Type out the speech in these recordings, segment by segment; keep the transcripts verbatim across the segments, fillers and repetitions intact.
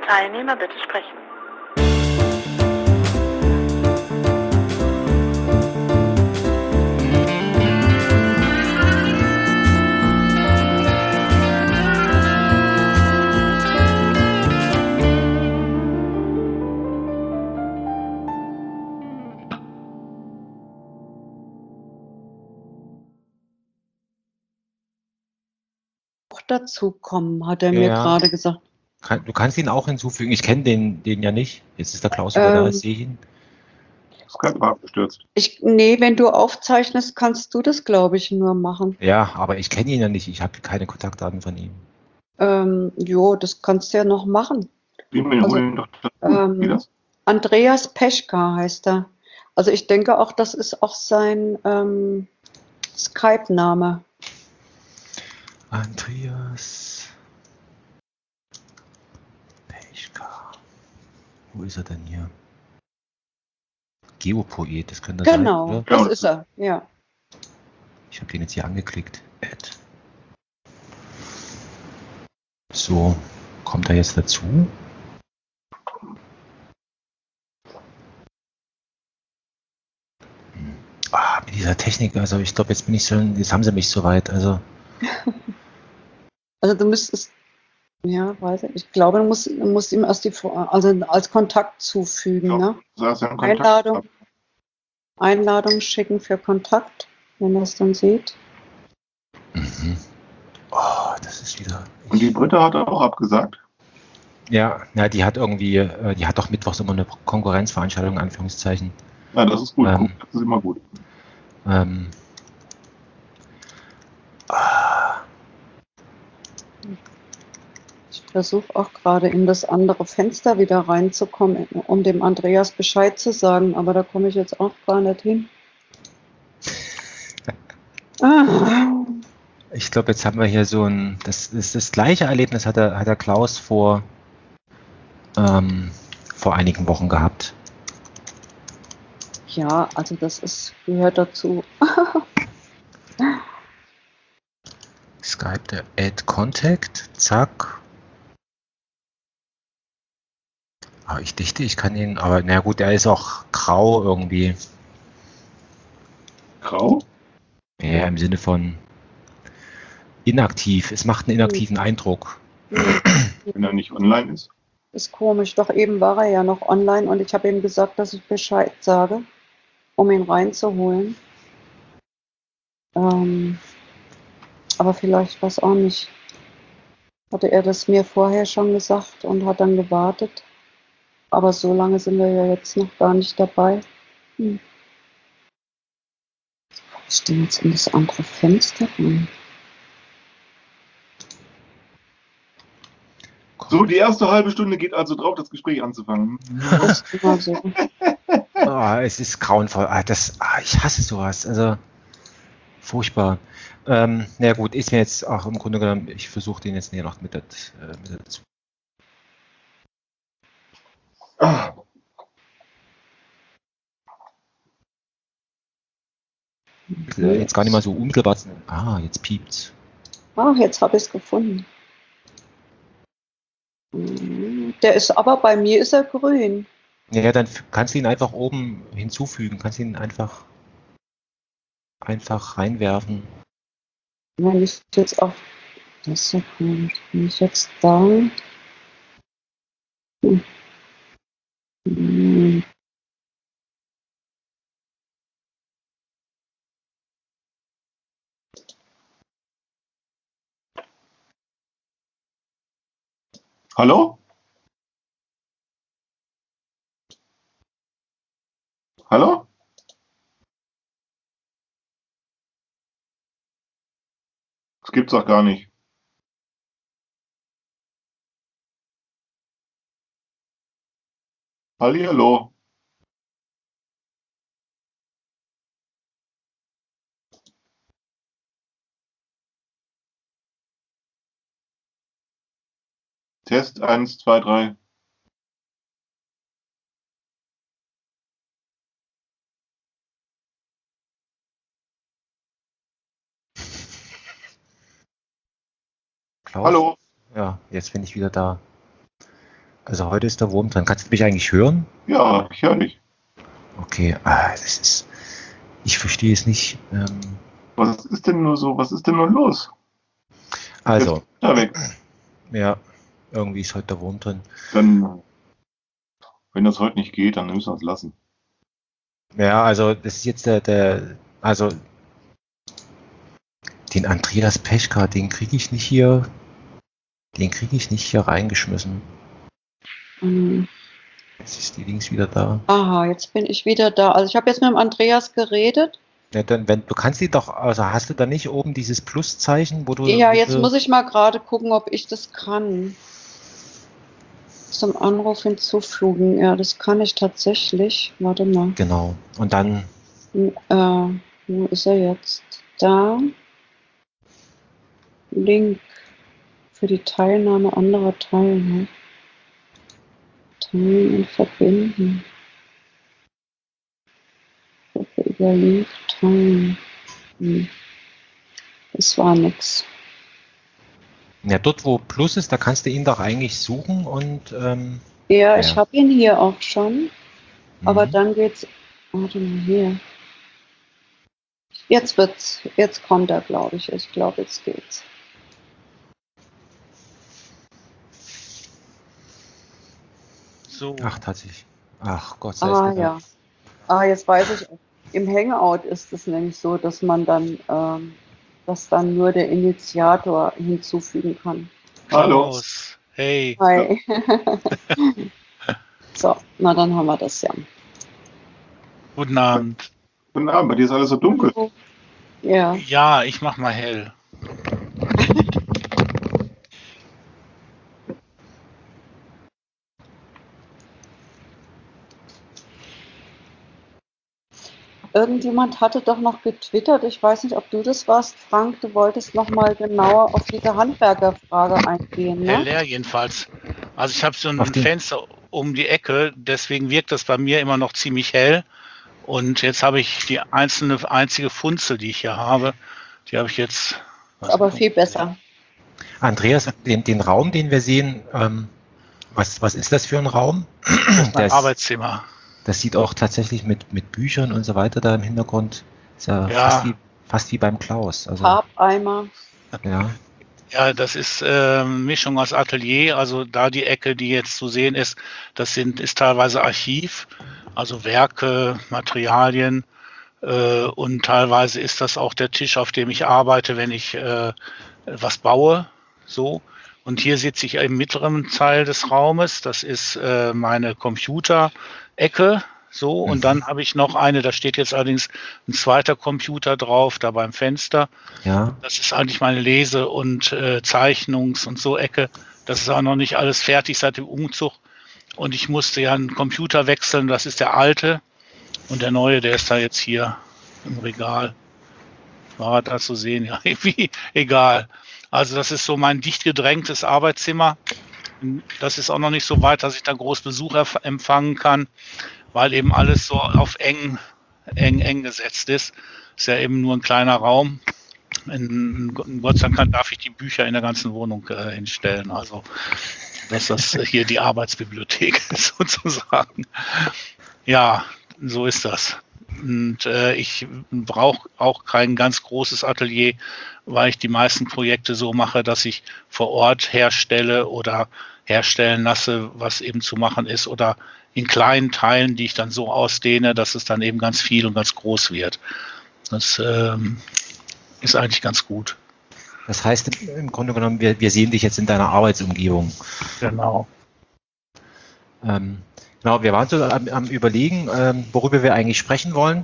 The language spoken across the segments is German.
Teilnehmer bitte sprechen. Dazu kommen, hat er Ja, mir ja. gerade gesagt. Kann, du kannst ihn auch hinzufügen. Ich kenne den, den ja nicht. Jetzt ist der Klaus wieder da, Ähm, ich sehe ihn. Skype war abgestürzt. Ich, nee, wenn du aufzeichnest, kannst du das, glaube ich, nur machen. Ja, aber ich kenne ihn ja nicht. Ich habe keine Kontaktdaten von ihm. Ähm, jo, das kannst du ja noch machen. Wie, wir Also, holen ihn doch dazu. ähm, Wie das? Andreas Peschka heißt er. Also ich denke auch, das ist auch sein ähm, Skype-Name. Andreas Pechka. Wo ist er denn hier? Geopoet, das könnte sein, Genau, oder? das Ja. ist er, ja. Ich habe den jetzt hier angeklickt. Add. So, kommt er jetzt dazu? Hm. Ah, mit dieser Technik, also ich glaube, jetzt bin ich so, jetzt haben sie mich soweit, also. Also du müsstest, ja, weiß ich, ich glaube, du musst, du musst ihm erst die, Vor- also als Kontakt zufügen, Ja, ne? saß ja in Kontakt. Einladung, Einladung schicken für Kontakt, wenn er es dann sieht. Mhm. Oh, das ist wieder. Und die Britta hat auch abgesagt. Ja, ja, die hat irgendwie, äh, die hat doch mittwochs immer eine Konkurrenzveranstaltung, in Anführungszeichen. Ja, das ist gut. Ähm. Das ist immer gut. Ähm. Ah, Ich versuche auch gerade in das andere Fenster wieder reinzukommen, um dem Andreas Bescheid zu sagen, aber da komme ich jetzt auch gar nicht hin. Ah, ich glaube, jetzt haben wir hier so ein, das ist das gleiche Erlebnis hat der, hat der Klaus vor, ähm, vor einigen Wochen gehabt. ja, also das ist, gehört dazu. Skype, der Add Contact, zack. Ah, ich dichte, ich kann ihn, aber na gut, er ist auch grau irgendwie. Grau? Ja, im Sinne von inaktiv. Es macht einen inaktiven Eindruck. Wenn er nicht online ist. Ist komisch, doch eben war er ja noch online und ich habe ihm gesagt, dass ich Bescheid sage, um ihn reinzuholen. Ähm, aber vielleicht was auch nicht. Hatte er das mir vorher schon gesagt und hat dann gewartet. Aber so lange sind wir ja jetzt noch gar nicht dabei. Hm. Ich stehe jetzt in das andere Fenster rein. So, die erste halbe Stunde geht also drauf, das Gespräch anzufangen. Das ist immer so. Ah, es ist grauenvoll. Ah, das, ah, ich hasse sowas. Also furchtbar. Ähm, na gut, ist mir jetzt auch im Grunde genommen, ich versuche den jetzt näher noch mit, dat, äh, mit dazu. Ah, Äh, Jetzt gar nicht mal so unmittelbar. Ah, jetzt piept's. Ach, jetzt habe ich es gefunden. Hm, Der ist aber bei mir ist er grün. Ja, dann f- kannst du ihn einfach oben hinzufügen, kannst ihn einfach, einfach reinwerfen. Wenn ich jetzt auf das ist ja komisch. Wenn ich jetzt da. Hm. Hm. hallo? Hallo? Das gibt's doch gar nicht. Hallihallo. Test eins, zwei, drei. Klaus? Hallo. Ja, jetzt bin ich wieder da. Also heute ist der Wurm dran. Kannst du mich eigentlich hören? Ja, ich höre dich. Okay, ah, das ist. Ich verstehe es nicht. Ähm, Was ist denn nur so, was ist denn nur los? also, Jetzt da weg. ja, irgendwie ist heute der Wurm drin. Dann, wenn das heute nicht geht, dann müssen wir es lassen. Ja, also das ist jetzt der, der also den Andreas Pechka, den kriege ich nicht hier, den kriege ich nicht hier reingeschmissen. Mhm. Jetzt ist die Links wieder da. Aha, jetzt bin ich wieder da. Also ich habe jetzt mit dem Andreas geredet. Ja, dann, wenn, du kannst die doch, also hast du da nicht oben dieses Pluszeichen, wo du... Ja, wo jetzt du, muss ich mal gerade gucken, ob ich das kann. Zum Anruf hinzufügen. Ja, das kann ich tatsächlich. Warte mal. Genau. Und dann, Äh, wo ist er jetzt? Da. Link für die Teilnahme anderer Teilnehmer. Teilen und verbinden. Gruppe über Link teilen. Hm. Das war nix. ja, dort wo Plus ist, da kannst du ihn doch eigentlich suchen und, ähm, Ja, Ja. ich habe ihn hier auch schon. Aber mhm. dann geht's. Warte mal hier. Jetzt wird's. Jetzt kommt er, glaube ich. Ich glaube, jetzt geht's. So, Ach, tatsächlich. Ach, Gott sei Ah Dank. ja. Ah, jetzt weiß ich. Im Hangout ist es nämlich so, dass man dann, ähm, dass dann nur der Initiator hinzufügen kann. Hallo. Klaus, hey, Hi. So, na dann haben wir das ja. guten Abend. Guten Abend, bei dir ist alles so dunkel. Ja. Ja, ich mach mal hell. Irgendjemand hatte doch noch getwittert, ich weiß nicht, ob du das warst, Frank, du wolltest noch mal genauer auf diese Handwerkerfrage eingehen, Hell ne? leer jedenfalls. Also ich habe so ein Auf den- Fenster um die Ecke, deswegen wirkt das bei mir immer noch ziemlich hell. Und jetzt habe ich die einzelne einzige Funzel, die ich hier habe, die habe ich jetzt. Ist aber viel besser. Andreas, den, den Raum, den wir sehen, ähm, was, was ist das für ein Raum? Mein Der ist- Arbeitszimmer. Das sieht auch tatsächlich mit, mit Büchern und so weiter da im Hintergrund. Ist ja, Ja. Fast, wie, fast wie beim Klaus. Also, Farbeimer. ja. Ja, das ist äh, Mischung aus Atelier. Also da die Ecke, die jetzt zu sehen ist, das sind, ist teilweise Archiv, also Werke, Materialien. Äh, und teilweise ist das auch der Tisch, auf dem ich arbeite, wenn ich äh, was baue. So. Und hier sitze ich im mittleren Teil des Raumes. Das ist äh, meine Computerecke. So. Und Mhm. dann habe ich noch eine, da steht jetzt allerdings ein zweiter Computer drauf, da beim Fenster. Ja. Das ist eigentlich meine Lese- und äh, Zeichnungs- und so Ecke. Das ist auch noch nicht alles fertig seit dem Umzug. Und ich musste ja einen Computer wechseln. Das ist der alte. Und der neue, der ist da jetzt hier im Regal. War er da zu sehen? Ja, irgendwie egal. Also das ist so mein dicht gedrängtes Arbeitszimmer. Das ist auch noch nicht so weit, dass ich da groß Besuch erf- empfangen kann, weil eben alles so auf eng, eng, eng gesetzt ist. Ist ja eben nur ein kleiner Raum. In, in Gott sei Dank darf ich die Bücher in der ganzen Wohnung äh, hinstellen. Also dass das hier die Arbeitsbibliothek ist sozusagen. Ja, so ist das. Und äh, ich brauche auch kein ganz großes Atelier, weil ich die meisten Projekte so mache, dass ich vor Ort herstelle oder herstellen lasse, was eben zu machen ist, oder in kleinen Teilen, die ich dann so ausdehne, dass es dann eben ganz viel und ganz groß wird. Das ähm, ist eigentlich ganz gut. Das heißt, im Grunde genommen, wir, wir sehen dich jetzt in deiner Arbeitsumgebung. Genau. Ähm, genau, wir waren so am, am Überlegen, ähm, worüber wir eigentlich sprechen wollen.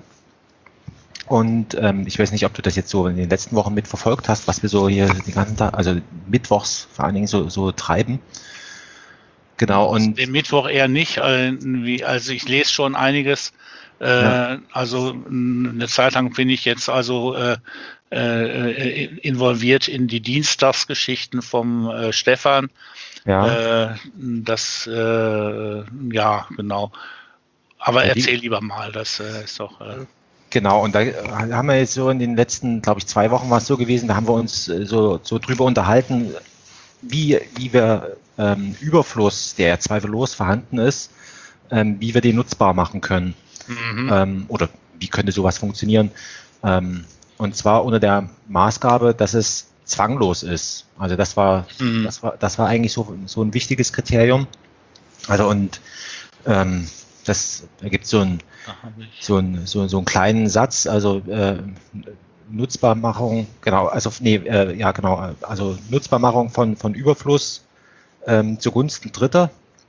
Und ähm, ich weiß nicht, ob du das jetzt so in den letzten Wochen mitverfolgt hast, was wir so hier den ganzen Tag, also mittwochs vor allen Dingen so, so treiben. Genau, und Den Mittwoch eher nicht. Also ich lese schon einiges. Ja. Also eine Zeit lang bin ich jetzt also äh, äh, involviert in die Dienstagsgeschichten vom äh, Stefan. ja, Äh, das, äh, ja, genau. Aber Ja, die- erzähl lieber mal, das äh, ist doch... Äh, genau, und da haben wir jetzt so in den letzten, glaube ich, zwei Wochen war es so gewesen, da haben wir uns äh, so, so drüber unterhalten, wie, wie wir ähm, Überfluss, der ja zweifellos vorhanden ist, ähm, wie wir den nutzbar machen können. Mhm. Ähm, oder wie könnte sowas funktionieren? Ähm, und zwar unter der Maßgabe, dass es zwanglos ist. Also das war, Mhm. das war, das war eigentlich so, so ein wichtiges Kriterium. Also und ähm, das ergibt so ein Da hab ich. so ein so, so einen kleinen Satz, also äh, Nutzbarmachung, genau, also nee, äh, ja genau, also Nutzbarmachung von von Überfluss ähm, zugunsten Dritter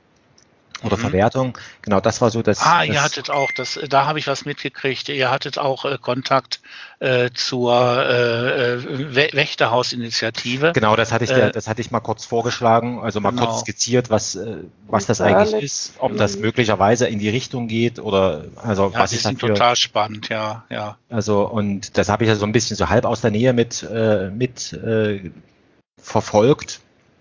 oder Mhm. Verwertung. Genau, das war so das, Ah, ihr das hattet auch, das, da habe ich was mitgekriegt. Ihr hattet auch äh, Kontakt äh, zur äh, äh, Wä- Wächterhausinitiative. genau, das hatte ich der, Äh, das hatte ich mal kurz vorgeschlagen, also mal kurz genau. skizziert, was äh, was das eigentlich Gefährlich. ist, ob das Mhm. möglicherweise in die Richtung geht oder also Ja, was die ist sind dafür. total spannend, ja, ja. Also und das habe ich ja so ein bisschen so halb aus der Nähe mit äh, mit äh, verfolgt.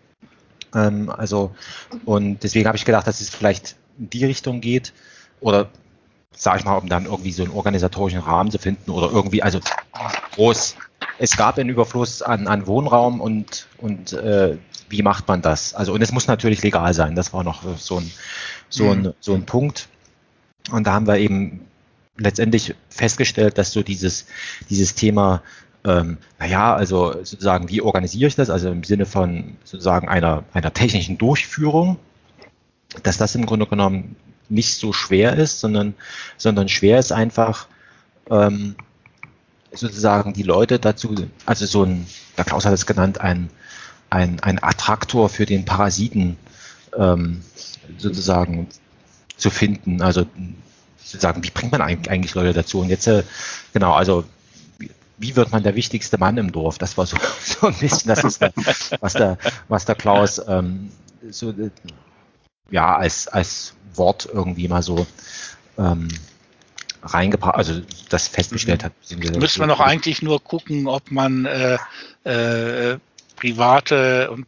Ähm, also und deswegen habe ich gedacht, dass es vielleicht in die Richtung geht oder sage ich mal, um dann irgendwie so einen organisatorischen Rahmen zu finden oder irgendwie, also groß. Es gab einen Überfluss an, an Wohnraum und und äh, wie macht man das? Also und es muss natürlich legal sein. Das war noch so ein so Mhm. ein so ein Punkt. Und da haben wir eben letztendlich festgestellt, dass so dieses, dieses Thema, ähm, naja, also sozusagen, wie organisiere ich das, also im Sinne von sozusagen einer, einer technischen Durchführung, dass das im Grunde genommen nicht so schwer ist, sondern, sondern schwer ist einfach, ähm, sozusagen die Leute dazu, also so ein, der Klaus hat es genannt, ein, ein, ein Attraktor für den Parasiten ähm, sozusagen zu finden. Also sozusagen, wie bringt man eigentlich Leute dazu? Und jetzt, äh, genau, also wie, wie wird man der wichtigste Mann im Dorf? Das war so, so ein bisschen, das ist der, was der, was der Klaus ähm, so äh, ja als als Wort irgendwie mal so ähm, reingebracht, also das festgestellt Mhm. hat. beziehungsweise Müsste man so- doch eigentlich nur gucken, ob man äh, äh, private und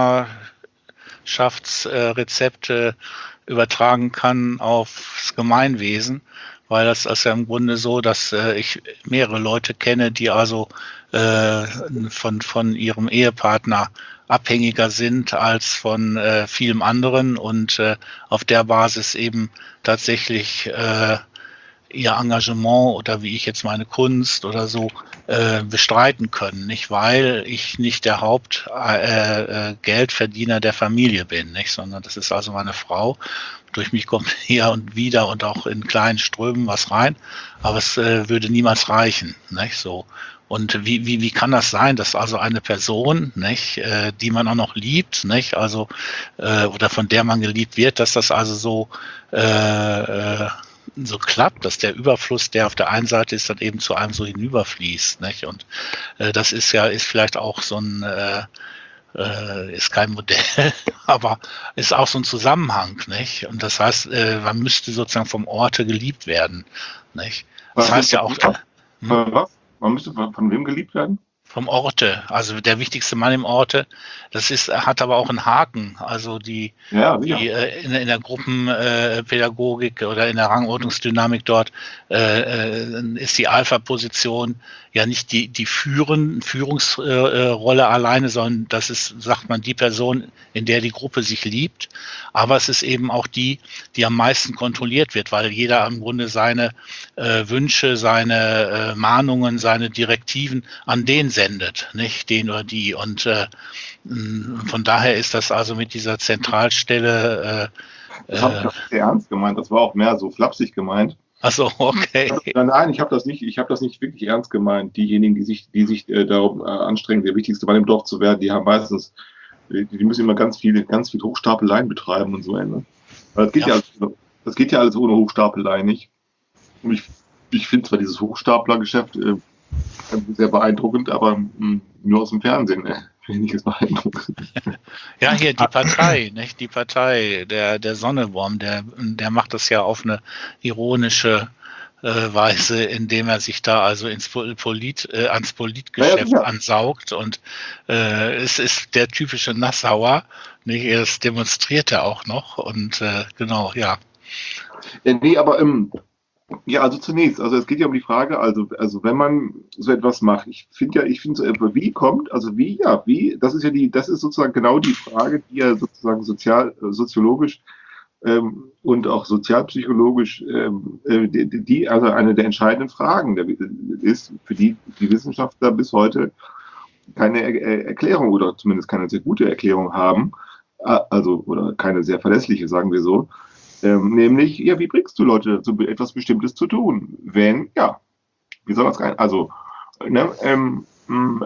Partnerschaftsrezepte übertragen kann aufs Gemeinwesen, weil das ist ja im Grunde so, dass äh, ich mehrere Leute kenne, die also äh, von, von ihrem Ehepartner abhängiger sind als von äh, vielem anderen und äh, auf der Basis eben tatsächlich äh, ihr Engagement oder wie ich jetzt meine Kunst oder so äh, bestreiten können, nicht weil ich nicht der Hauptgeldverdiener äh, Geldverdiener der Familie bin, nicht, sondern das ist also meine Frau. Durch mich kommt hier und wieder und auch in kleinen Strömen was rein, aber es äh, würde niemals reichen, nicht so. Und wie, wie, wie kann das sein, dass also eine Person, nicht, äh, die man auch noch liebt, nicht, also äh, oder von der man geliebt wird, dass das also so äh, äh, so klappt, dass der Überfluss, der auf der einen Seite ist, dann eben zu einem so hinüberfließt, nicht? Und äh, das ist ja, ist vielleicht auch so ein, äh, äh, ist kein Modell, aber ist auch so ein Zusammenhang, nicht? Und das heißt, äh, man müsste sozusagen vom Orte geliebt werden, nicht? Das Was, heißt ja auch, äh, hm? was? Man müsste von, von wem geliebt werden? Vom Orte, also der wichtigste Mann im Orte. Das ist, hat aber auch einen Haken. Also die, Ja, die sicher. äh, in, in der Gruppenpädagogik äh, oder in der Rangordnungsdynamik dort äh, äh, ist die Alpha-Position ja nicht die, die Führen, Führungsrolle äh, alleine, sondern das ist, sagt man, die Person, in der die Gruppe sich liebt. Aber es ist eben auch die, die am meisten kontrolliert wird, weil jeder im Grunde seine äh, Wünsche, seine äh, Mahnungen, seine Direktiven an den sendet, nicht den oder die. Und äh, von daher ist das also mit dieser Zentralstelle. Äh, Das habe ich äh, auch sehr ernst gemeint. Das war auch mehr so flapsig gemeint. achso, okay. Nein, nein, ich habe das nicht, ich habe das nicht wirklich ernst gemeint. Diejenigen, die sich, die sich äh, darum äh, anstrengen, der wichtigste Mann im Dorf zu werden, die haben meistens, die, die müssen immer ganz viele, ganz viel Hochstapeleien betreiben und so. Ne? Weil das geht ja, Ja. ja alles, das geht ja alles ohne Hochstapelei nicht. Und ich, ich finde zwar dieses Hochstaplergeschäft äh, sehr beeindruckend, aber mh, nur aus dem Fernsehen. Ne? Finde ich es beeindruckend. Ja, hier die Partei, nicht? Die Partei, der, der Sonneborn, der, der macht das ja auf eine ironische äh, Weise, indem er sich da also ins Polit, äh, ans Politgeschäft Ja, ja, ansaugt und äh, es ist der typische Nassauer, nicht? Das demonstriert er auch noch und äh, genau, ja. ja, nee, aber ähm, Ja, also zunächst, also es geht ja um die Frage, also, also wenn man so etwas macht, ich finde ja, ich finde so etwas, wie kommt, also wie, ja, wie, das ist ja die, das ist sozusagen genau die Frage, die ja sozusagen sozial, soziologisch ähm, und auch sozialpsychologisch, ähm, äh, die, die, also eine der entscheidenden Fragen der, ist, für die die Wissenschaftler bis heute keine er Erklärung oder zumindest keine sehr gute Erklärung haben, also, oder keine sehr verlässliche, sagen wir so. Ähm, nämlich, ja, wie bringst du Leute dazu, etwas Bestimmtes zu tun? Wenn, ja, wie soll das rein? Also, ne, ähm, ähm,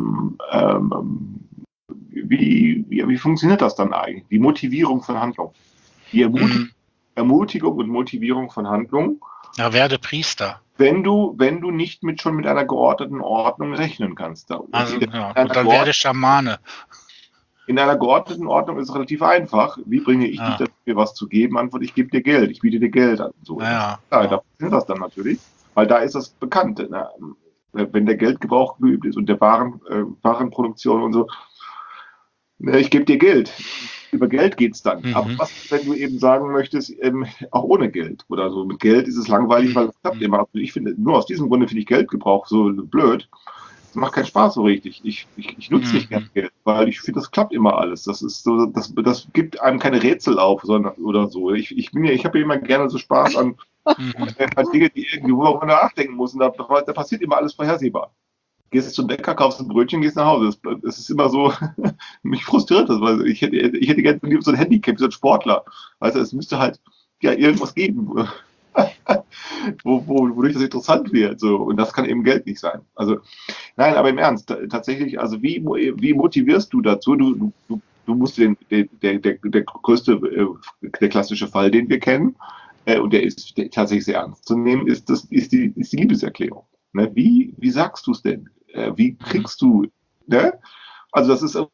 ähm, wie, wie, wie funktioniert das dann eigentlich? Die Motivierung von Handlung. Die Ermutig Mhm. Ermutigung und Motivierung von Handlung. Ja, werde Priester. Wenn du, wenn du nicht mit schon mit einer geordneten Ordnung rechnen kannst. Da, Also, in ja, einer und dann Geord- werde Schamane. In einer geordneten Ordnung ist es relativ einfach. Wie bringe ich Ja. dich dazu, mir was zu geben? Antwort, ich gebe dir Geld, ich biete dir Geld an. So, Ja, ja, ja. da funktioniert das dann natürlich, weil da ist das bekannt. Ne? Wenn der Geldgebrauch geübt ist und der Waren, äh, Warenproduktion und so, ne, ich gebe dir Geld. Über Geld geht's dann. Mhm. Aber was, wenn du eben sagen möchtest, ähm, auch ohne Geld oder so? Mit Geld ist es langweilig, Mhm. weil es klappt immer. Also ich finde, nur aus diesem Grunde finde ich Geldgebrauch so blöd. Das macht keinen Spaß so richtig. Ich, ich, ich nutze nicht Mhm. gern Geld, weil ich finde, das klappt immer alles. Das ist so, das, das gibt einem keine Rätsel auf, sondern oder so. Ich, ich bin ja, ich habe ja immer gerne so Spaß an, Mhm. an Dinge, die irgendwie, wo man nachdenken muss. Und da, da passiert immer alles vorhersehbar. Gehst zum Bäcker, kaufst ein Brötchen, gehst nach Hause. Das, das ist immer so, mich frustriert das, weil ich hätte, ich hätte gerne so ein Handicap, so ein Sportler. Also es müsste halt ja irgendwas geben, wo, wo, wodurch das interessant wird. So. Und das kann eben Geld nicht sein. Also, nein, aber im Ernst, tatsächlich, also wie, wie motivierst du dazu? Du, du, du musst den, der, der, der, der größte, der klassische Fall, den wir kennen, und der ist tatsächlich sehr ernst zu nehmen, ist, das, ist, die, ist die Liebeserklärung. Ne? Wie, wie sagst du es denn? Wie kriegst du, ne? Also das ist...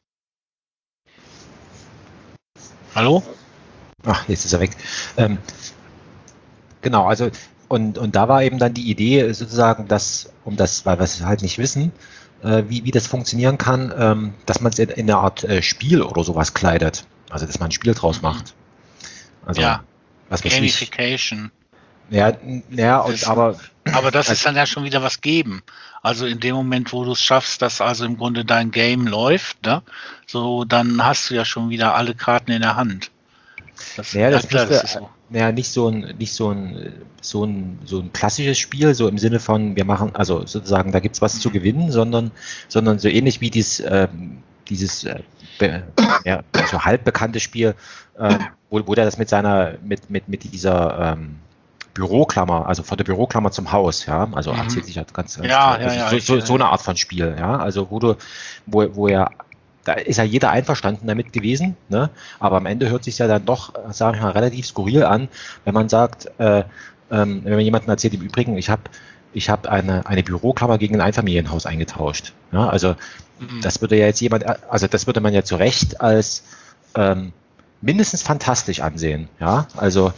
Hallo? Ach, jetzt ist er weg. Ähm, genau, also und, und da war eben dann die Idee sozusagen, dass, um das, weil wir es halt nicht wissen, äh, wie, wie das funktionieren kann, ähm, dass man es in, in eine Art äh, Spiel oder sowas kleidet. Also dass man ein Spiel draus macht. Also, Ja, was weiß ich. Gamification. Ja, ja, und Das- aber Aber das Also- ist dann ja schon wieder was geben. Also in dem Moment, wo du es schaffst, dass also im Grunde dein Game läuft, ne, so dann hast du ja schon wieder alle Karten in der Hand. Das, Ja, das klar, müsste, ist so. naja, nicht so ein, nicht so ein, so ein, so ein klassisches Spiel, so im Sinne von, wir machen, also sozusagen, da gibt's was Mhm. zu gewinnen, sondern, sondern so ähnlich wie dies, ähm, dieses, äh, be, ja, so halb bekannte Spiel, ähm, wo, wo der das mit seiner, mit, mit, mit dieser, ähm, Büroklammer, also von der Büroklammer zum Haus, ja, also Mhm. erzählt sich halt ganz, ganz Ja, toll. ja, also ja, so, ich, so, äh, so eine Art von Spiel, ja, also wo du, wo, wo er, da ist ja jeder einverstanden damit gewesen, ne? Aber am Ende hört sich ja dann doch, sage ich mal, relativ skurril an, wenn man sagt, äh, ähm, wenn man jemandem erzählt, im Übrigen, ich habe ich hab eine, eine Büroklammer gegen ein Einfamilienhaus eingetauscht. Ja? Also Mhm. das würde ja jetzt jemand, also das würde man ja zu Recht als ähm, mindestens fantastisch ansehen. Ja, also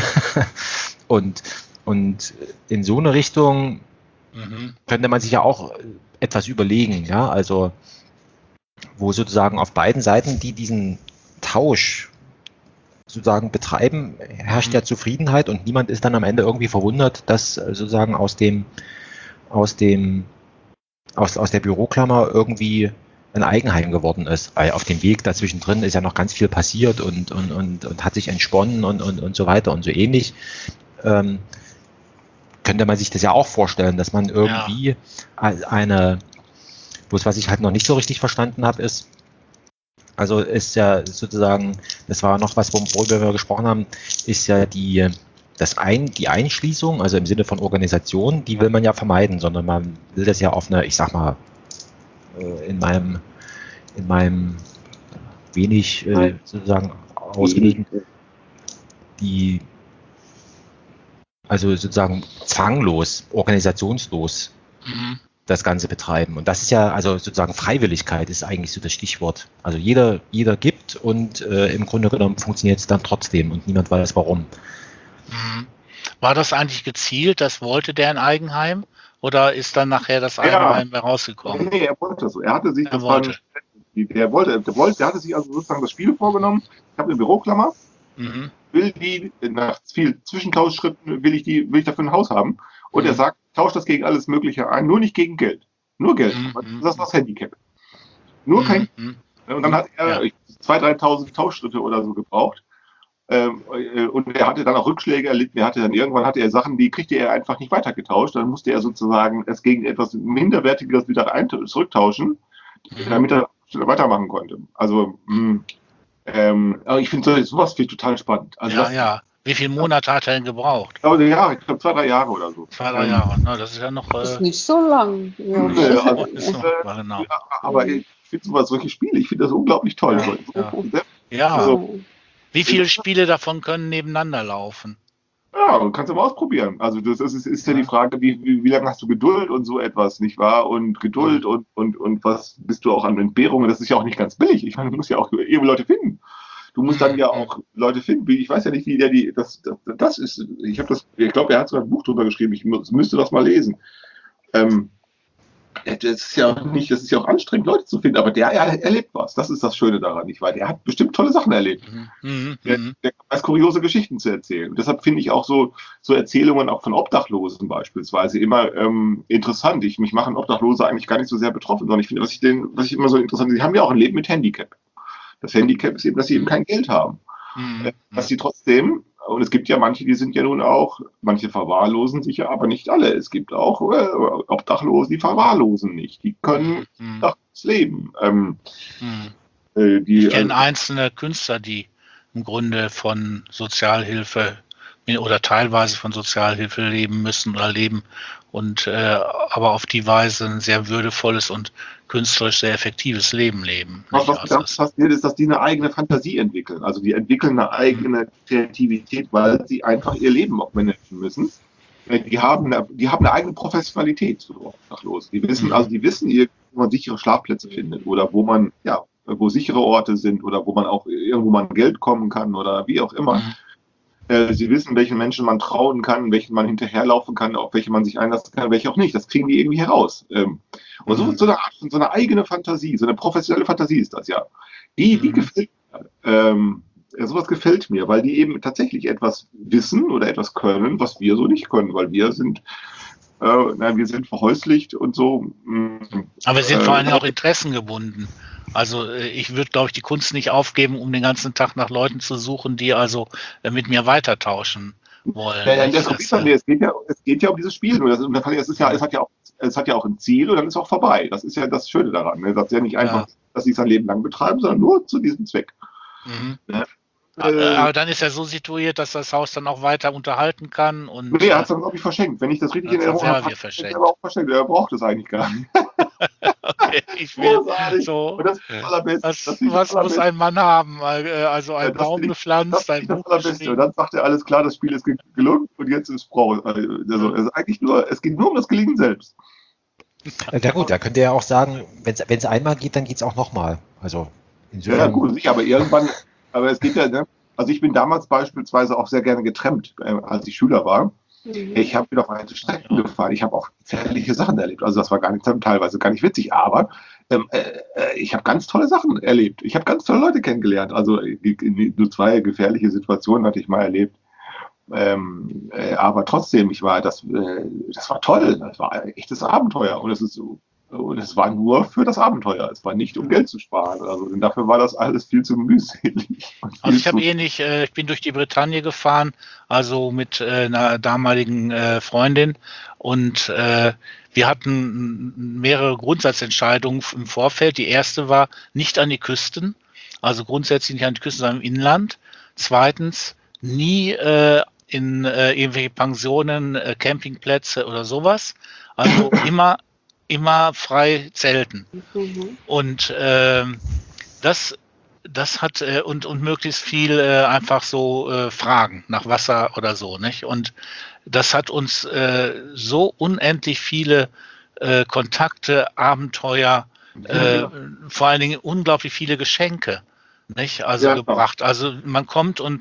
und, und in so eine Richtung Mhm. könnte man sich ja auch etwas überlegen, ja, also wo sozusagen auf beiden Seiten, die diesen Tausch sozusagen betreiben, herrscht Mhm. ja Zufriedenheit und niemand ist dann am Ende irgendwie verwundert, dass sozusagen aus dem, aus dem, aus, aus der Büroklammer irgendwie ein Eigenheim geworden ist. Weil auf dem Weg dazwischen drin ist ja noch ganz viel passiert und, und, und, und hat sich entsponnen und, und, und so weiter und so ähnlich. Ähm, könnte man sich das ja auch vorstellen, dass man irgendwie eine, bloß was ich halt noch nicht so richtig verstanden habe, ist, also ist ja sozusagen, das war noch was, worüber wir gesprochen haben, ist ja die, das ein, die Einschließung, also im Sinne von Organisation, die will man ja vermeiden, sondern man will das ja auf eine, ich sag mal, in meinem, in meinem wenig äh, sozusagen ausgebildeten, die, also sozusagen zwanglos, organisationslos Mhm. das Ganze betreiben. Und das ist ja, also sozusagen Freiwilligkeit ist eigentlich so das Stichwort. Also jeder, jeder gibt und äh, im Grunde genommen funktioniert es dann trotzdem und niemand weiß warum. Mhm. War das eigentlich gezielt, das wollte der ein Eigenheim? Oder ist dann nachher das Ja. Eigenheim Nee, herausgekommen? nee, er wollte das so. Er hatte sich, Er das wollte. war ein, der wollte, der wollte, der hatte sich also sozusagen das Spiel vorgenommen. Ich habe eine Büroklammer Mhm. Will die, nach viel Zwischentauschschritten, will ich die, will ich dafür ein Haus haben. Und Mhm. er sagt, tausch das gegen alles Mögliche ein, nur nicht gegen Geld. Nur Geld. Mhm. Das ist das Handicap. Nur kein. Mhm. Und dann hat er Ja. zweitausend, dreitausend Tauschschritte oder so gebraucht. Ähm, äh, und er hatte dann auch Rückschläge erlitten. Er hatte dann irgendwann hatte er Sachen, die kriegte er einfach nicht weitergetauscht. Dann musste er sozusagen es gegen etwas Minderwertigeres wieder ein zurücktauschen, Mhm. damit er schneller weitermachen konnte. Also mh, ähm, aber ich finde so- sowas finde ich total spannend. Also Ja, das, ja. Wie viele Monate hat er denn gebraucht? Ich glaube, ja, ich glaube zwei, drei Jahre oder so. Zwei, drei Ähm, Jahre. Na, das ist ja noch. Ist Äh, nicht so lang. Ja. Nee, also, ist noch äh, mal genau. ja, aber ich finde sowas, solche Spiele, ich finde das unglaublich toll. Ja, So, ja. so, Ja. Also, Wie viele Spiele davon können nebeneinander laufen? ja, du kannst du mal ausprobieren. Also das ist, ist, ist ja Ja. die Frage, wie, wie, wie lange hast du Geduld und so etwas, nicht wahr? Und Geduld und, und, und was bist du auch an Entbehrungen? Das ist ja auch nicht ganz billig. Ich meine, du musst ja auch eben Leute finden. Du musst dann ja auch Leute finden. Wie, ich weiß ja nicht, wie der die, das, das, das ist, ich habe das, ich glaube, er hat sogar ein Buch drüber geschrieben. Ich muss, müsste das mal lesen. Ähm, das ist ja auch nicht, das ist ja auch anstrengend, Leute zu finden, aber der er, erlebt was. Das ist das Schöne daran, nicht wahr? Der hat bestimmt tolle Sachen erlebt. Mhm. Der, Mhm. der weiß kuriose Geschichten zu erzählen. Und deshalb finde ich auch so, so Erzählungen auch von Obdachlosen beispielsweise immer ähm, interessant. Ich, mich machen Obdachlose eigentlich gar nicht so sehr betroffen, sondern ich finde, was ich, den, was ich immer so interessant finde, sie haben ja auch ein Leben mit Handicap. Das Handicap ist eben, dass sie eben kein Geld haben. Mhm. Äh, Dass sie trotzdem, und es gibt ja manche, die sind ja nun auch, manche verwahrlosen sich ja, aber nicht alle. Es gibt auch äh, Obdachlose, die verwahrlosen nicht. Die können Mhm. das leben. Ähm, Mhm. äh, die, Ich kenne also, einzelne Künstler, die im Grunde von Sozialhilfe oder teilweise von Sozialhilfe leben müssen oder leben und äh, aber auf die Weise ein sehr würdevolles und künstlerisch sehr effektives Leben leben. Was, Nicht? was Also ganz das, fasziniert ist, dass die eine eigene Fantasie entwickeln. Also die entwickeln eine eigene Kreativität, weil sie einfach ihr Leben auch managen müssen. Äh, Die haben eine, die haben eine eigene Professionalität, so obdachlos. Die wissen, Mhm. also die wissen, ihr- wo man sichere Schlafplätze findet oder wo man, ja, wo sichere Orte sind oder wo man auch irgendwo mal an Geld kommen kann oder wie auch immer. Mhm. Äh, Sie wissen, welchen Menschen man trauen kann, welchen man hinterherlaufen kann, auf welche man sich einlassen kann, welche auch nicht. Das kriegen die irgendwie heraus. Ähm, Und so, Mhm. so, eine Art, so eine eigene Fantasie, so eine professionelle Fantasie ist das ja. Die, die Mhm. gefällt mir. Ähm, ja, sowas gefällt mir, weil die eben tatsächlich etwas wissen oder etwas können, was wir so nicht können, weil wir sind, äh, na, wir sind verhäuslicht und so. mh, Aber wir sind äh, vor allem auch interessengebunden. Also äh, ich würde, glaube ich, die Kunst nicht aufgeben, um den ganzen Tag nach Leuten zu suchen, die also äh, mit mir weitertauschen wollen. Ja, ja, Nicht? das Das, ist ja, äh, nee, es, geht ja, es geht ja um dieses Spiel. Und das, und das, es, ist ja, es, hat ja auch, es hat ja auch ein Ziel und dann ist es auch vorbei. Das ist ja das Schöne daran. Ne? Das ist ja nicht einfach, Ja. dass sie es ein Leben lang betreiben, sondern nur zu diesem Zweck. mhm. Ja. A- Äh, Aber dann ist er so situiert, dass das Haus dann auch weiter unterhalten kann und nee, er äh, hat es dann, glaube ich, verschenkt. Wenn ich das richtig in hat's dann Erinnerung habe, selber hat er es verschenkt. selber auch verschenkt. Er braucht es eigentlich gar nicht. okay, ich will Großartig. so. Und das ist das Allerbeste. Was, Das ist was das muss Allerbeste. ein Mann haben? Äh, Also ein Ja, das Baum finde ich- gepflanzt, Das ein ist das Buch Allerbeste. Und geschrieben. dann sagt er, alles klar, das Spiel ist ge- gelungen und jetzt ist Frau. Also, es ist eigentlich nur, es geht nur um das Gelingen selbst. Äh, Na gut, da könnt ihr ja auch sagen, wenn es einmal geht, dann geht es auch nochmal. Also Ja, insofern. ja, gut, sicher, aber irgendwann, aber es geht ja, ne? Also ich bin damals beispielsweise auch sehr gerne getrennt, äh, als ich Schüler war. Mhm. Ich habe wieder auf weite Strecken gefahren. Ich habe auch gefährliche Sachen erlebt. Also das war gar nicht, teilweise gar nicht witzig, aber ähm, äh, ich habe ganz tolle Sachen erlebt. Ich habe ganz tolle Leute kennengelernt. Also äh, nur zwei gefährliche Situationen hatte ich mal erlebt. Ähm, äh, aber trotzdem, ich war, das, äh, das war toll. Das war ein echtes Abenteuer. Und es ist so, und es war nur für das Abenteuer. Es war nicht, um Geld zu sparen oder so. Denn dafür war das alles viel zu mühselig. und Also viel ich habe zu- ähnlich, äh, ich bin durch die Bretagne gefahren, also mit äh, einer damaligen äh, Freundin und äh, wir hatten mehrere Grundsatzentscheidungen im Vorfeld. Die erste war nicht an die Küsten, also grundsätzlich nicht an die Küsten, sondern im Inland. Zweitens nie äh, in äh, irgendwelche Pensionen, äh, Campingplätze oder sowas. Also immer, immer frei zelten. Mhm. Und ähm, das, das hat äh, und, und möglichst viel äh, einfach so äh, Fragen nach Wasser oder so, nicht? Und das hat uns äh, so unendlich viele äh, Kontakte, Abenteuer, äh, Ja. vor allen Dingen unglaublich viele Geschenke, nicht? Also Ja, klar. gebracht. Also man kommt und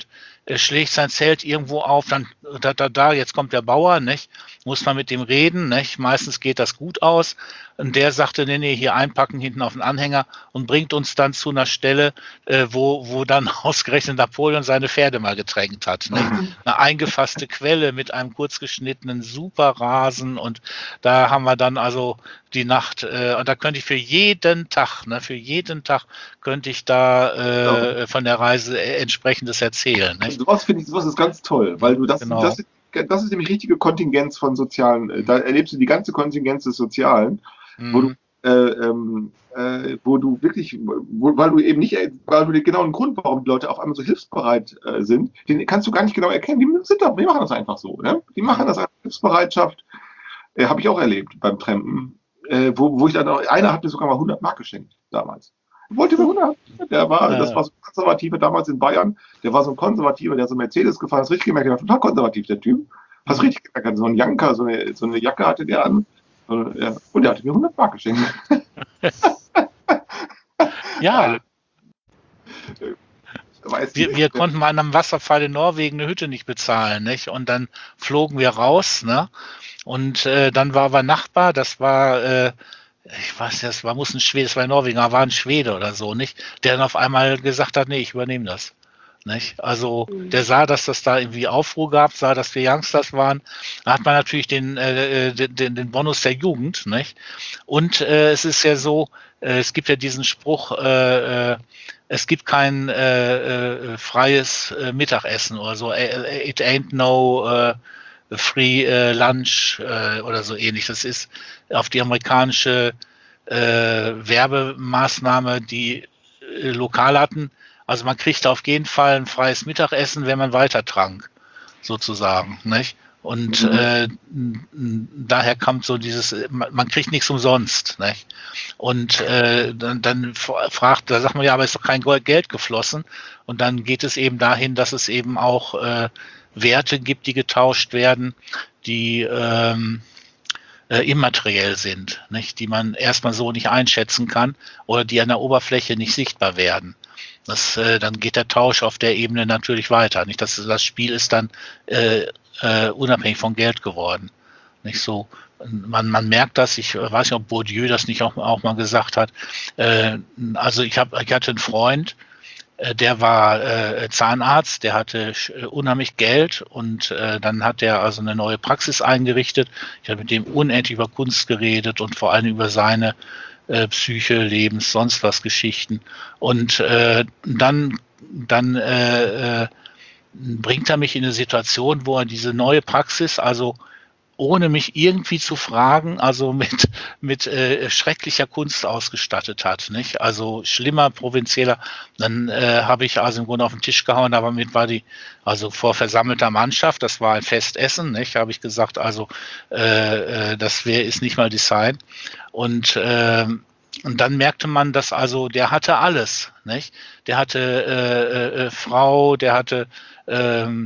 äh, schlägt sein Zelt irgendwo auf, dann da, da, da, jetzt kommt der Bauer, nicht? Muss man mit dem reden, nicht? Meistens geht das gut aus. Und der sagte, nee, nee, hier einpacken hinten auf den Anhänger und bringt uns dann zu einer Stelle, äh, wo, wo dann ausgerechnet Napoleon seine Pferde mal getränkt hat. Nicht? Eine eingefasste Quelle mit einem kurzgeschnittenen Superrasen und da haben wir dann also die Nacht, äh, und da könnte ich für jeden Tag, ne, für jeden Tag könnte ich da äh, ja. von der Reise entsprechendes erzählen. Nicht? Sowas finde ich, sowas ist ganz toll, weil du das, genau. das, ist, das ist nämlich richtige Kontingenz von Sozialen, da erlebst du die ganze Kontingenz des Sozialen, mhm. wo du äh, ähm, äh, wo du wirklich, wo, weil du eben nicht, weil du den genauen Grund, warum die Leute auf einmal so hilfsbereit äh, sind, den kannst du gar nicht genau erkennen. Die sind da, die machen das einfach so. Ne? Die machen das als Hilfsbereitschaft. Äh, Habe ich auch erlebt beim Trampen. Äh, wo, wo ich dann auch, einer hat mir sogar mal hundert Mark geschenkt damals. Wollte mir hundert. Der war, ja. Das war so ein Konservativer damals in Bayern. Der war so ein Konservativer, der hat so Mercedes gefahren, hast richtig gemerkt, der war total konservativ, der Typ. Hast richtig gemerkt, so ein Janker, so eine, so eine Jacke hatte der an. Und, ja, und der hatte mir hundert Mark geschenkt. Ja. Wir, wir konnten mal an einem Wasserfall in Norwegen eine Hütte nicht bezahlen, nicht? Und dann flogen wir raus, ne? Und äh, dann war aber Nachbar, das war, äh, ich weiß nicht, das war, muss ein Schwede, das war in Norwegen, aber war ein Schwede oder so, nicht? Der dann auf einmal gesagt hat, nee, ich übernehme das. Nicht? Also mhm. der sah, dass das da irgendwie Aufruhr gab, sah, dass wir Youngsters waren. Da hat man natürlich den, äh, den, den Bonus der Jugend, nicht? Und äh, es ist ja so, äh, es gibt ja diesen Spruch, äh, äh, es gibt kein äh, äh, freies äh, Mittagessen oder so. It ain't no äh, free äh, lunch äh, oder so ähnlich. Das ist auf die amerikanische äh, Werbemaßnahme, die äh, lokal hatten. Also man kriegt auf jeden Fall ein freies Mittagessen, wenn man weiter trank, sozusagen, nicht? Und mhm. äh, daher kommt so dieses, man kriegt nichts umsonst, nicht? Und äh, dann, dann fragt, da sagt man, ja, aber ist doch kein Geld geflossen. Und dann geht es eben dahin, dass es eben auch äh, Werte gibt, die getauscht werden, die ähm, äh, immateriell sind, nicht? Die man erstmal so nicht einschätzen kann oder die an der Oberfläche nicht sichtbar werden. Das, äh, dann geht der Tausch auf der Ebene natürlich weiter. Nicht? Das, das Spiel ist dann äh, äh, unabhängig von Geld geworden. Nicht so. Man, man merkt das. Ich weiß nicht, ob Bourdieu das nicht auch, auch mal gesagt hat. Äh, also ich habe, ich hatte einen Freund, äh, der war äh, Zahnarzt, der hatte äh, unheimlich Geld und äh, dann hat er also eine neue Praxis eingerichtet. Ich habe mit dem unendlich über Kunst geredet und vor allem über seine Äh, Psyche, Lebens, sonst was Geschichten. Und äh, dann, dann äh, äh, bringt er mich in eine Situation, wo er diese neue Praxis, also ohne mich irgendwie zu fragen, also mit, mit äh, schrecklicher Kunst ausgestattet hat, nicht? Also schlimmer, provinzieller. Dann äh, habe ich also im Grunde auf den Tisch gehauen, damit war die, also vor versammelter Mannschaft, das war ein Festessen, nicht? Habe ich gesagt, also äh, äh, das wäre ist nicht mal Design. Und äh, und dann merkte man, dass also der hatte alles, nicht? Der hatte äh, äh, Frau, der hatte ähm,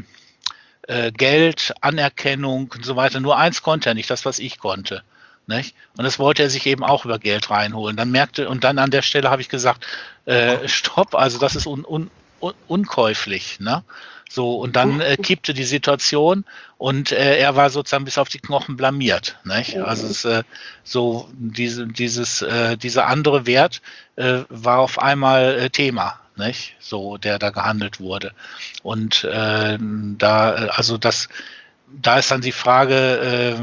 äh, Geld, Anerkennung und so weiter. Nur eins konnte er nicht, das, was ich konnte. Nicht? Und das wollte er sich eben auch über Geld reinholen. Dann merkte, und dann an der Stelle habe ich gesagt, äh, stopp, also das ist un, un, un, unkäuflich, ne? So, und dann äh, kippte die Situation und äh, er war sozusagen bis auf die Knochen blamiert. Nicht? Also es, äh, so diese, dieses, äh, dieser andere Wert äh, war auf einmal äh, Thema, nicht? So, der da gehandelt wurde. Und äh, da, also das, da ist dann die Frage, äh,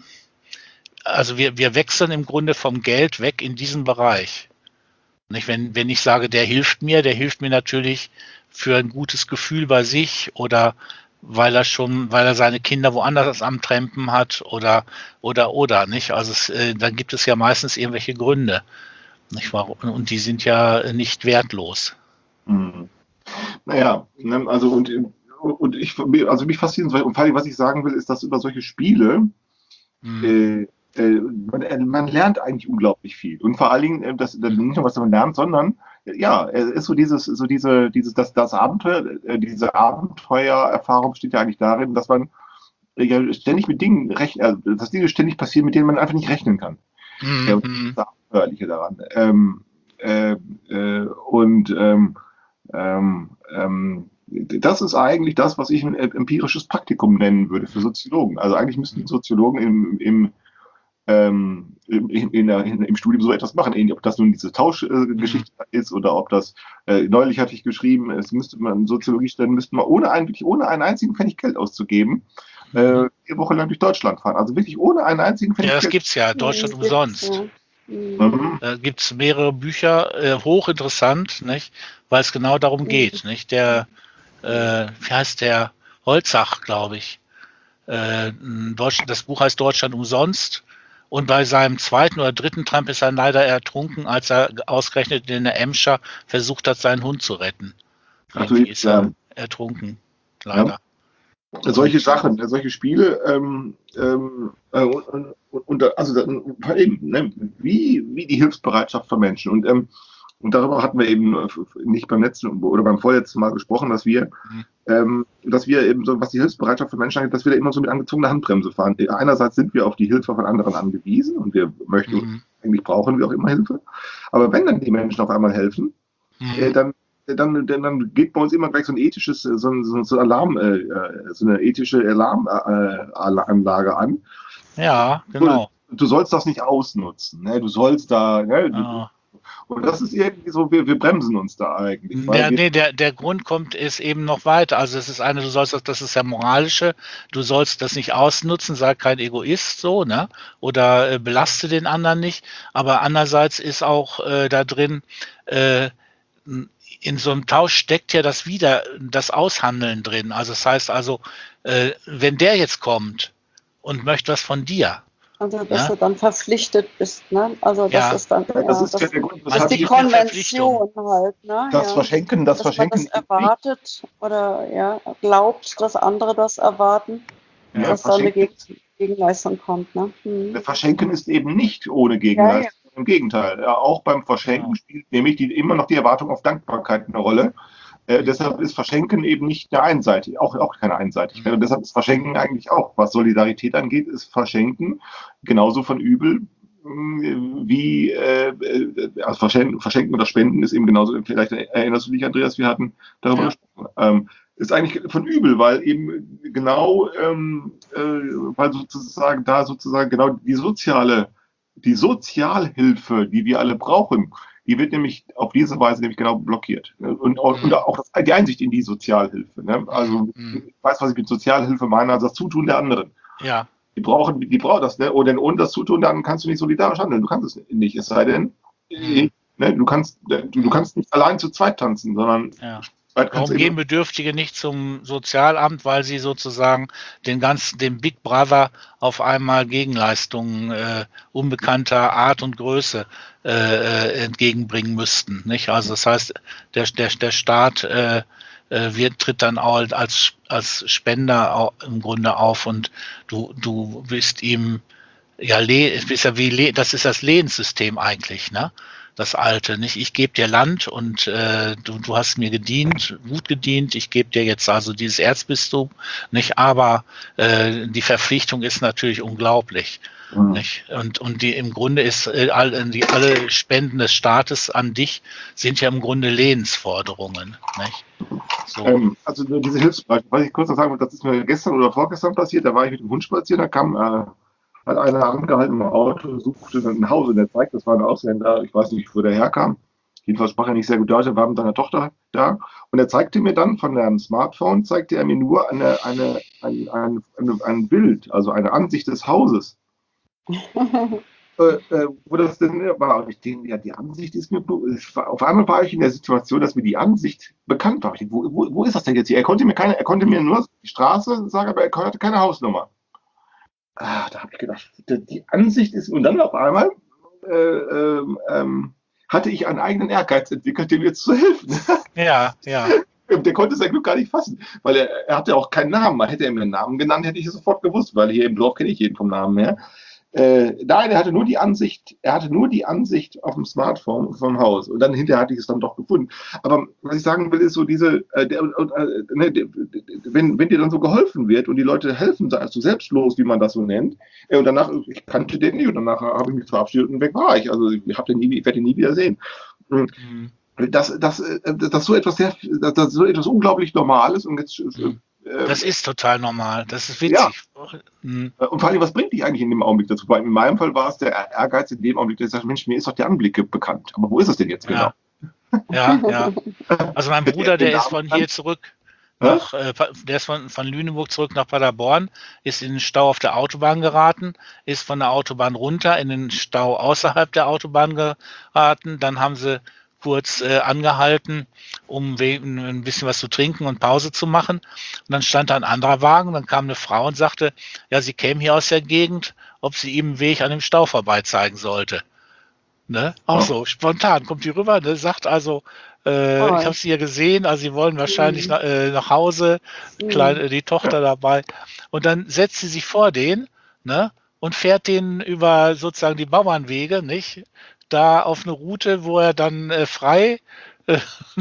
also wir, wir wechseln im Grunde vom Geld weg in diesen Bereich. Nicht? Wenn, wenn ich sage, der hilft mir, der hilft mir natürlich für ein gutes Gefühl bei sich oder weil er schon, weil er seine Kinder woanders am Trampen hat oder oder oder nicht. Also es, äh, dann gibt es ja meistens irgendwelche Gründe, nicht wahr? Und die sind ja nicht wertlos. Mhm. Naja, also und und ich also mich fasziniert und vor allem, was ich sagen will, ist, dass über solche Spiele mhm. äh, Man, man lernt eigentlich unglaublich viel. Und vor allen Dingen, das, das nicht nur, was man lernt, sondern ja, es ist so dieses, so diese, dieses, das, das Abenteuer, diese Abenteuererfahrung besteht ja eigentlich darin, dass man ja ständig mit Dingen rechnet, also, dass Dinge ständig passieren, mit denen man einfach nicht rechnen kann. Mhm. Ja, und das ist das Abenteuerliche daran. Ähm, äh, äh, und ähm, ähm, das ist eigentlich das, was ich ein empirisches Praktikum nennen würde für Soziologen. Also eigentlich müssten die Soziologen im, im, ähm, im, in der, in, im Studium so etwas machen. Ob das nun diese Tauschgeschichte äh, ist oder ob das, äh, neulich hatte ich geschrieben, es müsste man Soziologie stellen, müsste man ohne einen, wirklich ohne einen einzigen Pfennig Geld auszugeben, äh, vier Wochen lang durch Deutschland fahren. Also wirklich ohne einen einzigen Pfennig Ja, das Geld. gibt's ja, Deutschland Mhm, umsonst. ja. Mhm. Da gibt's mehrere Bücher, äh, hochinteressant, nicht? Weil es genau darum geht, nicht? Der, äh, wie heißt der? Holzach, glaube ich. Äh, Deutschland, das Buch heißt Deutschland umsonst. Und bei seinem zweiten oder dritten Trump ist er leider ertrunken, als er ausgerechnet in der Emscher versucht hat, seinen Hund zu retten. Also Irgendwie ist er ja. ertrunken, leider. Solche Sachen, äh, solche Spiele, ähm, ähm, äh, und, und, und also dann, eben, ne, wie, wie die Hilfsbereitschaft von Menschen. Und, ähm, und darüber hatten wir eben nicht beim letzten oder beim vorletzten Mal gesprochen, dass wir, Mhm. ähm, dass wir eben so, was die Hilfsbereitschaft von Menschen angeht, dass wir da immer so mit angezogener Handbremse fahren. Einerseits sind wir auf die Hilfe von anderen angewiesen und wir möchten, Mhm. eigentlich brauchen wir auch immer Hilfe. Aber wenn dann die Menschen auf einmal helfen, äh, Mhm. dann Dann, dann, dann geht bei uns immer gleich so ein ethisches, so, so, so Alarm, äh, so eine ethische Alarmanlage äh, an. Ja, genau. Du, du sollst das nicht ausnutzen, ne? Du sollst da, ne? Du, Ja. Und das ist irgendwie so, wir, wir bremsen uns da eigentlich. Weil Der, wir, nee, der, der Grund kommt, ist eben noch weiter. Also es ist eine, du sollst das, das ist ja moralische, du sollst das nicht ausnutzen, sei kein Egoist so, ne? Oder äh, belaste den anderen nicht. Aber andererseits ist auch äh, da drin, äh, in so einem Tausch steckt ja das wieder, das Aushandeln drin. Also das heißt also, äh, wenn der jetzt kommt und möchte was von dir, Also, dass Ja. du dann verpflichtet bist, ne? Also, das Ja. ist dann, Ja, das ja, ist das, ja der Grund, das weshalb ist die Also nicht eine Konvention halt, ne? das ja. Verschenken, das Dass man Verschenken das erwartet oder ja, glaubt, dass andere das erwarten, Ja, dass da eine Verschenken, Gegen Gegenleistung kommt, ne? Hm. Verschenken ist eben nicht ohne Gegenleistung. Ja, Im Gegenteil, ja, auch beim Verschenken Ja. spielt nämlich die, immer noch die Erwartung auf Dankbarkeit eine Rolle. Äh, deshalb ist Verschenken eben nicht eine einseitig, auch, auch keine Einseitigkeit. Und deshalb ist Verschenken eigentlich auch, was Solidarität angeht, ist Verschenken genauso von übel mh, wie äh, äh, also Verschenken, Verschenken oder Spenden ist eben genauso, vielleicht erinnerst du dich, Andreas, wir hatten darüber Ja. gesprochen. Ähm, ist eigentlich von übel, weil eben genau, ähm, äh, weil sozusagen da sozusagen genau die soziale, die Sozialhilfe, die wir alle brauchen, die wird nämlich auf diese Weise nämlich genau blockiert. Und, und Mhm. auch das, die Einsicht in die Sozialhilfe. Ne? Also Mhm. ich weiß, was ich mit Sozialhilfe meine, also das Zutun der anderen. Ja. Die brauchen, die brauchen das, ne? Und ohne das Zutun, dann kannst du nicht solidarisch handeln. Du kannst es nicht. Es sei denn, Mhm. ne, du kannst, du, du kannst nicht allein zu zweit tanzen, sondern Ja. zweit kannst Warum du gehen immer, Bedürftige nicht zum Sozialamt, weil sie sozusagen den ganzen, dem Big Brother auf einmal Gegenleistungen äh, unbekannter Art und Größe äh, äh, entgegenbringen müssten, nicht? Also das heißt, der, der, der Staat äh, äh, wird, tritt dann auch als, als Spender au- im Grunde auf und du, du bist ihm, ja, le, bist ja wie, le, das ist das Lehenssystem eigentlich, ne? Das alte, nicht? Ich gebe dir Land und äh, du, du hast mir gedient, gut gedient, ich gebe dir jetzt also dieses Erzbistum, nicht? Aber äh, die Verpflichtung ist natürlich unglaublich, Mhm. nicht? Und, und die im Grunde ist, äh, all, die, alle Spenden des Staates an dich sind ja im Grunde Lehensforderungen, nicht? So. Ähm, also diese Hilfsbereitschaft, was ich kurz noch sagen wollte, das ist mir gestern oder vorgestern passiert, da war ich mit dem Hund spazieren, da kam äh, hat einer angehalten im Auto, suchte dann ein Haus und der zeigt, das war ein Ausländer, ich weiß nicht, wo der herkam. Jedenfalls sprach er nicht sehr gut Deutsch, er war mit seiner Tochter da und er zeigte mir dann von einem Smartphone, zeigte er mir nur eine, eine, ein, ein, ein, ein Bild, also eine Ansicht des Hauses. Äh, äh, wo das denn war. Und ich denke, ja, die Ansicht ist mir, ich war, auf einmal war ich in der Situation, dass mir die Ansicht bekannt war. Ich denke, wo, wo, wo ist das denn jetzt hier? Er konnte mir keine, er konnte mir nur die Straße sagen, aber er hatte keine Hausnummer. Ah, da habe ich gedacht, die, die Ansicht ist, und dann auf einmal äh, ähm, ähm, hatte ich einen eigenen Ehrgeiz entwickelt, dem jetzt zu helfen. Ja, ja. Der konnte sein Glück gar nicht fassen, weil er, er hatte auch keinen Namen. Man hätte er mir einen Namen genannt, hätte ich es sofort gewusst, weil hier im Dorf kenne ich jeden vom Namen her. Äh, nein, er hatte nur die Ansicht, er hatte nur die Ansicht auf dem Smartphone vom Haus und dann hinterher hatte ich es dann doch gefunden. Aber was ich sagen will, ist so diese, äh, der, äh, ne, der, wenn, wenn dir dann so geholfen wird und die Leute helfen, so also selbstlos, wie man das so nennt, äh, und danach, ich kannte den nicht und danach habe ich mich verabschiedet und weg war ich. Also ich, hab den nie, ich werde ihn nie wieder sehen. Mhm. dass, dass, dass so etwas sehr, dass so etwas unglaublich Normales und jetzt Hm. äh, Das ist total normal. Das ist ja. witzig. Hm. Und vor allem, was bringt dich eigentlich in dem Augenblick dazu? Weil in meinem Fall war es der Ehrgeiz in dem Augenblick, der sagt, Mensch, mir ist doch der Anblick bekannt. Aber wo ist es denn jetzt genau? Ja, ja, ja. Also mein Bruder, der ist von hier zurück Hä? nach, äh, der ist von, von Lüneburg zurück nach Paderborn, ist in den Stau auf der Autobahn geraten, ist von der Autobahn runter in den Stau außerhalb der Autobahn geraten. Dann haben sie kurz äh, angehalten, um we- ein bisschen was zu trinken und Pause zu machen. Und dann stand da ein anderer Wagen, dann kam eine Frau und sagte, ja, sie käme hier aus der Gegend, ob sie ihm einen Weg an dem Stau vorbei zeigen sollte. Ne? Auch Ja. so, spontan kommt die rüber, ne? Sagt also, äh, Oh. ich habe sie ja gesehen, also sie wollen wahrscheinlich Mhm. nach, äh, nach Hause, Mhm. kleine, die Tochter dabei. Und dann setzt sie sich vor den, ne? Und fährt den über sozusagen die Bauernwege, nicht? Da auf eine Route, wo er dann äh, frei äh,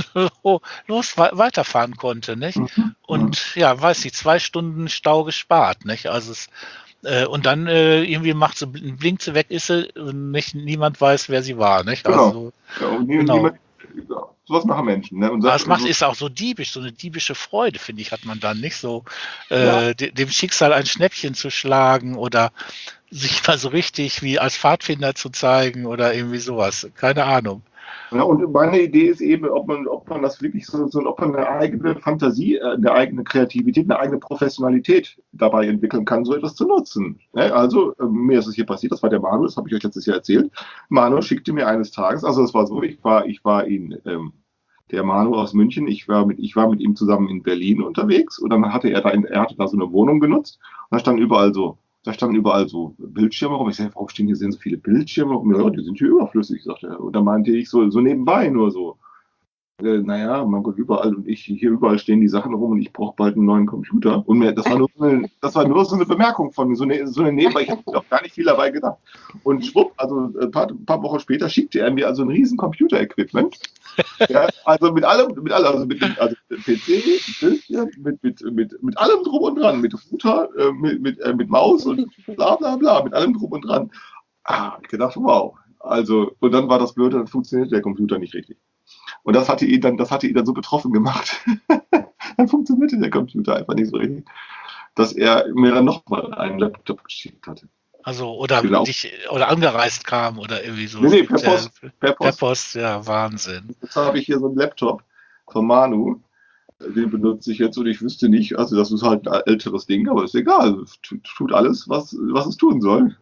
los we- weiterfahren konnte, nicht? Mhm. Und ja, weiß ich, zwei Stunden Stau gespart, nicht? Also es, äh, und dann äh, irgendwie macht sie, blinkt sie weg, ist sie, und nicht, niemand weiß, wer sie war, nicht? Genau. Also, Ja, und nie- Genau. niemand, ja, sowas machen Menschen. Ne? Und aber sagt, es macht, also, ist auch so diebisch, so eine diebische Freude, finde ich, hat man dann nicht so, Ja. äh, de, dem Schicksal ein Schnäppchen zu schlagen oder sich mal so richtig wie als Pfadfinder zu zeigen oder irgendwie sowas. Keine Ahnung. ja, und meine Idee ist eben, ob man, ob man das wirklich so, so ob man eine eigene Fantasie, äh, eine eigene Kreativität, eine eigene Professionalität dabei entwickeln kann, so etwas zu nutzen. Ne? Also, äh, mir ist es hier passiert, das war der Manu, das habe ich euch letztes Jahr erzählt. Manu schickte mir eines Tages, also es war so, ich war, ich war in, ähm, der Manu aus München, ich war mit, ich war mit ihm zusammen in Berlin unterwegs und dann hatte er da, in, er hatte da so eine Wohnung genutzt und da standen überall so, da standen überall so Bildschirme rum. Ich sage, warum stehen hier so viele Bildschirme rum? Ja, die sind hier überflüssig, sagte er. Und dann meinte ich so, so nebenbei nur so. Äh, naja, mein Gott, überall und ich, hier überall stehen die Sachen rum und ich brauche bald einen neuen Computer. Und mir, das war nur so eine, das war nur so eine Bemerkung von mir, so eine, so eine Nebenbei, ich habe auch gar nicht viel dabei gedacht. Und schwupp, also ein paar, ein paar Wochen später schickte er mir also ein riesen Computer-Equipment. Ja, also mit allem, mit allem, also mit also P C, mit Bildschirm, mit, mit, mit, mit allem drum und dran, mit Router, äh, mit, mit, äh, mit Maus und bla bla bla, mit allem drum und dran. Ah, hab ich gedacht, wow. Also, und dann war das Blöde, dann funktioniert der Computer nicht richtig. Und das hatte ihn dann, das hatte ihn dann so betroffen gemacht. Dann funktionierte der Computer einfach nicht so richtig, dass er mir dann nochmal einen Laptop geschickt hatte. Also, oder Genau. dich, oder angereist kam oder irgendwie so. Nee, nee, per Äh, Post. Per Per Post. Post, ja, Wahnsinn. Jetzt habe ich hier so einen Laptop von Manu. Den benutze ich jetzt und ich wüsste nicht, also das ist halt ein älteres Ding, aber ist egal. Es tut, tut alles, was, was es tun soll.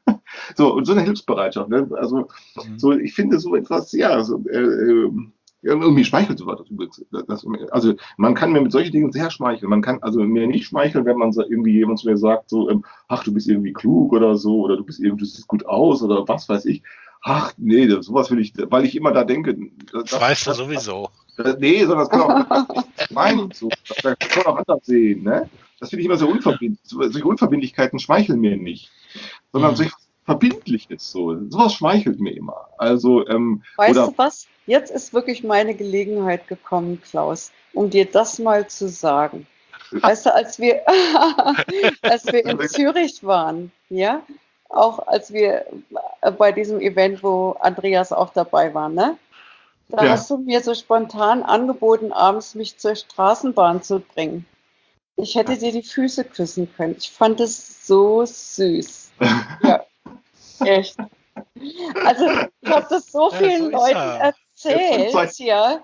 So, und so eine Hilfsbereitschaft. Ne? Also, Mhm. so, ich finde so etwas, ja, so, äh, äh, irgendwie schmeichelt sowas übrigens. Das, also, man kann mir mit solchen Dingen sehr schmeicheln. Man kann also mir nicht schmeicheln, wenn man so irgendwie jemand zu mir sagt, so, ähm, ach, du bist irgendwie klug oder so, oder du bist irgendwie, du siehst gut aus oder was weiß ich. Ach, nee, das, sowas will ich, weil ich immer da denke, Das, das weißt du sowieso. Das, nee, sondern das kann auch meinen so. Das kann auch anders sehen, ne? Das finde ich immer so unverbindlich. Solche Unverbindlichkeiten schmeicheln mir nicht. Sondern Mhm. solche Verbindliches so. Sowas schmeichelt mir immer. Also, ähm, Weißt oder, du was? Jetzt ist wirklich meine Gelegenheit gekommen, Klaus, um dir das mal zu sagen. Weißt du, als wir, als wir in Zürich waren, ja, auch als wir bei diesem Event, wo Andreas auch dabei war, ne? Da Ja. hast du mir so spontan angeboten, abends mich zur Straßenbahn zu bringen. Ich hätte dir die Füße küssen können. Ich fand es so süß. Ja, echt. Also, ich habe das so Ja, vielen so ist Leuten er. erzählt, Jetzt ja.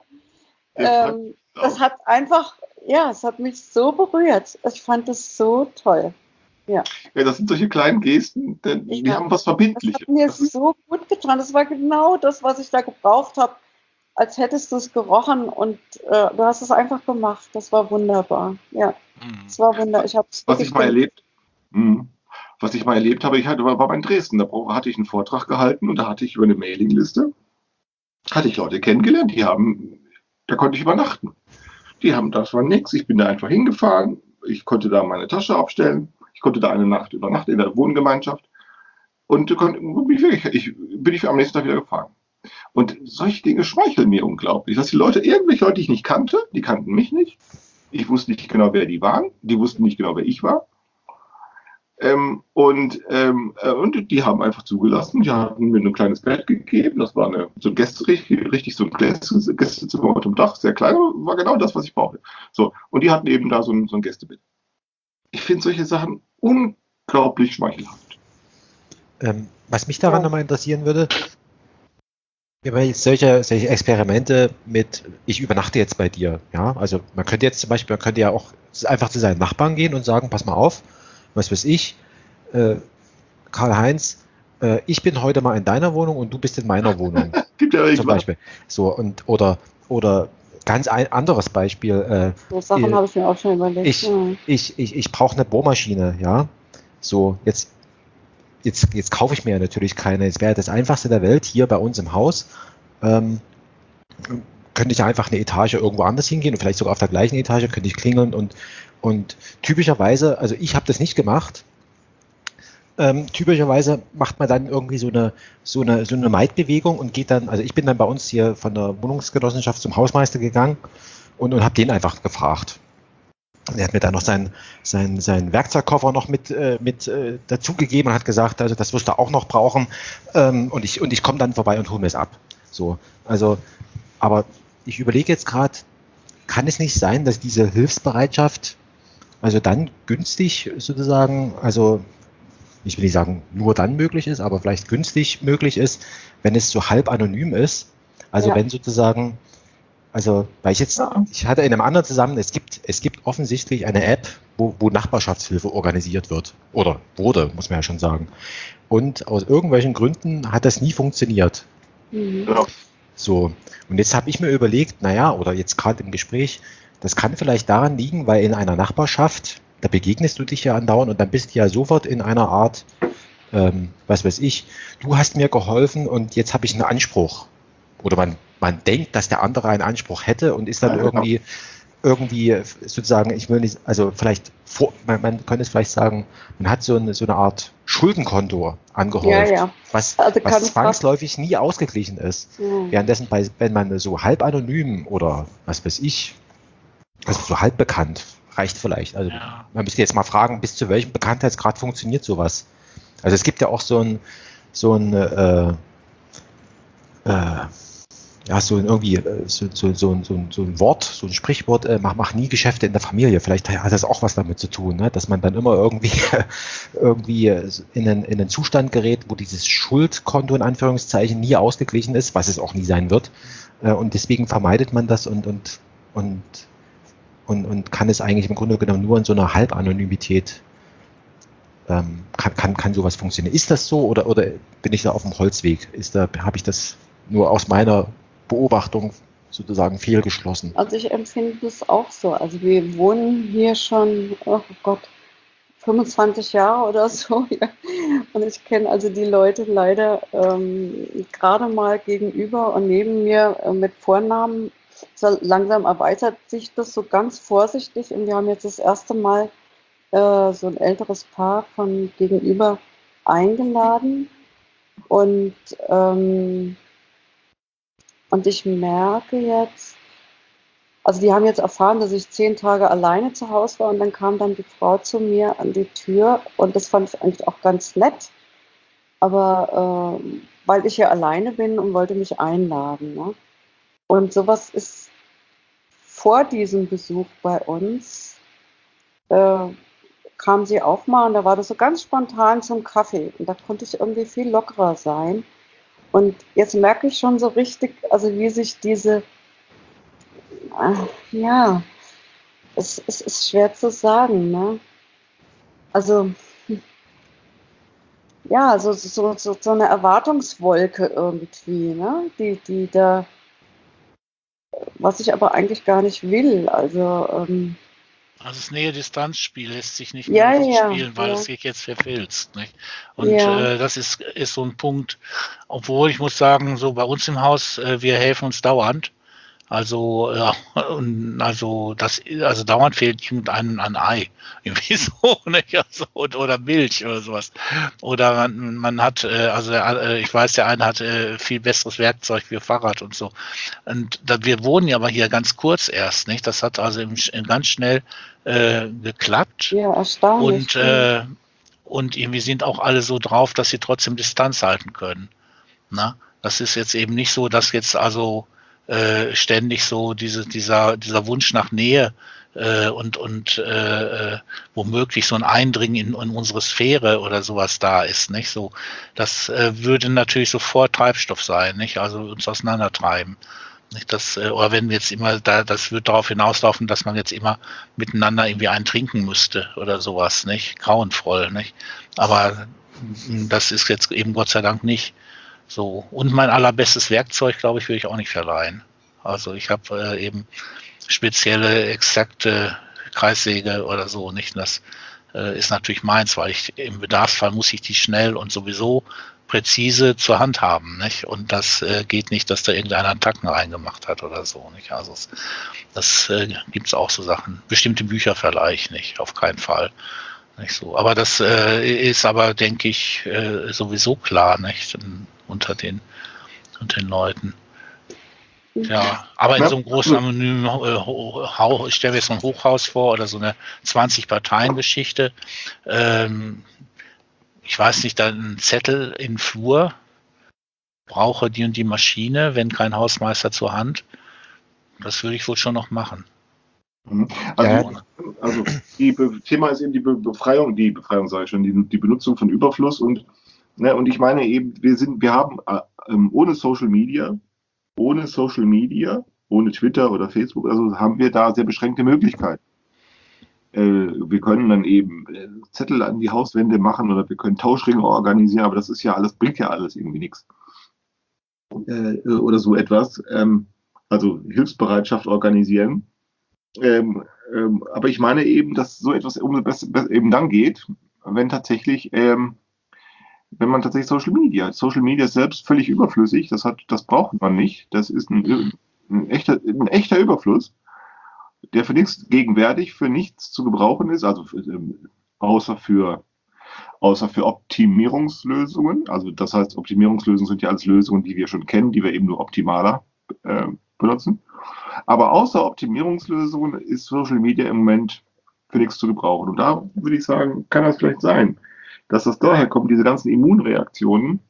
Ähm, das hat einfach, ja, es hat mich so berührt. Ich fand es so toll. ja, das sind solche kleinen Gesten, denn die Ja. haben was Das Verbindliches. hat mir Das ist, so gut getan. Das war genau das, was ich da gebraucht habe, als hättest du es gerochen und äh, du hast es einfach gemacht. Das war wunderbar. Ja, Mhm. es war wunderbar. Ich habe es was ich mal erlebt, mh, was ich mal erlebt habe, ich hatte, war, war in Dresden, da brauch- hatte ich einen Vortrag gehalten und da hatte ich über eine Mailingliste, hatte ich Leute kennengelernt, die haben, da konnte ich übernachten. Die haben, das war nix, ich bin da einfach hingefahren, ich konnte da meine Tasche abstellen, ich konnte da eine Nacht übernachten in der Wohngemeinschaft und konnte, bin ich wirklich, ich, bin ich am nächsten Tag wieder gefahren. Und solche Dinge schmeicheln mir unglaublich, dass die Leute, irgendwelche Leute, die ich nicht kannte, die kannten mich nicht, ich wusste nicht genau, wer die waren, die wussten nicht genau, wer ich war. Ähm, und, ähm, äh, und die haben einfach zugelassen, die hatten mir ein kleines Bett gegeben, das war eine, so ein Gäste, richtig, richtig so ein Gäste, Gästezimmer unter dem Dach, sehr klein, aber war genau das, was ich brauchte. So, und die hatten eben da so ein, so ein Gästebett. Ich finde solche Sachen unglaublich schmeichelhaft. Ähm, was mich daran Ja. nochmal interessieren würde, wenn man jetzt solche, solche Experimente mit, ich übernachte jetzt bei dir, ja, also man könnte jetzt zum Beispiel, man könnte ja auch einfach zu seinen Nachbarn gehen und sagen, pass mal auf, was weiß ich, äh, Karl-Heinz, äh, ich bin heute mal in deiner Wohnung und du bist in meiner Wohnung, Gibt ja nicht zum was. Beispiel. So, und, oder, oder ganz ein anderes Beispiel, äh, So Sachen äh, habe ich mir auch schon überlegt. ich, ja. ich, ich, ich brauche eine Bohrmaschine, ja, so, jetzt Jetzt, jetzt kaufe ich mir ja natürlich keine. Es wäre das Einfachste der Welt hier bei uns im Haus. Ähm, könnte ich einfach eine Etage irgendwo anders hingehen und vielleicht sogar auf der gleichen Etage könnte ich klingeln und, und typischerweise, also ich habe das nicht gemacht, ähm, typischerweise macht man dann irgendwie so eine, so eine, so eine Maidbewegung und geht dann, also ich bin dann bei uns hier von der Wohnungsgenossenschaft zum Hausmeister gegangen und, und habe den einfach gefragt. Er hat mir dann noch seinen sein, sein Werkzeugkoffer noch mit, äh, mit äh, dazugegeben und hat gesagt, also das wirst du auch noch brauchen. Ähm, und ich, und ich komme dann vorbei und hole mir es ab. So, also, aber ich überlege jetzt gerade, kann es nicht sein, dass diese Hilfsbereitschaft also dann günstig sozusagen, also ich will nicht sagen nur dann möglich ist, aber vielleicht günstig möglich ist, wenn es so halb anonym ist. Also Ja. wenn sozusagen Also, weil ich jetzt, Ja. ich hatte in einem anderen zusammen, es gibt, es gibt offensichtlich eine App, wo, wo Nachbarschaftshilfe organisiert wird. Oder wurde, muss man ja schon sagen. Und aus irgendwelchen Gründen hat das nie funktioniert. Mhm. Ja. So. Und jetzt habe ich mir überlegt, naja, oder jetzt gerade im Gespräch, das kann vielleicht daran liegen, weil in einer Nachbarschaft, da begegnest du dich ja andauernd und dann bist du ja sofort in einer Art, ähm, was weiß ich, du hast mir geholfen und jetzt habe ich einen Anspruch. Oder man, man denkt, dass der andere einen Anspruch hätte und ist dann Ja, irgendwie, irgendwie sozusagen, ich will nicht, also vielleicht, vor, man, man könnte es vielleicht sagen, man hat so eine, so eine Art Schuldenkonto angehäuft, Ja, ja. was, Also kann was es zwangsläufig nie ausgeglichen ist. Ja. Währenddessen, bei, wenn man so halb anonym oder was weiß ich, also so halb bekannt, reicht vielleicht. Also Ja. man müsste jetzt mal fragen, bis zu welchem Bekanntheitsgrad funktioniert sowas. Also es gibt ja auch so ein, so ein, äh, äh, ja, so ein irgendwie, äh, so, so, so, ein- so, ein- so ein Wort, so ein Sprichwort, äh, mach, mach nie Geschäfte in der Familie. Vielleicht hat das auch was damit zu tun, ne? Dass man dann immer irgendwie, irgendwie in einen, in einen Zustand gerät, wo dieses Schuldkonto in Anführungszeichen nie ausgeglichen ist, was es auch nie sein wird. Äh, und deswegen vermeidet man das und, und, und, und, und kann es eigentlich im Grunde genommen nur in so einer Halbanonymität ähm, kann, kann, kann sowas funktionieren. Ist das so oder, oder bin ich da auf dem Holzweg? Ist da, habe ich das nur aus meiner Beobachtung sozusagen fehlgeschlossen? Also ich empfinde es auch so. Also wir wohnen hier schon, oh Gott, fünfundzwanzig Jahre oder so. Ja. Und ich kenne also die Leute leider ähm, gerade mal gegenüber und neben mir äh, mit Vornamen. So langsam erweitert sich das so ganz vorsichtig und wir haben jetzt das erste Mal äh, so ein älteres Paar von gegenüber eingeladen und ähm, und ich merke jetzt, also die haben jetzt erfahren, dass ich zehn Tage alleine zu Hause war und dann kam dann die Frau zu mir an die Tür und das fand ich eigentlich auch ganz nett, aber ähm, weil ich ja alleine bin und wollte mich einladen. Ne? Und sowas ist vor diesem Besuch bei uns, äh, kam sie auch mal und da war das so ganz spontan zum Kaffee und da konnte ich irgendwie viel lockerer sein. Und jetzt merke ich schon so richtig, also wie sich diese, äh, ja, es, es ist schwer zu sagen, ne? Also, hm, ja, so, so, so, so eine Erwartungswolke irgendwie, ne? Die, die da, was ich aber eigentlich gar nicht will. Also, ähm, Also das Nähe-Distanz-Spiel lässt sich nicht mehr ja, richtig ja, spielen, weil ja, es sich jetzt verfilzt. Nicht? Und ja, äh, das ist, ist so ein Punkt, obwohl ich muss sagen, so bei uns im Haus, äh, wir helfen uns dauernd. Also, ja, und also das, also dauernd fehlt irgendeinem ein Ei. Irgendwie so, nicht? Also, und, oder Milch oder sowas. Oder man, man hat, äh, also äh, ich weiß, der eine hat äh, viel besseres Werkzeug für Fahrrad und so. Und da, wir wohnen ja aber hier ganz kurz erst, nicht? Das hat also im, im ganz schnell äh, geklappt. ja, erstaunlich. Und, äh, und irgendwie sind auch alle so drauf, dass sie trotzdem Distanz halten können. Na, das ist jetzt eben nicht so, dass jetzt also äh, ständig so diese, dieser, dieser Wunsch nach Nähe äh, und, und äh, äh, womöglich so ein Eindringen in, in unsere Sphäre oder sowas da ist, nicht? So, das äh, würde natürlich sofort Treibstoff sein, nicht? Also uns auseinandertreiben. Nicht? Das, äh, oder wenn jetzt immer da, das wird darauf hinauslaufen, dass man jetzt immer miteinander irgendwie einen trinken müsste oder sowas, nicht? Grauenvoll, nicht? Aber mh, das ist jetzt eben Gott sei Dank nicht. So, und mein allerbestes Werkzeug, glaube ich, würde ich auch nicht verleihen. Also ich habe äh, eben spezielle, exakte Kreissäge oder so, nicht? Das äh, ist natürlich meins, weil ich im Bedarfsfall muss ich die schnell und sowieso präzise zur Hand haben, nicht? Und das äh, geht nicht, dass da irgendeiner einen Tacken reingemacht hat oder so, nicht? Also es, das äh, gibt es auch so Sachen. Bestimmte Bücher verleihe ich nicht, auf keinen Fall. Nicht so. Aber das äh, ist aber, denke ich, äh, sowieso klar, nicht? Unter den, unter den Leuten. Ja, aber in so einem großen anonymen äh, ich stelle mir jetzt so ein Hochhaus vor oder so eine zwanzig-Parteien-Geschichte. Ähm, ich weiß nicht, dann ein Zettel in Flur, brauche die und die Maschine, wenn kein Hausmeister zur Hand. Das würde ich wohl schon noch machen. Also, also die Be- Thema ist eben die Be- Befreiung, die Befreiung sage ich schon, die, die Benutzung von Überfluss und, ne, und ich meine eben, wir sind, wir haben äh, ohne Social Media, ohne Social Media, ohne Twitter oder Facebook, also haben wir da sehr beschränkte Möglichkeiten. Äh, wir können dann eben äh, Zettel an die Hauswände machen oder wir können Tauschringe organisieren, aber das ist ja alles, bringt ja alles irgendwie nichts. Äh, oder so etwas. Ähm, also Hilfsbereitschaft organisieren. Ähm, ähm, aber ich meine eben, dass so etwas umso besser, besser eben dann geht, wenn tatsächlich, ähm, wenn man tatsächlich Social Media, Social Media ist selbst völlig überflüssig, das hat, das braucht man nicht, das ist ein, ein echter, ein echter Überfluss, der für nichts gegenwärtig, für nichts zu gebrauchen ist, also für, ähm, außer für, außer für Optimierungslösungen, also das heißt, Optimierungslösungen sind ja alles Lösungen, die wir schon kennen, die wir eben nur optimaler äh, benutzen. Aber außer Optimierungslösungen ist Social Media im Moment für nichts zu gebrauchen. Und da würde ich sagen, kann das vielleicht sein, dass das daher kommt, diese ganzen Immunreaktionen,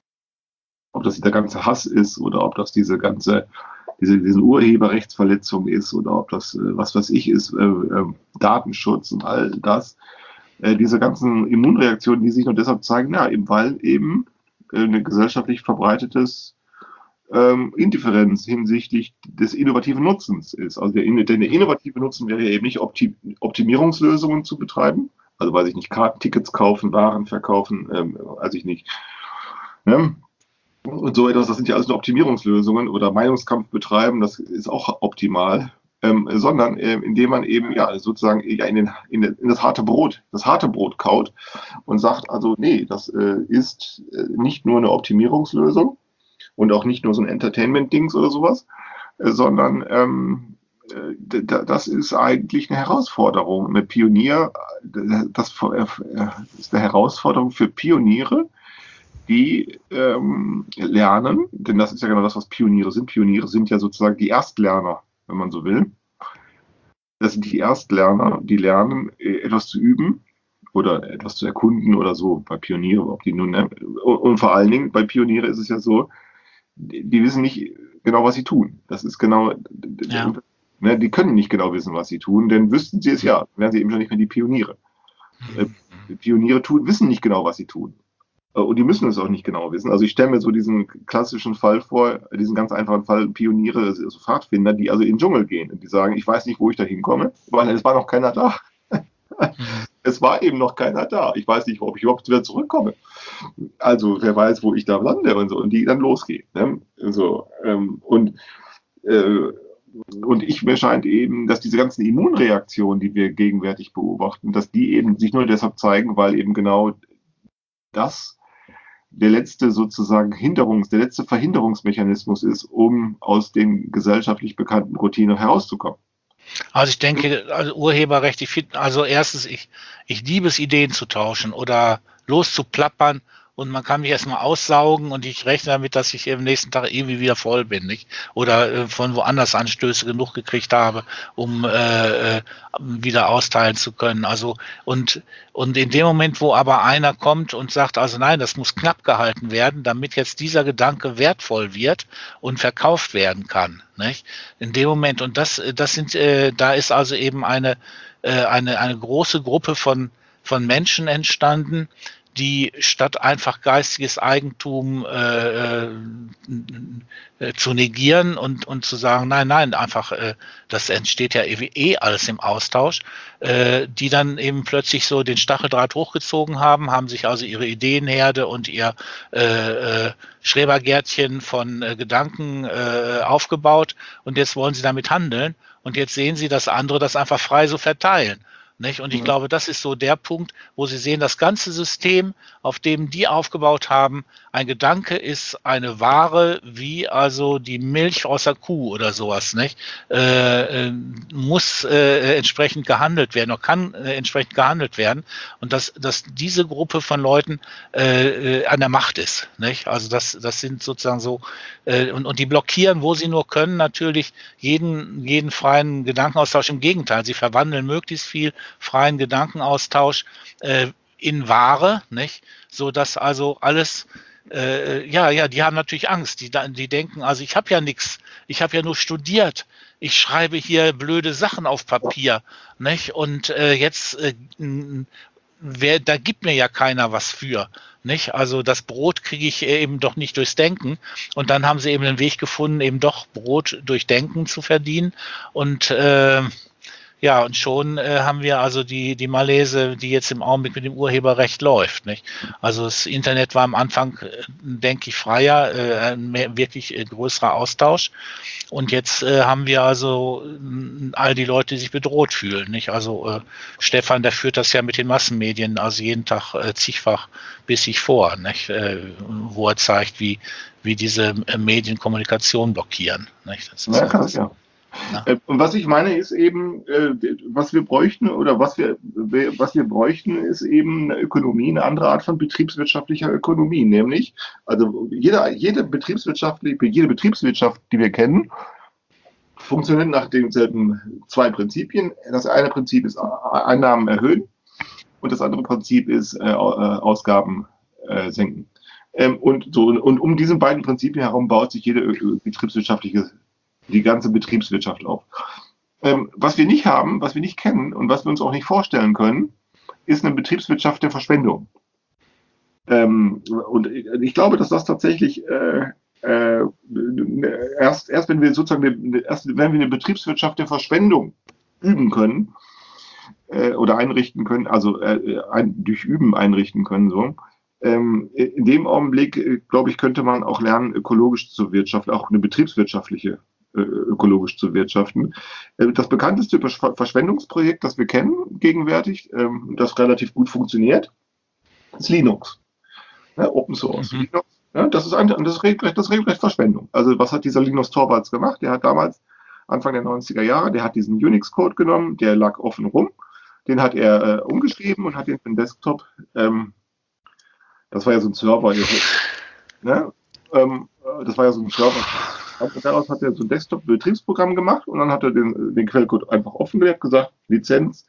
ob das der ganze Hass ist oder ob das diese ganze, diese, diese Urheberrechtsverletzung ist oder ob das, was weiß ich, ist, äh, äh, Datenschutz und all das, äh, diese ganzen Immunreaktionen, die sich nur deshalb zeigen, ja, eben weil eben äh, ein gesellschaftlich verbreitetes Ähm, Indifferenz hinsichtlich des innovativen Nutzens ist. Also der, der innovative Nutzen wäre eben nicht Optim Optimierungslösungen zu betreiben, also weiß ich nicht, Kartentickets kaufen, Waren verkaufen, ähm, weiß ich nicht. Ne? Und so etwas, das sind ja alles nur Optimierungslösungen oder Meinungskampf betreiben, das ist auch optimal, ähm, sondern äh, indem man eben ja sozusagen ja, in, den, in, in das harte Brot, das harte Brot kaut und sagt, also nee, das äh, ist äh, nicht nur eine Optimierungslösung, und auch nicht nur so ein Entertainment-Dings oder sowas, äh, sondern ähm, äh, das ist eigentlich eine Herausforderung. Eine Pionier, das äh, ist eine Herausforderung für Pioniere, die ähm, lernen, denn das ist ja genau das, was Pioniere sind. Pioniere sind ja sozusagen die Erstlerner, wenn man so will. Das sind die Erstlerner, die lernen, etwas zu üben oder etwas zu erkunden oder so bei Pioniere, ob die nun, und vor allen Dingen bei Pioniere ist es ja so, die wissen nicht genau, was sie tun. Das ist genau, ja. Ne, die können nicht genau wissen, was sie tun, denn wüssten sie es ja, wären sie eben schon nicht mehr die Pioniere. Mhm. Äh, Pioniere tun, wissen nicht genau, was sie tun. Äh, und die müssen es auch nicht genau wissen. Also ich stelle mir so diesen klassischen Fall vor, diesen ganz einfachen Fall, Pioniere, also Pfadfinder, die also in den Dschungel gehen und die sagen, ich weiß nicht, wo ich da hinkomme, weil es war noch keiner da. Es war eben noch keiner da. Ich weiß nicht, ob ich überhaupt wieder zurückkomme. Also wer weiß, wo ich da lande und so. Und die dann losgehen. Ne? So, ähm, und, äh, und ich mir scheint eben, dass diese ganzen Immunreaktionen, die wir gegenwärtig beobachten, dass die eben sich nur deshalb zeigen, weil eben genau das der letzte sozusagen Hinderungs, der letzte Verhinderungsmechanismus ist, um aus den gesellschaftlich bekannten Routinen herauszukommen. Also ich denke, also Urheberrecht, ich finde, also erstens, ich, ich liebe es, Ideen zu tauschen oder loszuplappern und man kann mich erstmal aussaugen und ich rechne damit, dass ich am nächsten Tag irgendwie wieder voll bin, nicht? Oder äh, von woanders Anstöße genug gekriegt habe, um äh, äh, wieder austeilen zu können. Also und und in dem Moment, wo aber einer kommt und sagt, also nein, das muss knapp gehalten werden, damit jetzt dieser Gedanke wertvoll wird und verkauft werden kann, nicht? In dem Moment, und das das sind äh, da ist also eben eine äh, eine eine große Gruppe von von Menschen entstanden, die statt einfach geistiges Eigentum äh, äh, zu negieren und, und zu sagen, nein, nein, einfach, äh, das entsteht ja eh, eh alles im Austausch, äh, die dann eben plötzlich so den Stacheldraht hochgezogen haben, haben sich also ihre Ideenherde und ihr äh, äh, Schrebergärtchen von äh, Gedanken äh, aufgebaut und jetzt wollen sie damit handeln und jetzt sehen sie, dass andere das einfach frei so verteilen. Nicht? Und ich Mhm. glaube, das ist so der Punkt, wo Sie sehen, das ganze System, auf dem die aufgebaut haben, ein Gedanke ist eine Ware wie also die Milch aus der Kuh oder sowas, nicht? Äh, äh, muss äh, entsprechend gehandelt werden oder kann äh, entsprechend gehandelt werden und dass, dass diese Gruppe von Leuten äh, äh, an der Macht ist, nicht? Also das, das sind sozusagen so äh, und, und die blockieren, wo sie nur können, natürlich jeden, jeden freien Gedankenaustausch. Im Gegenteil, sie verwandeln möglichst viel freien Gedankenaustausch äh, in Ware, nicht? So dass also alles äh, ja, ja, die haben natürlich Angst. Die, die denken, also ich habe ja nichts, ich habe ja nur studiert. Ich schreibe hier blöde Sachen auf Papier, nicht? Und äh, jetzt, äh, wer, da gibt mir ja keiner was für, nicht? Also das Brot kriege ich eben doch nicht durchs Denken. Und dann haben sie eben den Weg gefunden, eben doch Brot durch Denken zu verdienen. Und äh, ja, und schon äh, haben wir also die, die Malaise, die jetzt im Augenblick mit dem Urheberrecht läuft, nicht? Also das Internet war am Anfang, äh, denke ich, freier, äh, ein mehr, wirklich äh, größerer Austausch. Und jetzt äh, haben wir also äh, all die Leute, die sich bedroht fühlen, nicht? Also äh, Stefan, der führt das ja mit den Massenmedien, also jeden Tag äh, zigfach bissig vor, nicht? Äh, wo er zeigt, wie, wie diese äh, Medien Kommunikation blockieren, nicht? Das ist Ja, ja, krass, ja. Ja. Äh, Und was ich meine ist eben, äh, was wir bräuchten oder was wir, was wir bräuchten, ist eben eine Ökonomie, eine andere Art von betriebswirtschaftlicher Ökonomie, nämlich, also jede, jede betriebswirtschaftliche, jede Betriebswirtschaft, die wir kennen, funktioniert nach denselben zwei Prinzipien. Das eine Prinzip ist Einnahmen erhöhen und das andere Prinzip ist äh, Ausgaben äh, senken. Ähm, und, so, und um diesen beiden Prinzipien herum baut sich jede betriebswirtschaftliche die ganze Betriebswirtschaft auf. Ähm, was wir nicht haben, was wir nicht kennen und was wir uns auch nicht vorstellen können, ist eine Betriebswirtschaft der Verschwendung. Ähm, und ich glaube, dass das tatsächlich äh, äh, erst, erst wenn wir sozusagen eine, erst wenn wir eine Betriebswirtschaft der Verschwendung üben können äh, oder einrichten können, also äh, ein, durch Üben einrichten können, so, ähm, in dem Augenblick, äh, glaube ich, könnte man auch lernen, ökologisch zu wirtschaften, auch eine betriebswirtschaftliche ökologisch zu wirtschaften. Das bekannteste Verschwendungsprojekt, das wir kennen gegenwärtig, das relativ gut funktioniert, ist Linux. Ja, Open Source. Mhm. Linux, ja, das ist, ein, das ist regelrecht, das ist regelrecht Verschwendung. Also was hat dieser Linus Torvalds gemacht? Der hat damals, Anfang der neunziger Jahre, der hat diesen Unix-Code genommen, der lag offen rum, den hat er äh, umgeschrieben und hat den für den Desktop, ähm, das war ja so ein Server, ne? ähm, das war ja so ein Server, und daraus hat er so ein Desktop-Betriebsprogramm gemacht und dann hat er den, den Quellcode einfach offengelegt, gesagt, Lizenz,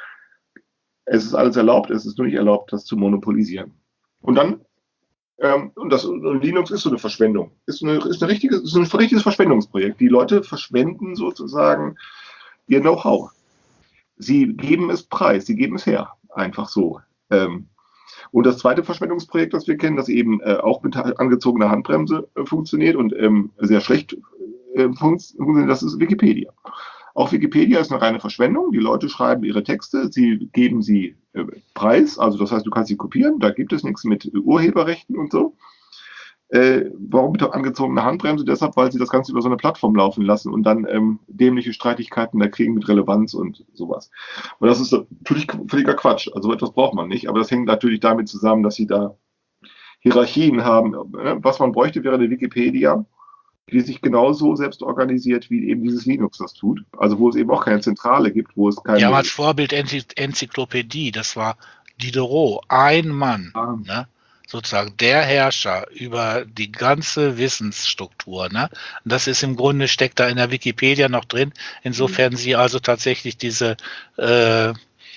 es ist alles erlaubt, es ist nur nicht erlaubt, das zu monopolisieren. Und dann, ähm, und, das, und Linux ist so eine Verschwendung, ist, eine, ist, eine richtige, ist ein richtiges Verschwendungsprojekt. Die Leute verschwenden sozusagen ihr Know-how. Sie geben es preis, sie geben es her, einfach so. Ähm, Und das zweite Verschwendungsprojekt, das wir kennen, das eben äh, auch mit angezogener Handbremse äh, funktioniert und ähm, sehr schlecht äh, funktioniert, das ist Wikipedia. Auch Wikipedia ist eine reine Verschwendung. Die Leute schreiben ihre Texte, sie geben sie äh, preis, also das heißt, du kannst sie kopieren, da gibt es nichts mit Urheberrechten und so. Äh, warum mit angezogener Handbremse? Deshalb, weil sie das Ganze über so eine Plattform laufen lassen und dann ähm, dämliche Streitigkeiten da kriegen mit Relevanz und sowas. Und das ist natürlich völliger Quatsch. Also etwas braucht man nicht, aber das hängt natürlich damit zusammen, dass sie da Hierarchien haben. Was man bräuchte, wäre eine Wikipedia, die sich genauso selbst organisiert, wie eben dieses Linux das tut. Also wo es eben auch keine Zentrale gibt, wo es keine... Ja, als Vorbild Enzyklopädie, das war Diderot, ein Mann. Ah. Ne? sozusagen der Herrscher über die ganze Wissensstruktur. Ne? Und das ist im Grunde, steckt da in der Wikipedia noch drin, insofern Sie also tatsächlich diese, äh, äh,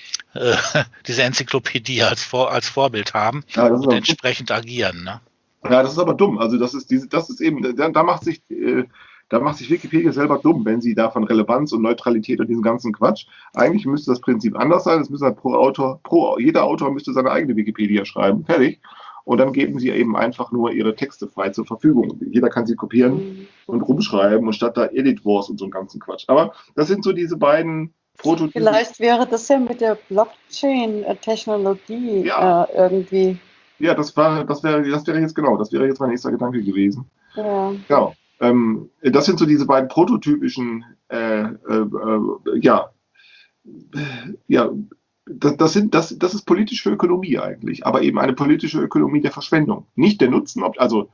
diese Enzyklopädie als, Vor als Vorbild haben Ja, das ist und aber, entsprechend agieren. Ne? ja, das ist aber dumm. Also das ist diese, das ist eben, da, da macht sich, äh, da macht sich Wikipedia selber dumm, wenn sie da von Relevanz und Neutralität und diesen ganzen Quatsch. Eigentlich müsste das Prinzip anders sein. Es müsste halt pro Autor, pro jeder Autor müsste seine eigene Wikipedia schreiben, fertig. Und dann geben sie eben einfach nur ihre Texte frei zur Verfügung. Jeder kann sie kopieren Mhm. und rumschreiben und statt da Edit Wars und so einen ganzen Quatsch. Aber das sind so diese beiden Prototypen. Vielleicht wäre das ja mit der Blockchain-Technologie Ja. äh, irgendwie. Ja, das war, das wäre, das wäre jetzt genau, das wäre jetzt mein nächster Gedanke gewesen. Ja. Genau. Ähm, das sind so diese beiden prototypischen, äh, äh, äh, ja, ja, das, das, sind, das, das ist politische Ökonomie eigentlich, aber eben eine politische Ökonomie der Verschwendung. Nicht der Nutzen, also,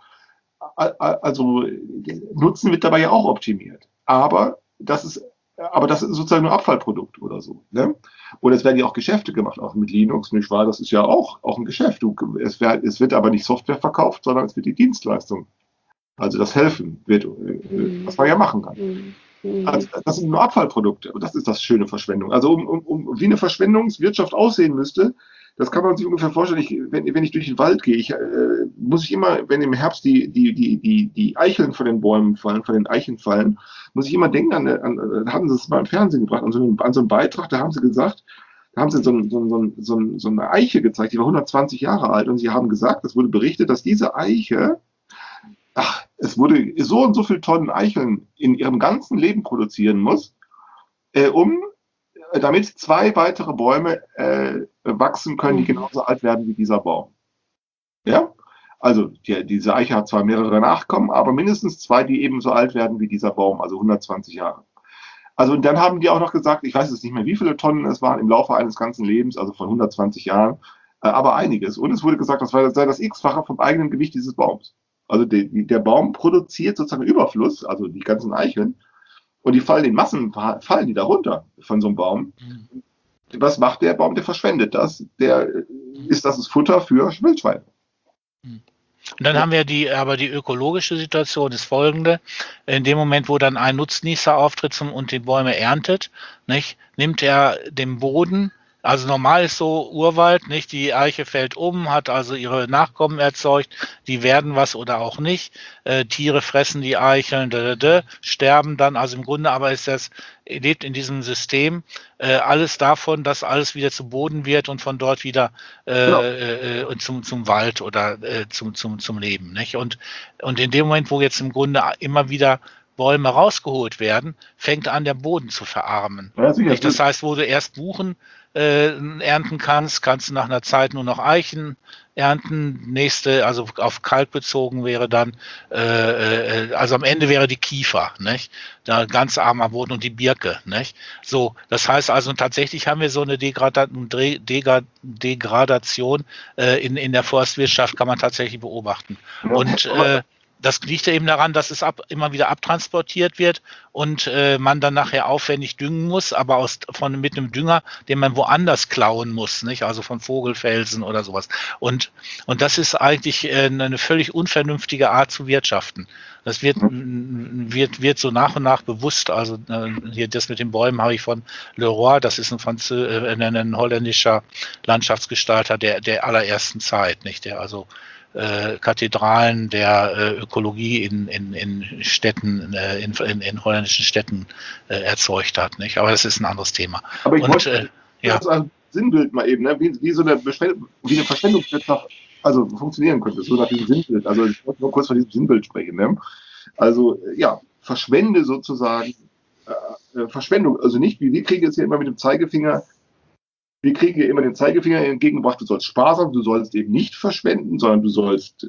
also Nutzen wird dabei ja auch optimiert, aber das ist, aber das ist sozusagen nur Abfallprodukt oder so. Ne? Oder es werden ja auch Geschäfte gemacht, auch mit Linux, nicht wahr? Das ist ja auch, auch ein Geschäft. Du, es, wird, es wird aber nicht Software verkauft, sondern es wird die Dienstleistung. Also das Helfen wird, Mhm. was man ja machen kann. Mhm. Mhm. Also das sind nur Abfallprodukte. Und das ist das schöne Verschwendung. Also um, um, um wie eine Verschwendungswirtschaft aussehen müsste, das kann man sich ungefähr vorstellen. Ich, wenn, wenn ich durch den Wald gehe, ich, äh, muss ich immer, wenn im Herbst die, die, die, die, die Eicheln von den Bäumen fallen, von den Eichen fallen, muss ich immer denken, an, an haben sie es mal im Fernsehen gebracht, an so, einen, an so einen Beitrag, da haben sie gesagt, da haben sie so, ein, so, ein, so, ein, so eine Eiche gezeigt, die war hundertzwanzig Jahre alt und sie haben gesagt, es wurde berichtet, dass diese Eiche, ach, es wurde so und so viel Tonnen Eicheln in ihrem ganzen Leben produzieren muss, äh, um, äh, damit zwei weitere Bäume äh, wachsen können, die Mhm. genauso alt werden wie dieser Baum. Ja? Also die, diese Eiche hat zwar mehrere Nachkommen, aber mindestens zwei, die ebenso alt werden wie dieser Baum, also hundertzwanzig Jahre. Also und dann haben die auch noch gesagt, ich weiß jetzt nicht mehr, wie viele Tonnen es waren im Laufe eines ganzen Lebens, also von hundertzwanzig Jahren, äh, aber einiges. Und es wurde gesagt, das sei das X-fache vom eigenen Gewicht dieses Baums. Also die, die, der Baum produziert sozusagen Überfluss, also die ganzen Eicheln, und die fallen in Massen, fallen die da runter von so einem Baum. Mhm. Was macht der Baum? Der verschwendet das. Der ist das ist Futter für Wildschweine. Und dann haben wir die, aber die ökologische Situation ist folgende. In dem Moment, wo dann ein Nutznießer auftritt zum, und die Bäume erntet, nicht, nimmt er den Boden, also normal ist so Urwald, nicht, die Eiche fällt um, hat also ihre Nachkommen erzeugt, die werden was oder auch nicht, äh, Tiere fressen die Eicheln, da, da, da, sterben dann, also im Grunde aber ist das, lebt in diesem System äh, alles davon, dass alles wieder zu Boden wird und von dort wieder äh, Genau. äh, zum, zum Wald oder äh, zum, zum, zum Leben. Nicht? Und, und in dem Moment, wo jetzt im Grunde immer wieder Bäume rausgeholt werden, fängt an, der Boden zu verarmen. Ja, sicher. Nicht? Das heißt, wo du erst Buchen äh, ernten kannst, kannst du nach einer Zeit nur noch Eichen ernten. Nächste, also auf Kalk bezogen wäre dann, äh, äh, also am Ende wäre die Kiefer, nicht? Da ganz armer Boden und die Birke, nicht? So, das heißt also tatsächlich haben wir so eine Degrada Degra Degradation äh, in, in der Forstwirtschaft, kann man tatsächlich beobachten. Ja, Und aber- äh, das liegt ja eben daran, dass es ab, immer wieder abtransportiert wird und äh, man dann nachher aufwendig düngen muss, aber aus, von, mit einem Dünger, den man woanders klauen muss, nicht? Also von Vogelfelsen oder sowas. Und, und das ist eigentlich äh, eine völlig unvernünftige Art zu wirtschaften. Das wird, wird, wird so nach und nach bewusst. Also äh, hier das mit den Bäumen habe ich von Leroy, das ist ein, Franzö äh, ein, ein holländischer Landschaftsgestalter der, der allerersten Zeit, nicht? Der also Äh, Kathedralen der äh, Ökologie in, in, in Städten, äh, in, in, in holländischen Städten äh, erzeugt hat. Nicht? Aber das ist ein anderes Thema. Aber ich Und, wollte äh, ja. das als Sinnbild mal eben, ne? wie, wie so eine, Beschwend wie eine Verschwendungswirtschaft also funktionieren könnte, so nach diesem Sinnbild. Also ich wollte nur kurz von diesem Sinnbild sprechen. Ne? Also ja, verschwende sozusagen äh, äh, Verschwendung, also nicht, wie wir kriegen jetzt hier immer mit dem Zeigefinger Wir kriegen ja immer den Zeigefinger entgegengebracht, du sollst sparsam, du sollst eben nicht verschwenden, sondern du sollst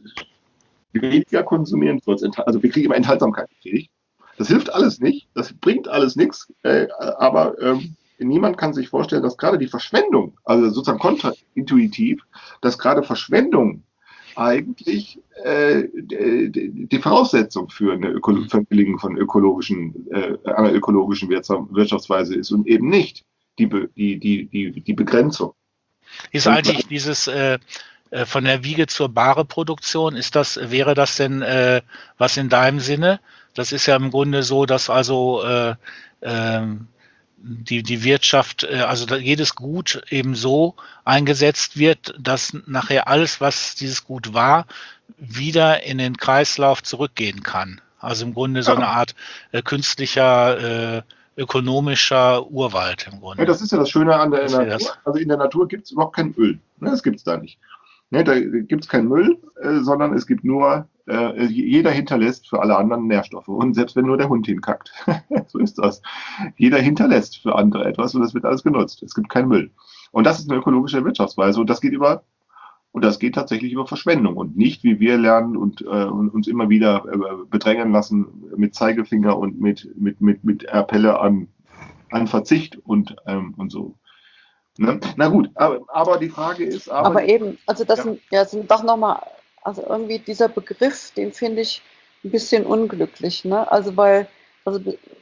weniger konsumieren, du sollst also wir kriegen immer Enthaltsamkeit gekriegt. Das hilft alles nicht, das bringt alles nichts, äh, aber ähm, niemand kann sich vorstellen, dass gerade die Verschwendung, also sozusagen kontraintuitiv, dass gerade Verschwendung eigentlich äh, die, die Voraussetzung für eine Öko für ein Gelingen von ökologischen, äh, einer ökologischen Wirtschaftsweise ist und eben nicht die, die, die, die, die Begrenzung. Ist eigentlich dieses, äh, äh, von der Wiege zur Bahre-Produktion, ist das, wäre das denn äh, was in deinem Sinne? Das ist ja im Grunde so, dass also äh, ähm, die, die Wirtschaft, äh, also da jedes Gut eben so eingesetzt wird, dass nachher alles, was dieses Gut war, wieder in den Kreislauf zurückgehen kann. Also im Grunde so eine Art äh, künstlicher, äh, ökonomischer Urwald im Grunde. Ja, das ist ja das Schöne an der Das wäre Natur. das. Also in der Natur gibt es überhaupt keinen Müll. Ne, das gibt es da nicht. Ne, da gibt es keinen Müll, äh, sondern es gibt nur, äh, jeder hinterlässt für alle anderen Nährstoffe. Und selbst wenn nur der Hund hinkackt, so ist das. Jeder hinterlässt für andere etwas und das wird alles genutzt. Es gibt keinen Müll. Und das ist eine ökologische Wirtschaftsweise und das geht über Und das geht tatsächlich über Verschwendung und nicht, wie wir lernen und, äh, und uns immer wieder äh, bedrängen lassen mit Zeigefinger und mit, mit, mit, mit Appelle an, an Verzicht und, ähm, und so. Ne? Na gut, aber, aber die Frage ist... Aber, Aber eben, also das Ja. sind, ja, sind doch nochmal, also irgendwie dieser Begriff, den finde ich ein bisschen unglücklich, ne? Also weil, also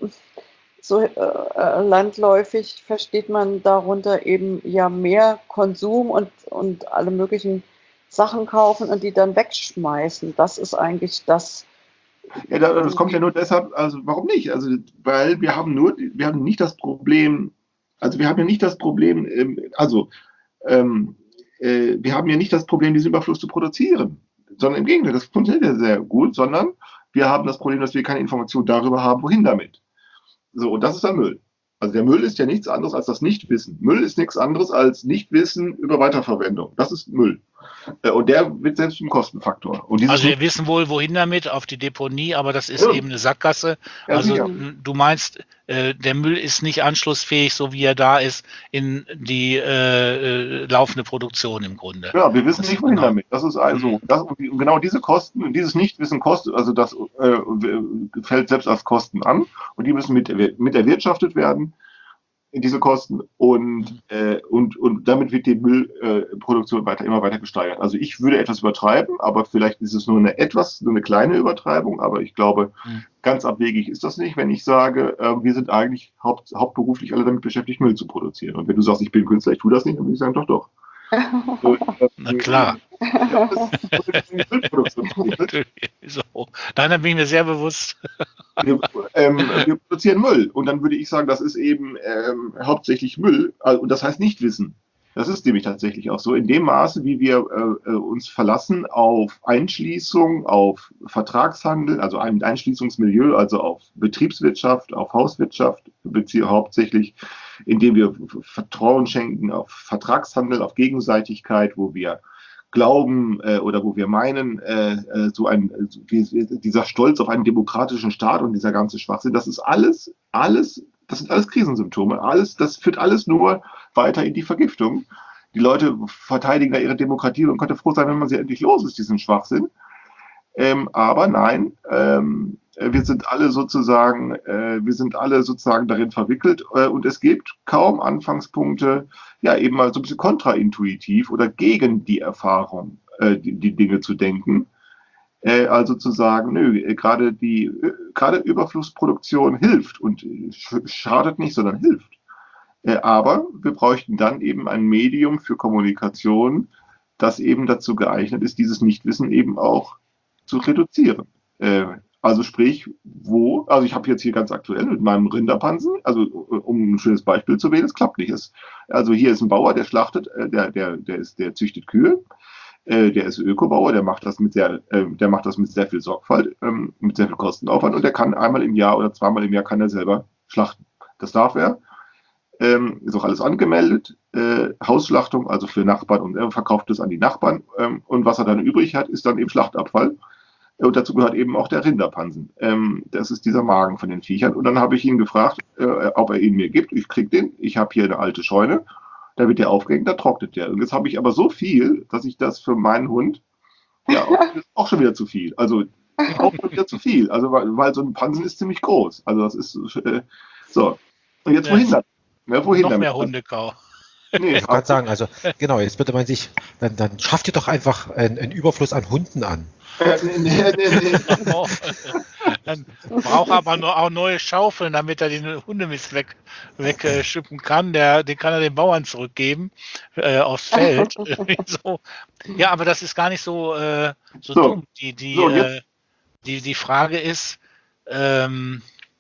so äh, äh, landläufig versteht man darunter eben ja mehr Konsum und, und alle möglichen Sachen kaufen und die dann wegschmeißen. Das ist eigentlich das. Ja, das kommt ja nur deshalb, also warum nicht? Also, weil wir haben nur, wir haben nicht das Problem, also wir haben ja nicht das Problem, ähm, also ähm, äh, wir haben ja nicht das Problem, diesen Überfluss zu produzieren, sondern im Gegenteil, das funktioniert ja sehr gut, sondern wir haben das Problem, dass wir keine Information darüber haben, wohin damit. So, und das ist der Müll. Also der Müll ist ja nichts anderes als das Nichtwissen. Müll ist nichts anderes als Nichtwissen über Weiterverwendung. Das ist Müll. Äh, Und der wird selbst zum Kostenfaktor. Und dieses Also wir wissen wohl, wohin damit, auf die Deponie, aber das ist Ja. eben eine Sackgasse. Ja, Also sicher. m, du meinst, äh, der Müll ist nicht anschlussfähig, so wie er da ist, in die äh, äh, laufende Produktion im Grunde. Ja, wir wissen Das- nicht, wohin genau. damit. Das ist also, das, und die- und genau diese Kosten, dieses Nichtwissen kostet, also das äh, fällt selbst als Kosten an und die müssen mit, mit erwirtschaftet werden, diese Kosten, und, äh, und, und damit wird die Müllproduktion äh, weiter, immer weiter gesteigert. Also ich würde etwas übertreiben, aber vielleicht ist es nur eine etwas, nur eine kleine Übertreibung, aber ich glaube, Hm. ganz abwegig ist das nicht, wenn ich sage, äh, wir sind eigentlich haupt, hauptberuflich alle damit beschäftigt, Müll zu produzieren. Und wenn du sagst, ich bin Künstler, ich tue das nicht, dann würde ich sagen, doch, doch. So, äh, Na klar. Ja, das ist Müllproduktion. So. Nein, da bin ich mir sehr bewusst. Wir, ähm, wir produzieren Müll und dann würde ich sagen, das ist eben ähm, hauptsächlich Müll, also, und das heißt Nichtwissen. Das ist nämlich tatsächlich auch so. In dem Maße, wie wir äh, uns verlassen auf Einschließung, auf Vertragshandel, also ein Einschließungsmilieu, also auf Betriebswirtschaft, auf Hauswirtschaft, bezieh- hauptsächlich, indem wir Vertrauen schenken auf Vertragshandel, auf Gegenseitigkeit, wo wir glauben äh, oder wo wir meinen, äh, äh, so ein so wie, dieser Stolz auf einen demokratischen Staat und dieser ganze Schwachsinn, das ist alles, alles, das sind alles Krisensymptome. Alles, das führt alles nur weiter in die Vergiftung. Die Leute verteidigen da ihre Demokratie und könnte froh sein, wenn man sie endlich los ist, diesen Schwachsinn. Ähm, aber nein, ähm, wir sind alle sozusagen, äh, wir sind alle sozusagen darin verwickelt äh, und es gibt kaum Anfangspunkte, ja eben mal so ein bisschen kontraintuitiv oder gegen die Erfahrung, äh, die, die Dinge zu denken. Äh, also zu sagen, nö, äh, gerade die, äh, gerade Überflussproduktion hilft und äh, sch- schadet nicht, sondern hilft. Äh, aber wir bräuchten dann eben ein Medium für Kommunikation, das eben dazu geeignet ist, dieses Nichtwissen eben auch zu reduzieren. Äh, also sprich, wo, also ich habe jetzt hier ganz aktuell mit meinem Rinderpansen, also um ein schönes Beispiel zu wählen, es klappt nicht. Es, also hier ist ein Bauer, der schlachtet, äh, der, der, der, ist, der züchtet Kühe, äh, der ist Ökobauer, der macht das mit sehr, äh, der macht das mit sehr viel Sorgfalt, ähm, mit sehr viel Kostenaufwand und der kann einmal im Jahr oder zweimal im Jahr kann er selber schlachten. Das darf er. Ähm, ist auch alles angemeldet. Äh, Hausschlachtung, also für Nachbarn, und er verkauft es an die Nachbarn. Ähm, und was er dann übrig hat, ist dann eben Schlachtabfall. Und dazu gehört eben auch der Rinderpansen. Ähm, das ist dieser Magen von den Viechern. Und dann habe ich ihn gefragt, äh, ob er ihn mir gibt. Ich krieg den. Ich habe hier eine alte Scheune. Da wird der aufgehängt, da trocknet der. Und jetzt habe ich aber so viel, dass ich das für meinen Hund, ja, das ist auch schon wieder zu viel. Also auch schon wieder zu viel. Also weil, weil so ein Pansen ist ziemlich groß. Also das ist äh, so. Und jetzt Ja, wohin damit? Ja, wohin Noch damit? mehr Hundekau. Nee, Ich kann sagen, also genau, jetzt würde man sich, dann, dann schafft ihr doch einfach einen, einen Überfluss an Hunden an. äh, nee, nee, nee, nee. Oh, dann braucht er aber nur auch neue Schaufeln, damit er den Hundemist weg, wegschippen kann. Der, den kann er den Bauern zurückgeben äh, aufs Feld. So. Ja, aber das ist gar nicht so, äh, so, So. dumm. Die, die, So, jetzt- äh, die, die Frage ist, ähm,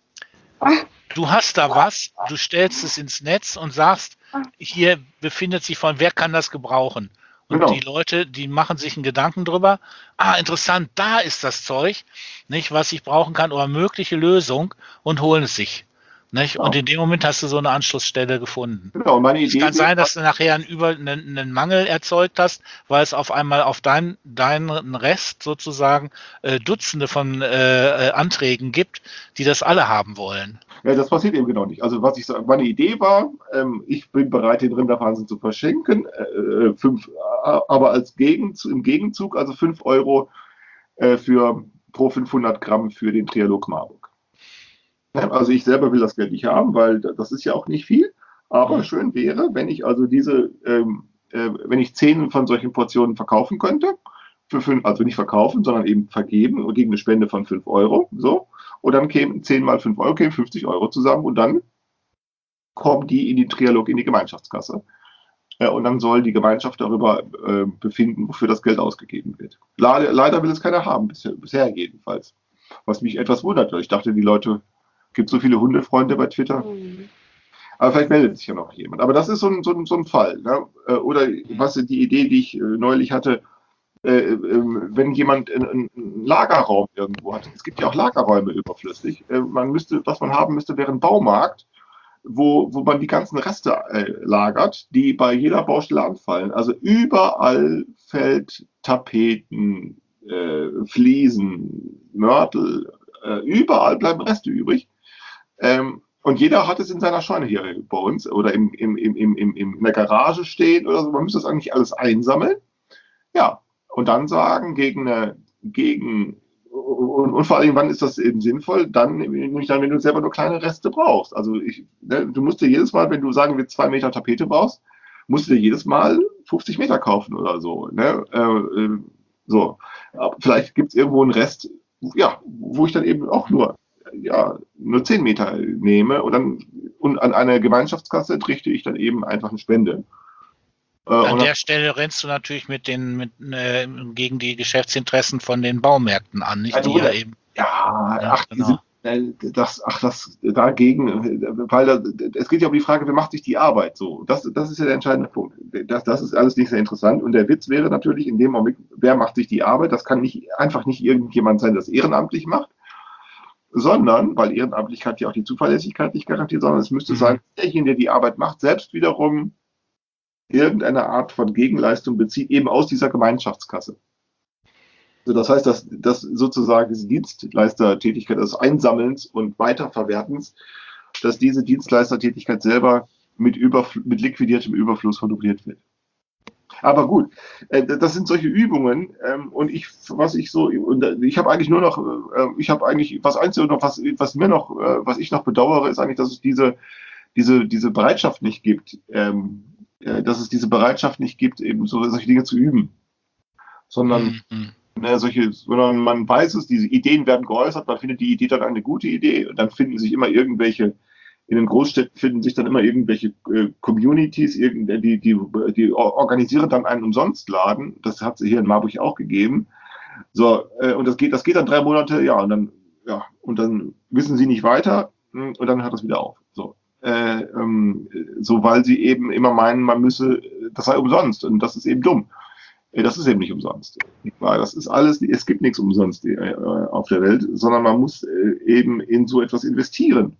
du hast da was, du stellst es ins Netz und sagst, hier befindet sich von, wer kann das gebrauchen? Und Genau. die Leute, die machen sich einen Gedanken drüber, ah, interessant, da ist das Zeug, nicht, was ich brauchen kann, oder mögliche Lösung, und holen es sich. Nicht? Und Genau. in dem Moment hast du so eine Anschlussstelle gefunden. Genau, meine Es Idee kann ist, sein, dass du nachher einen, Über, einen, einen Mangel erzeugt hast, weil es auf einmal auf dein, deinen Rest sozusagen äh, Dutzende von äh, äh, Anträgen gibt, die das alle haben wollen. ja, das passiert eben genau nicht. Also was ich sage, meine Idee war, ähm, ich bin bereit, den Rinderwahnsinn zu verschenken, äh, fünf, äh, aber als Gegenzug, im Gegenzug also fünf Euro äh, für pro fünfhundert Gramm für den Trialog Marburg. Ja, also ich selber will das Geld nicht haben, weil das ist ja auch nicht viel. Aber Mhm. schön wäre, wenn ich also diese, ähm, äh, wenn ich zehn von solchen Portionen verkaufen könnte, für fünf, also nicht verkaufen, sondern eben vergeben und gegen eine Spende von fünf Euro, so. Und dann kämen zehn mal fünf Euro, kämen fünfzig Euro zusammen und dann kommen die in den Trialog, in die Gemeinschaftskasse. Äh, und dann soll die Gemeinschaft darüber äh, befinden, wofür das Geld ausgegeben wird. Leider, leider will es keiner haben, bisher, bisher jedenfalls. Was mich etwas wundert, weil ich dachte, die Leute, gibt so viele Hundefreunde bei Twitter. Mhm. Aber vielleicht meldet sich ja noch jemand. Aber das ist so ein, so ein, so ein Fall. Ne? Äh, Oder was die Idee, die ich äh, neulich hatte, äh, äh, wenn jemand einen einen Lagerraum irgendwo hat. Es gibt ja auch Lagerräume überflüssig. Äh, man müsste, was man haben müsste, wäre ein Baumarkt, wo, wo man die ganzen Reste äh, lagert, die bei jeder Baustelle anfallen. Also überall fällt Tapeten, äh, Fliesen, Mörtel, äh, überall bleiben Reste übrig. Ähm, und jeder hat es in seiner Scheune hier bei uns oder im, im, im, im, im, in der Garage stehen oder so. Man müsste das eigentlich alles einsammeln. Ja, und dann sagen, gegen eine, gegen, und, und vor allem, wann ist das eben sinnvoll? Dann, nämlich dann, wenn du selber nur kleine Reste brauchst. Also ich, ne, du musst dir jedes Mal, wenn du sagen wir zwei Meter Tapete brauchst, musst du dir jedes Mal fünfzig Meter kaufen oder so. Ne? Äh, äh, so. Aber vielleicht gibt es irgendwo einen Rest, ja, wo ich dann eben auch nur, ja, nur zehn Meter nehme und dann und an eine Gemeinschaftskasse richte ich dann eben einfach eine Spende. Äh, An und der dann, Stelle rennst du natürlich mit den, mit, äh, gegen die Geschäftsinteressen von den Baumärkten an, nicht? Also, Die ja eben, ja, ja, ach, genau. diese, äh, das, ach, das dagegen, äh, weil da, es geht ja um die Frage, wer macht sich die Arbeit so? Das, das ist ja der entscheidende Punkt. Das, das ist alles nicht sehr interessant. Und der Witz wäre natürlich in dem Augenblick, wer macht sich die Arbeit? Das kann nicht einfach nicht irgendjemand sein, der das ehrenamtlich macht, sondern, weil Ehrenamtlichkeit ja auch die Zuverlässigkeit nicht garantiert, sondern es müsste Mhm. sein, derjenige, der die Arbeit macht, selbst wiederum irgendeine Art von Gegenleistung bezieht, eben aus dieser Gemeinschaftskasse. Also das heißt, dass, dass sozusagen diese Dienstleistertätigkeit des Einsammelns und Weiterverwertens, dass diese Dienstleistertätigkeit selber mit, Überfl- mit liquidiertem Überfluss honoriert wird. Aber gut, äh, das sind solche Übungen ähm, und ich, was ich so, und ich habe eigentlich nur noch, äh, ich habe eigentlich, was Einzige noch, was, was mir noch, äh, was ich noch bedauere, ist eigentlich, dass es diese, diese, diese Bereitschaft nicht gibt, ähm, äh, dass es diese Bereitschaft nicht gibt, eben so solche Dinge zu üben, sondern Mhm. ne, solche, sondern man weiß es, diese Ideen werden geäußert, man findet die Idee dann eine gute Idee und dann finden sich immer irgendwelche, in den Großstädten finden sich dann immer irgendwelche äh, Communities, irgend, die, die, die organisieren dann einen Umsonstladen, das hat es hier in Marburg auch gegeben. So, äh, und das geht, das geht dann drei Monate, ja, und dann, ja, und dann wissen sie nicht weiter mh, und dann hört das wieder auf. So. Äh, ähm, so, weil sie eben immer meinen, man müsse, das sei umsonst und das ist eben dumm. Das ist eben nicht umsonst. Das ist alles, es gibt nichts umsonst äh, auf der Welt, sondern man muss äh, eben in so etwas investieren.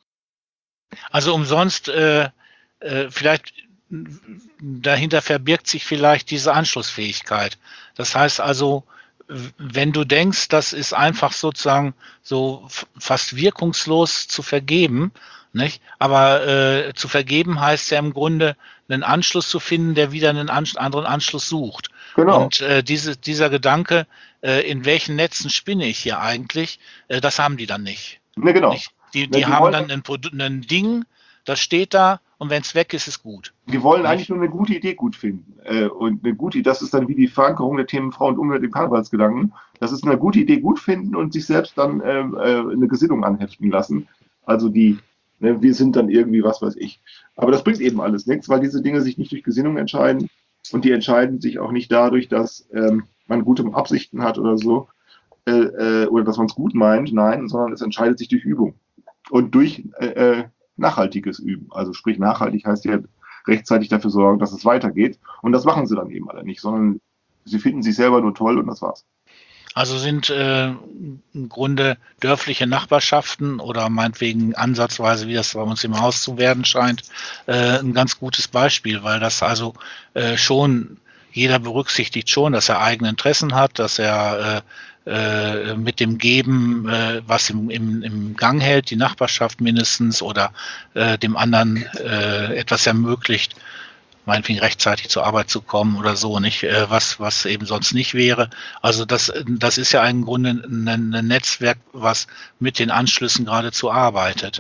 Also umsonst, äh, äh, vielleicht dahinter verbirgt sich vielleicht diese Anschlussfähigkeit. Das heißt also, wenn du denkst, das ist einfach sozusagen so f- fast wirkungslos zu vergeben, nicht? Aber äh, zu vergeben heißt ja im Grunde, einen Anschluss zu finden, der wieder einen an- anderen Anschluss sucht. Genau. Und äh, diese, dieser Gedanke, äh, in welchen Netzen spinne ich hier eigentlich, äh, das haben die dann nicht. Ne, genau. nicht? Die, Ne, die die haben wollen- dann ein, Produ- ein Ding, das steht da und wenn es weg ist, ist gut. Wir wollen eigentlich nur eine gute Idee gut finden. Äh, und eine gute, das ist dann wie die Verankerung der Themen Frau und Umwelt im Karnevalsgedanken. Das ist eine gute Idee gut finden und sich selbst dann äh, äh, eine Gesinnung anheften lassen. Also die, ne, wir sind dann irgendwie, was weiß ich. Aber das bringt eben alles nichts, weil diese Dinge sich nicht durch Gesinnung entscheiden und die entscheiden sich auch nicht dadurch, dass ähm, man gute Absichten hat oder so äh, äh, oder dass man es gut meint. Nein, sondern es entscheidet sich durch Übung und durch äh, äh, nachhaltiges Üben. Also sprich nachhaltig heißt ja rechtzeitig dafür sorgen, dass es weitergeht. Und das machen sie dann eben alle nicht, sondern sie finden sich selber nur toll und das war's. Also sind äh, im Grunde dörfliche Nachbarschaften oder meinetwegen ansatzweise, wie das bei uns im Haus zu werden scheint, äh, ein ganz gutes Beispiel, weil das also äh, schon, jeder berücksichtigt schon, dass er eigene Interessen hat, dass er äh, äh, mit dem Geben, äh, was im, im, im Gang hält, die Nachbarschaft mindestens oder äh, dem anderen äh, etwas ermöglicht, meinetwegen rechtzeitig zur Arbeit zu kommen oder so, nicht, äh, was, was eben sonst nicht wäre. Also das, das ist ja im Grunde ein, ein Netzwerk, was mit den Anschlüssen geradezu arbeitet.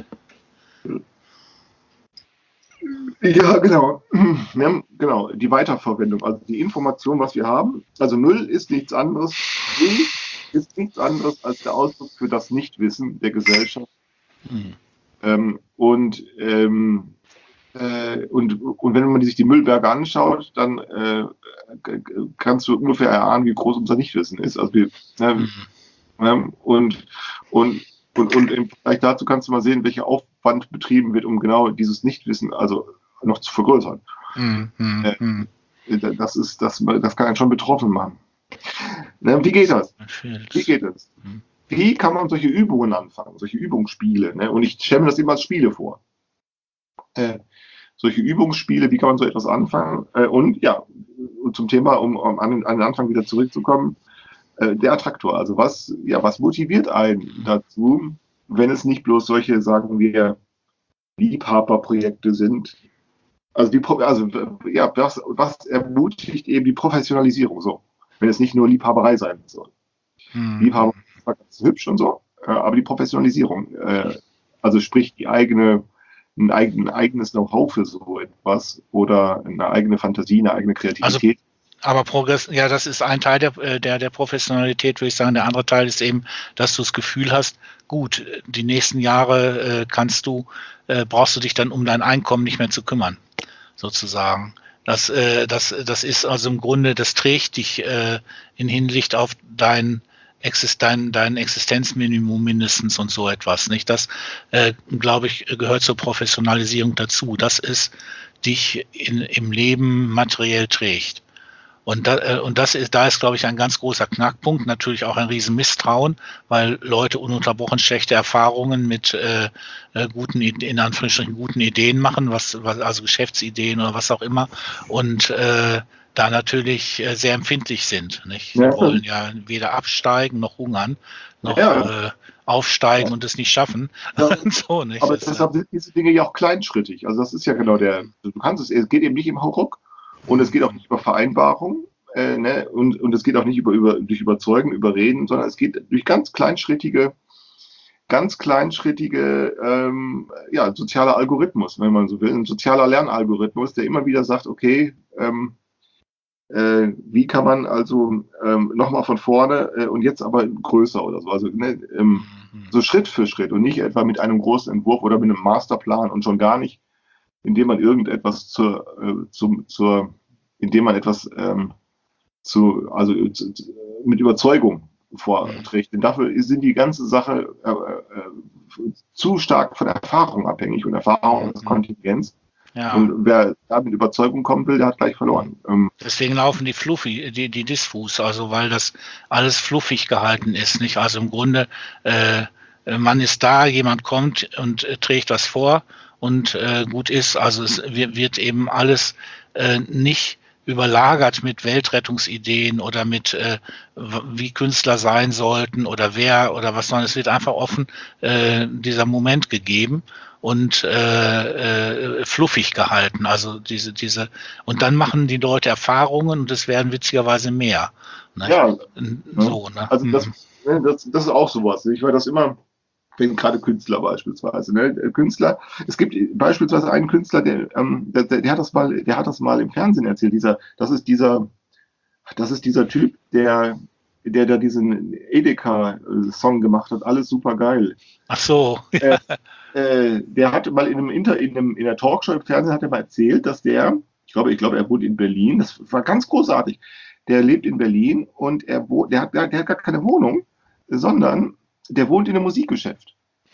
Ja, genau. Wir haben, genau, die Weiterverwendung, also die Information, was wir haben. Also Null ist nichts anderes. Null ist nichts anderes als der Ausdruck für das Nichtwissen der Gesellschaft. Hm. Ähm, und, ähm, äh, und, und wenn man sich die Müllberge anschaut, dann äh, kannst du ungefähr erahnen, wie groß unser Nichtwissen ist. Also wir, äh, hm. und, und Und, und im Vergleich dazu kannst du mal sehen, welcher Aufwand betrieben wird, um genau dieses Nichtwissen also noch zu vergrößern. Mm, mm, äh, das, ist, das, das kann einen schon betroffen machen. Ne, wie geht das? Wie geht das? Wie kann man solche Übungen anfangen, solche Übungsspiele? Ne? Und ich stelle mir das immer als Spiele vor. Äh, solche Übungsspiele, wie kann man so etwas anfangen? Äh, und ja, zum Thema, um, um an, an den Anfang wieder zurückzukommen, der Attraktor, also was, ja, was motiviert einen dazu, wenn es nicht bloß solche, sagen wir, Liebhaberprojekte sind? Also, die, also ja, was, was ermutigt eben die Professionalisierung so, wenn es nicht nur Liebhaberei sein soll. Hm. Liebhaber ist ganz hübsch und so, aber die Professionalisierung, also sprich die eigene, ein, eigen, ein eigenes Know-how für so etwas oder eine eigene Fantasie, eine eigene Kreativität. Also Aber Progress, ja, das ist ein Teil der, der, der Professionalität, würde ich sagen. Der andere Teil ist eben, dass du das Gefühl hast, gut, die nächsten Jahre äh, kannst du, äh, brauchst du dich dann um dein Einkommen nicht mehr zu kümmern, sozusagen. Das, äh, das, das ist also im Grunde, das trägt dich äh, in Hinsicht auf dein, Exist, dein, dein Existenzminimum mindestens und so etwas, nicht? Das, äh, glaube ich, gehört zur Professionalisierung dazu, dass es dich in, im Leben materiell trägt. Und, da, und das ist, da ist, glaube ich, ein ganz großer Knackpunkt, natürlich auch ein riesen Misstrauen, weil Leute ununterbrochen schlechte Erfahrungen mit äh, guten, in Anführungsstrichen guten Ideen machen, was, was also Geschäftsideen oder was auch immer, und äh, da natürlich äh, sehr empfindlich sind. Nicht? Sie ja. wollen ja weder absteigen noch hungern, noch ja. äh, aufsteigen ja. und es nicht schaffen. Ja. so, nicht? Aber das, deshalb sind diese Dinge ja auch kleinschrittig. Also das ist ja genau der, du kannst es, es geht eben nicht im Hauruck. Und es geht auch nicht über Vereinbarung, äh, ne? und, und es geht auch nicht über, über, durch Überzeugen, Überreden, sondern es geht durch ganz kleinschrittige, ganz kleinschrittige, ähm, ja, sozialer Algorithmus, wenn man so will, ein sozialer Lernalgorithmus, der immer wieder sagt, okay, ähm, äh, wie kann man also ähm, nochmal von vorne äh, und jetzt aber größer oder so, also ne, ähm, so Schritt für Schritt und nicht etwa mit einem großen Entwurf oder mit einem Masterplan und schon gar nicht indem man irgendetwas zur, äh, zum, zur, indem man etwas ähm, zu, also zu, mit Überzeugung vorträgt. Denn dafür sind die ganze Sache äh, äh, zu stark von Erfahrung abhängig und Erfahrung ist Kontingenz. Ja. Und wer da mit Überzeugung kommen will, der hat gleich verloren. Ähm, Deswegen laufen die fluffy, die, die diffus, also weil das alles fluffig gehalten ist, nicht? Also im Grunde, äh, man ist da, jemand kommt und äh, trägt was vor. Und äh, gut ist, also es wird eben alles äh, nicht überlagert mit Weltrettungsideen oder mit äh, wie Künstler sein sollten oder wer oder was, sondern es wird einfach offen äh, dieser Moment gegeben und äh, äh, fluffig gehalten. Also diese, diese, und dann machen die Leute Erfahrungen und es werden witzigerweise mehr. Ne? Ja, so, ne? Also das, das, das ist auch sowas. Ich war das immer. wenn gerade Künstler beispielsweise. Ne? Künstler, es gibt beispielsweise einen Künstler, der, ähm, der, der hat das mal, der hat das mal im Fernsehen erzählt. Dieser, das ist dieser, das ist dieser Typ, der, der da diesen Edeka-Song gemacht hat. Alles super geil. Ach so. äh, äh, der hatte mal in einem Inter, in einem in der Talkshow im Fernsehen hat er mal erzählt, dass der, ich glaube, ich glaube, er wohnt in Berlin. Das war ganz großartig. Der lebt in Berlin und er wohnt, der hat, der hat gar keine Wohnung, sondern der wohnt in einem Musikgeschäft.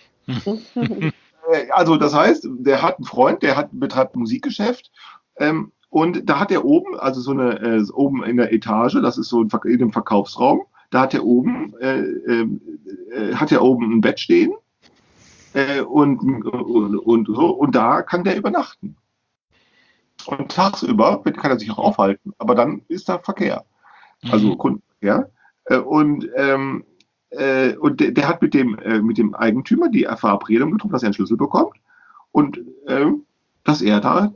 Also das heißt, der hat einen Freund, der hat, betreibt ein Musikgeschäft ähm, und da hat er oben, also so eine, äh, oben in der Etage, das ist so ein, in einem Verkaufsraum, da hat er oben, äh, äh, hat er oben ein Bett stehen äh, und, und, und so und da kann der übernachten. Und tagsüber kann er sich auch aufhalten, aber dann ist da Verkehr, also Mhm. Kundenverkehr äh, und ähm, Äh, und der, der hat mit dem, äh, mit dem Eigentümer die Verabredung getroffen, dass er einen Schlüssel bekommt und äh, dass er da,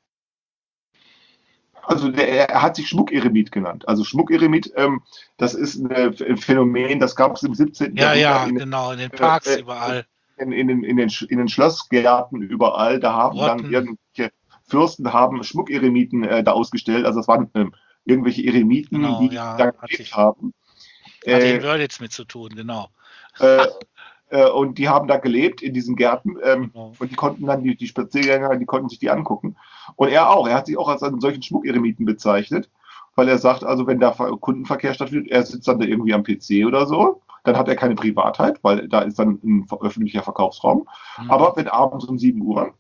also der, er hat sich Schmuckeremit genannt. Also Schmuckeremit, ähm, das ist eine, ein Phänomen, das gab es im siebzehnten. Ja, ja, Jahrhundert in, genau, in den Parks äh, überall. in, in, den, in, den, in den Schlossgärten überall. Da haben dann Rotten. irgendwelche Fürsten haben Schmuckeremiten äh, da ausgestellt. Also das waren ähm, irgendwelche Eremiten, Genau, die ja, da hat gelebt sich, haben. hatte in Äh, Wörlitz mit zu tun, genau. äh, äh, und die haben da gelebt in diesen Gärten ähm, Genau. und die konnten dann, die, die Spaziergänger, die konnten sich die angucken. Und er auch, er hat sich auch als einen solchen Schmuckeremiten bezeichnet, weil er sagt, also wenn da Kundenverkehr stattfindet, er sitzt dann da irgendwie am P C oder so, dann hat er keine Privatheit, weil da ist dann ein öffentlicher Verkaufsraum. Mhm. Aber wenn abends um sieben Uhr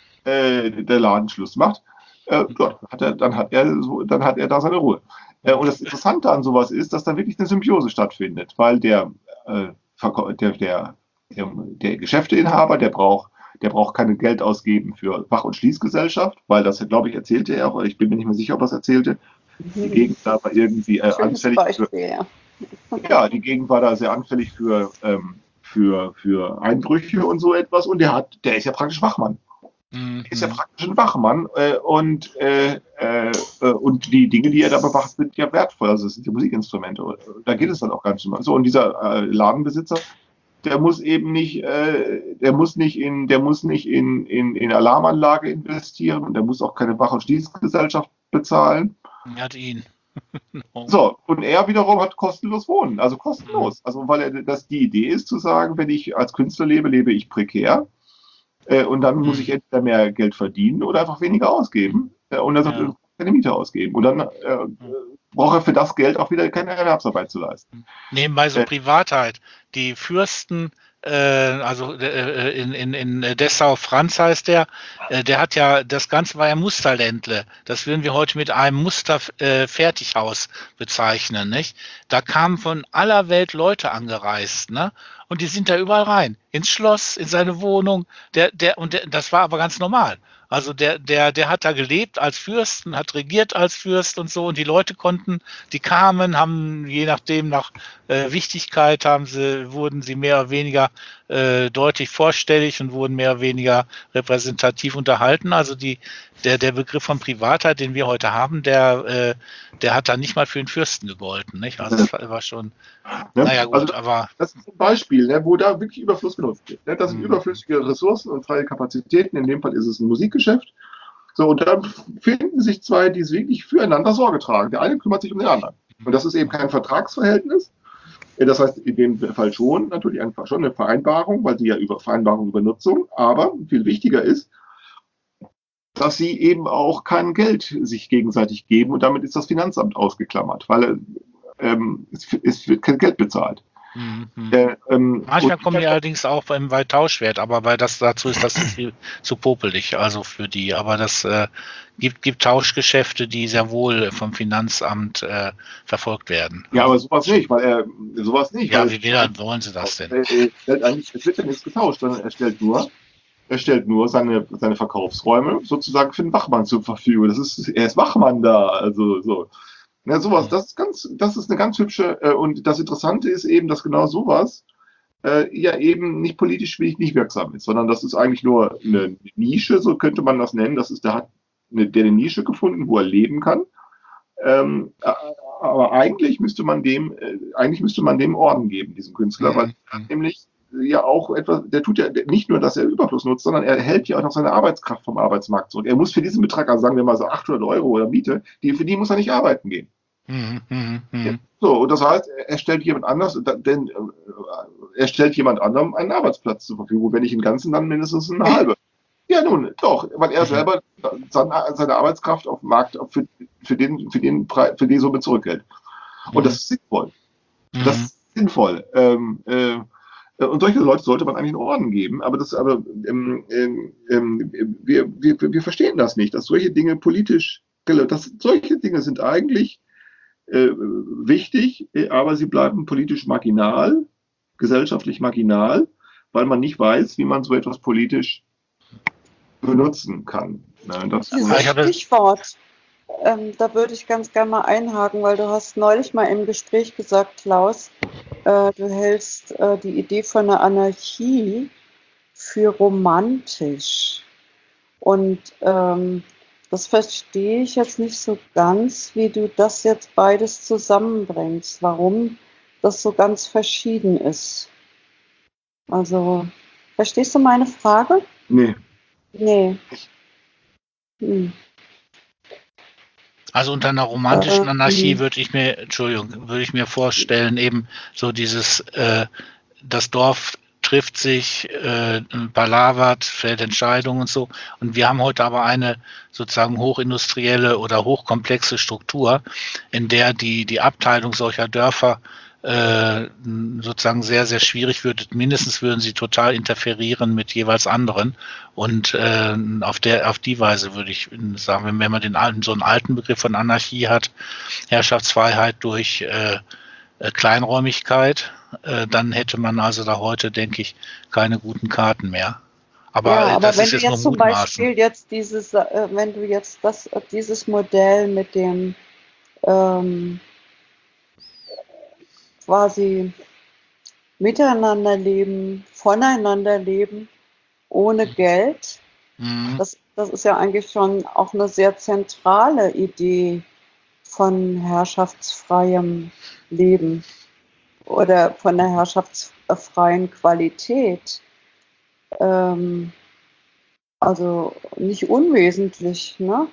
äh, der Laden Schluss macht, äh, ja, hat er, dann, hat er so, dann hat er da seine Ruhe. Äh, und das Interessante an sowas ist, dass da wirklich eine Symbiose stattfindet, weil der, äh, Verkäu- der, der, der, der Geschäfteinhaber, der braucht, der braucht kein Geld ausgeben für Wach- und Schließgesellschaft, weil das, glaube ich, erzählte er auch, ich bin mir nicht mehr sicher, ob er es erzählte. Die Gegend da war irgendwie äh, Schönes anfällig für, Beispiel, ja. ja, die Gegend war da sehr anfällig für, ähm, für, für Einbrüche und so etwas und der hat, der ist ja praktisch Wachmann. Mhm. Ist ja praktisch ein Wachmann äh, und, äh, äh, und die Dinge, die er da bewacht, sind ja wertvoll. Also es sind ja Musikinstrumente. Da geht es dann auch ganz normal. So, und dieser äh, Ladenbesitzer, der muss eben nicht, äh, der muss nicht in, der muss nicht in, in, in Alarmanlage investieren und der muss auch keine Wach- und Schließgesellschaft bezahlen. Er hat ihn. Oh. So, und er wiederum hat kostenlos Wohnen, also kostenlos. Also weil er das die Idee ist zu sagen, wenn ich als Künstler lebe, lebe ich prekär. Äh, und dann muss ich entweder mehr Geld verdienen oder einfach weniger ausgeben. Äh, und dann sagt Ja. er, keine Miete ausgeben. Und dann äh, braucht er für das Geld auch wieder keine Erwerbsarbeit zu leisten. Nebenbei so Äh, Privatheit. Die Fürsten, äh, also äh, in, in, in Dessau, Franz heißt der, äh, der hat ja, das Ganze war ja Musterländle. Das würden wir heute mit einem Musterfertighaus bezeichnen, nicht? Da kamen von aller Welt Leute angereist, ne? Und die sind da überall rein. Ins Schloss, in seine Wohnung. Der, der, und der, das war aber ganz normal. Also der, der, der hat da gelebt als Fürsten, hat regiert als Fürst und so. Und die Leute konnten, die kamen, haben je nachdem nach äh, Wichtigkeit haben sie, wurden sie mehr oder weniger äh, deutlich vorstellig und wurden mehr oder weniger repräsentativ unterhalten. Also die, der, der Begriff von Privatheit, den wir heute haben, der, äh, der hat da nicht mal für den Fürsten gegolten, nicht? Also es war, war schon, ne? naja gut, Also aber das ist ein Beispiel, ne, wo da wirklich Überfluss genutzt wird. Ne? Das sind Mhm. überflüssige Ressourcen und freie Kapazitäten. In dem Fall ist es ein Musikgeschäft. So, und dann finden sich zwei, die wirklich füreinander Sorge tragen. Der eine kümmert sich um den anderen. Und das ist eben kein Vertragsverhältnis. Das heißt, in dem Fall schon natürlich einfach schon eine Vereinbarung, weil sie ja über Vereinbarung über Nutzung, aber viel wichtiger ist, dass sie eben auch kein Geld sich gegenseitig geben und damit ist das Finanzamt ausgeklammert, weil ähm, es, es wird kein Geld bezahlt. Mhm. Äh, ähm, Manchmal und- kommen die allerdings auch beim bei Tauschwert, aber bei das dazu ist das zu viel zu popelig, also für die. Aber das äh, gibt, gibt Tauschgeschäfte, die sehr wohl vom Finanzamt äh, verfolgt werden. Ja, aber sowas nicht, weil er sowas nicht. Ja, weil wie will, wollen sie das denn? Er, er stellt eigentlich, es wird ja nichts getauscht, sondern er stellt nur, er stellt nur seine, seine Verkaufsräume sozusagen für den Wachmann zur Verfügung. Das ist, er ist Wachmann da, also so. Ja, sowas, das ist ganz, das ist eine ganz hübsche, äh, und das Interessante ist eben, dass genau sowas äh, ja eben nicht politisch nicht, nicht wirksam ist, sondern das ist eigentlich nur eine Nische, so könnte man das nennen. Das ist, der hat eine, der eine Nische gefunden, wo er leben kann. Ähm, äh, aber eigentlich müsste man dem, äh, eigentlich müsste man dem Orden geben, diesem Künstler, Mhm. weil er hat nämlich ja auch etwas, der tut ja nicht nur, dass er Überfluss nutzt, sondern er hält ja auch noch seine Arbeitskraft vom Arbeitsmarkt zurück. Er muss für diesen Betrag, also sagen wir mal so achthundert Euro oder Miete, die, für die muss er nicht arbeiten gehen. Mhm, mhm, mhm. So, und das heißt, er stellt jemand anders, denn er stellt jemand anderem einen Arbeitsplatz zur Verfügung, wenn nicht im Ganzen, dann mindestens eine halbe. Ja, nun, doch, weil er selber seine, seine Arbeitskraft auf dem Markt für, für, den, für, den, für die Summe zurückhält. Und das ist sinnvoll. Das ist sinnvoll. Ähm, äh, und solche Leute sollte man eigentlich in Orden geben, aber, das, aber ähm, ähm, wir, wir, wir verstehen das nicht, dass solche Dinge politisch, dass solche Dinge sind eigentlich äh, wichtig, aber sie bleiben politisch marginal, gesellschaftlich marginal, weil man nicht weiß, wie man so etwas politisch benutzen kann. Nein, das Dieses Stichwort, ähm, da würde ich ganz gerne mal einhaken, weil du hast neulich mal im Gespräch gesagt, Klaus, äh, du hältst äh, die Idee von einer Anarchie für romantisch. Und ähm, das verstehe ich jetzt nicht so ganz, wie du das jetzt beides zusammenbringst, warum das so ganz verschieden ist. Also, verstehst du meine Frage? Nee. Nee. Hm. Also unter einer romantischen Äh, Anarchie hm. würde ich mir, Entschuldigung, würde ich mir vorstellen, eben so dieses, äh, das Dorf trifft sich, äh, palavert, fällt Entscheidungen und so. Und wir haben heute aber eine sozusagen hochindustrielle oder hochkomplexe Struktur, in der die, die Abteilung solcher Dörfer äh, sozusagen sehr, sehr schwierig wird. Mindestens würden sie total interferieren mit jeweils anderen. Und äh, auf der, auf die Weise würde ich sagen, wenn, wenn man den alten, so einen alten Begriff von Anarchie hat, Herrschaftsfreiheit durch äh, äh, Kleinräumigkeit, äh, dann hätte man also da heute, denke ich, keine guten Karten mehr. Aber, ja, äh, aber das wenn ist du jetzt jetzt nur zum Mutmaßen. Beispiel jetzt dieses, äh, wenn du jetzt das, dieses Modell mit dem ähm, quasi miteinander leben, voneinander leben, ohne Geld, Mhm. das, das ist ja eigentlich schon auch eine sehr zentrale Idee von herrschaftsfreiem Leben oder von der herrschaftsfreien Qualität. Ähm, also nicht unwesentlich, ne?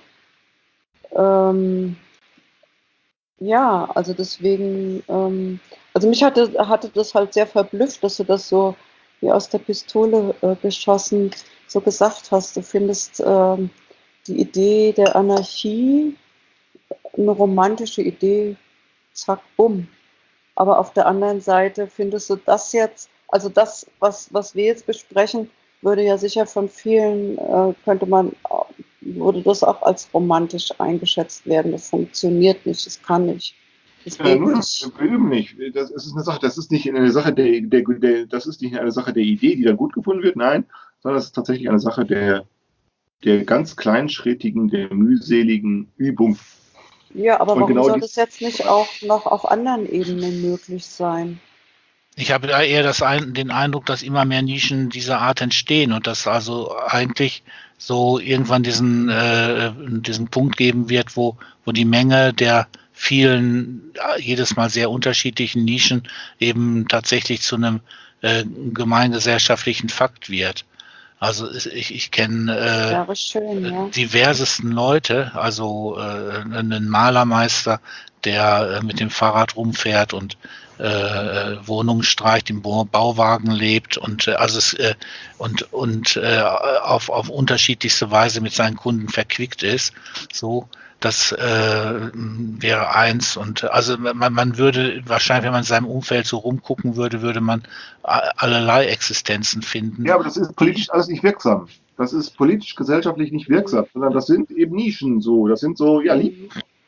Ähm, ja, also deswegen, ähm, also mich hatte, hatte das halt sehr verblüfft, dass du das so wie aus der Pistole äh, geschossen so gesagt hast. Du findest ähm, die Idee der Anarchie eine romantische Idee, zack, bumm. Aber auf der anderen Seite findest du das jetzt, also das, was, was wir jetzt besprechen, würde ja sicher von vielen, äh, könnte man, würde das auch als romantisch eingeschätzt werden. Das funktioniert nicht, das kann nicht. Das Ja, geht nun, nicht. eben nicht. Das ist eine Sache, das ist nicht eine Sache der, der, der, das ist nicht eine Sache der Idee, die dann gut gefunden wird, nein, sondern es ist tatsächlich eine Sache der, der ganz kleinschrittigen, der mühseligen Übung. Ja, aber Und warum genau soll die, das jetzt nicht auch noch auf anderen Ebenen möglich sein? Ich habe da eher das ein, den Eindruck, dass immer mehr Nischen dieser Art entstehen und dass also eigentlich so irgendwann diesen, äh, diesen Punkt geben wird, wo, wo die Menge der vielen, äh, jedes Mal sehr unterschiedlichen Nischen eben tatsächlich zu einem äh, gemeingesellschaftlichen Fakt wird. Also ich, ich kenne äh, Wäre schön, ja. diversesten Leute, also äh, einen Malermeister, der äh, mit dem Fahrrad rumfährt und äh, Wohnungen streicht, im Bauwagen lebt und äh, also es, äh, und und äh, auf auf unterschiedlichste Weise mit seinen Kunden verquickt ist. So, das äh, wäre eins. Und also man, man würde wahrscheinlich, wenn man in seinem Umfeld so rumgucken würde, würde man allerlei Existenzen finden. ja, aber das ist politisch alles nicht wirksam. Das ist politisch, gesellschaftlich nicht wirksam, sondern das sind eben Nischen so. Das sind so, ja, Lieben.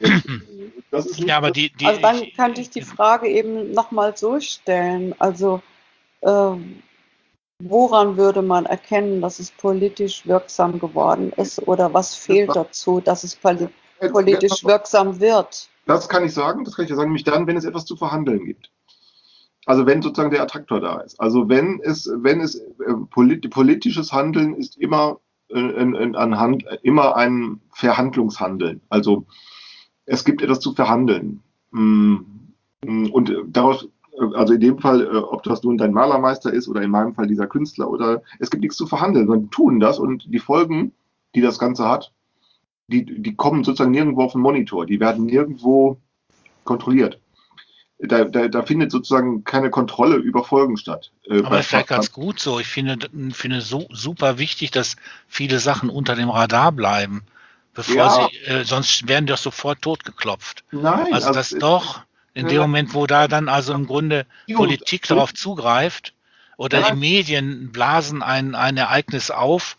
Das ist nicht, Ja, aber die, die Also dann ich, könnte ich die Frage eben nochmal so stellen. Also ähm, woran würde man erkennen, dass es politisch wirksam geworden ist oder was fehlt dazu, dass es poli politisch wirksam wird? Das kann ich sagen, das kann ich ja sagen, nämlich dann, wenn es etwas zu verhandeln gibt. Also wenn sozusagen der Attraktor da ist. Also wenn es, wenn es äh, polit politisches Handeln ist immer, äh, ein, ein Hand, immer ein Verhandlungshandeln. Also es gibt etwas zu verhandeln. Und daraus also in dem Fall, äh, ob das nun dein Malermeister ist oder in meinem Fall dieser Künstler, oder es gibt nichts zu verhandeln, sondern tun das und die Folgen, die das Ganze hat, die, die kommen sozusagen nirgendwo auf den Monitor, die werden nirgendwo kontrolliert. Da, da, da findet sozusagen keine Kontrolle über Folgen statt. Äh, Aber ist vielleicht ganz gut so. Ich finde, finde so super wichtig, dass viele Sachen unter dem Radar bleiben, bevor Ja. sie, äh, sonst werden die doch sofort totgeklopft. Nein, Also das doch, in dem Moment, wo da dann also im Grunde Jo, Politik so- darauf zugreift oder Ja. die Medien blasen ein, ein Ereignis auf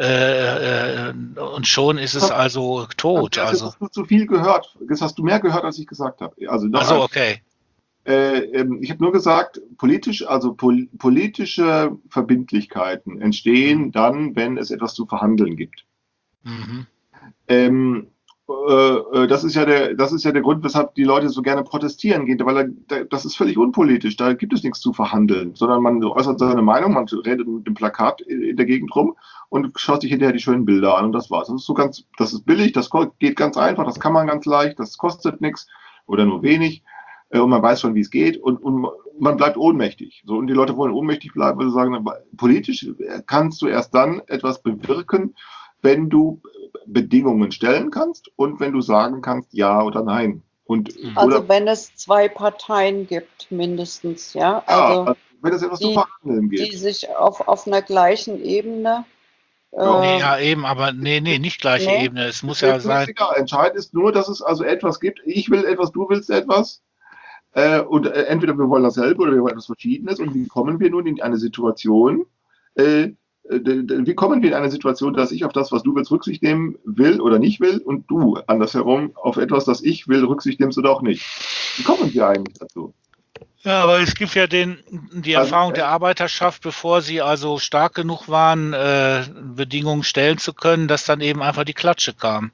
äh, äh, und schon ist es also tot. Das Also, hast du zu viel gehört. Das hast du mehr gehört, als ich gesagt habe. Also, noch also ein- okay. Äh, ähm, ich habe nur gesagt, politisch, also pol politische Verbindlichkeiten entstehen dann, wenn es etwas zu verhandeln gibt. Mhm. Ähm, äh, äh, das ist ja der, das ist ja der Grund, weshalb die Leute so gerne protestieren gehen, weil da, das ist völlig unpolitisch. Da gibt es nichts zu verhandeln, sondern man äußert seine Meinung, man redet mit dem Plakat in, in der Gegend rum und schaut sich hinterher die schönen Bilder an und das war's. Das ist so ganz, das ist billig, das geht ganz einfach, das kann man ganz leicht, das kostet nichts oder nur wenig. Und man weiß schon, wie es geht und, und man bleibt ohnmächtig. So, und die Leute wollen ohnmächtig bleiben, weil sie sagen, politisch kannst du erst dann etwas bewirken, wenn du Bedingungen stellen kannst und wenn du sagen kannst, ja oder nein. Und, Also oder, wenn es zwei Parteien gibt, mindestens, ja. ja, Also also, wenn es etwas die- zu verhandeln die geht. sich auf, auf einer gleichen Ebene. Ja. Nee, äh, ja, eben, aber nee, nee, nicht gleiche Nee. Ebene. Es muss Ist ja jetzt sein. egal. Entscheidend ist nur, dass es also etwas gibt. Ich will etwas, du willst etwas. Äh, und äh, entweder wir wollen dasselbe oder wir wollen etwas Verschiedenes. Und wie kommen wir nun in eine Situation, äh, wie kommen wir in eine Situation, dass ich auf das, was du willst, Rücksicht nehmen will oder nicht will und du andersherum auf etwas, das ich will, Rücksicht nimmst oder auch nicht? Wie kommen wir eigentlich dazu? Ja, aber es gibt ja den, die Also, Erfahrung äh, der Arbeiterschaft, bevor sie also stark genug waren, äh, Bedingungen stellen zu können, dass dann eben einfach die Klatsche kam.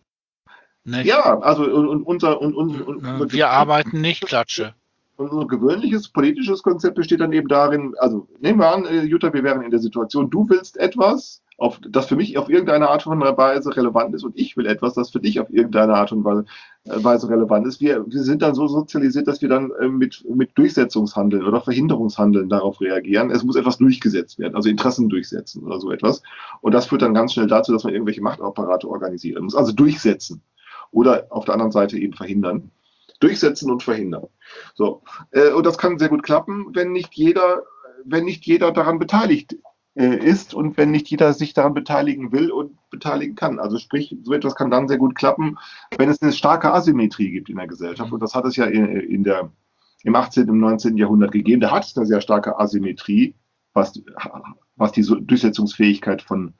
Nicht? Ja, also und, und unser, und, und, und, unser Wir arbeiten nicht Klatsche. unser gewöhnliches politisches Konzept besteht dann eben darin, also nehmen wir an, äh, Jutta, wir wären in der Situation, du willst etwas, auf, das für mich auf irgendeine Art und Weise relevant ist und ich will etwas, das für dich auf irgendeine Art und Weise, äh, Weise relevant ist. Wir, wir sind dann so sozialisiert, dass wir dann äh, mit, mit Durchsetzungshandeln oder Verhinderungshandeln darauf reagieren. Es muss etwas durchgesetzt werden, also Interessen durchsetzen oder so etwas. Und das führt dann ganz schnell dazu, dass man irgendwelche Machtapparate organisieren muss, also durchsetzen oder auf der anderen Seite eben verhindern. Durchsetzen und verhindern. So. Äh, und das kann sehr gut klappen, wenn nicht jeder, wenn nicht jeder daran beteiligt äh, ist und wenn nicht jeder sich daran beteiligen will und beteiligen kann. Also sprich, so etwas kann dann sehr gut klappen, wenn es eine starke Asymmetrie gibt in der Gesellschaft. Und das hat es ja in, in der, im achtzehnten und neunzehnten Jahrhundert gegeben. Da hat es eine sehr starke Asymmetrie, was, was die Durchsetzungsfähigkeit von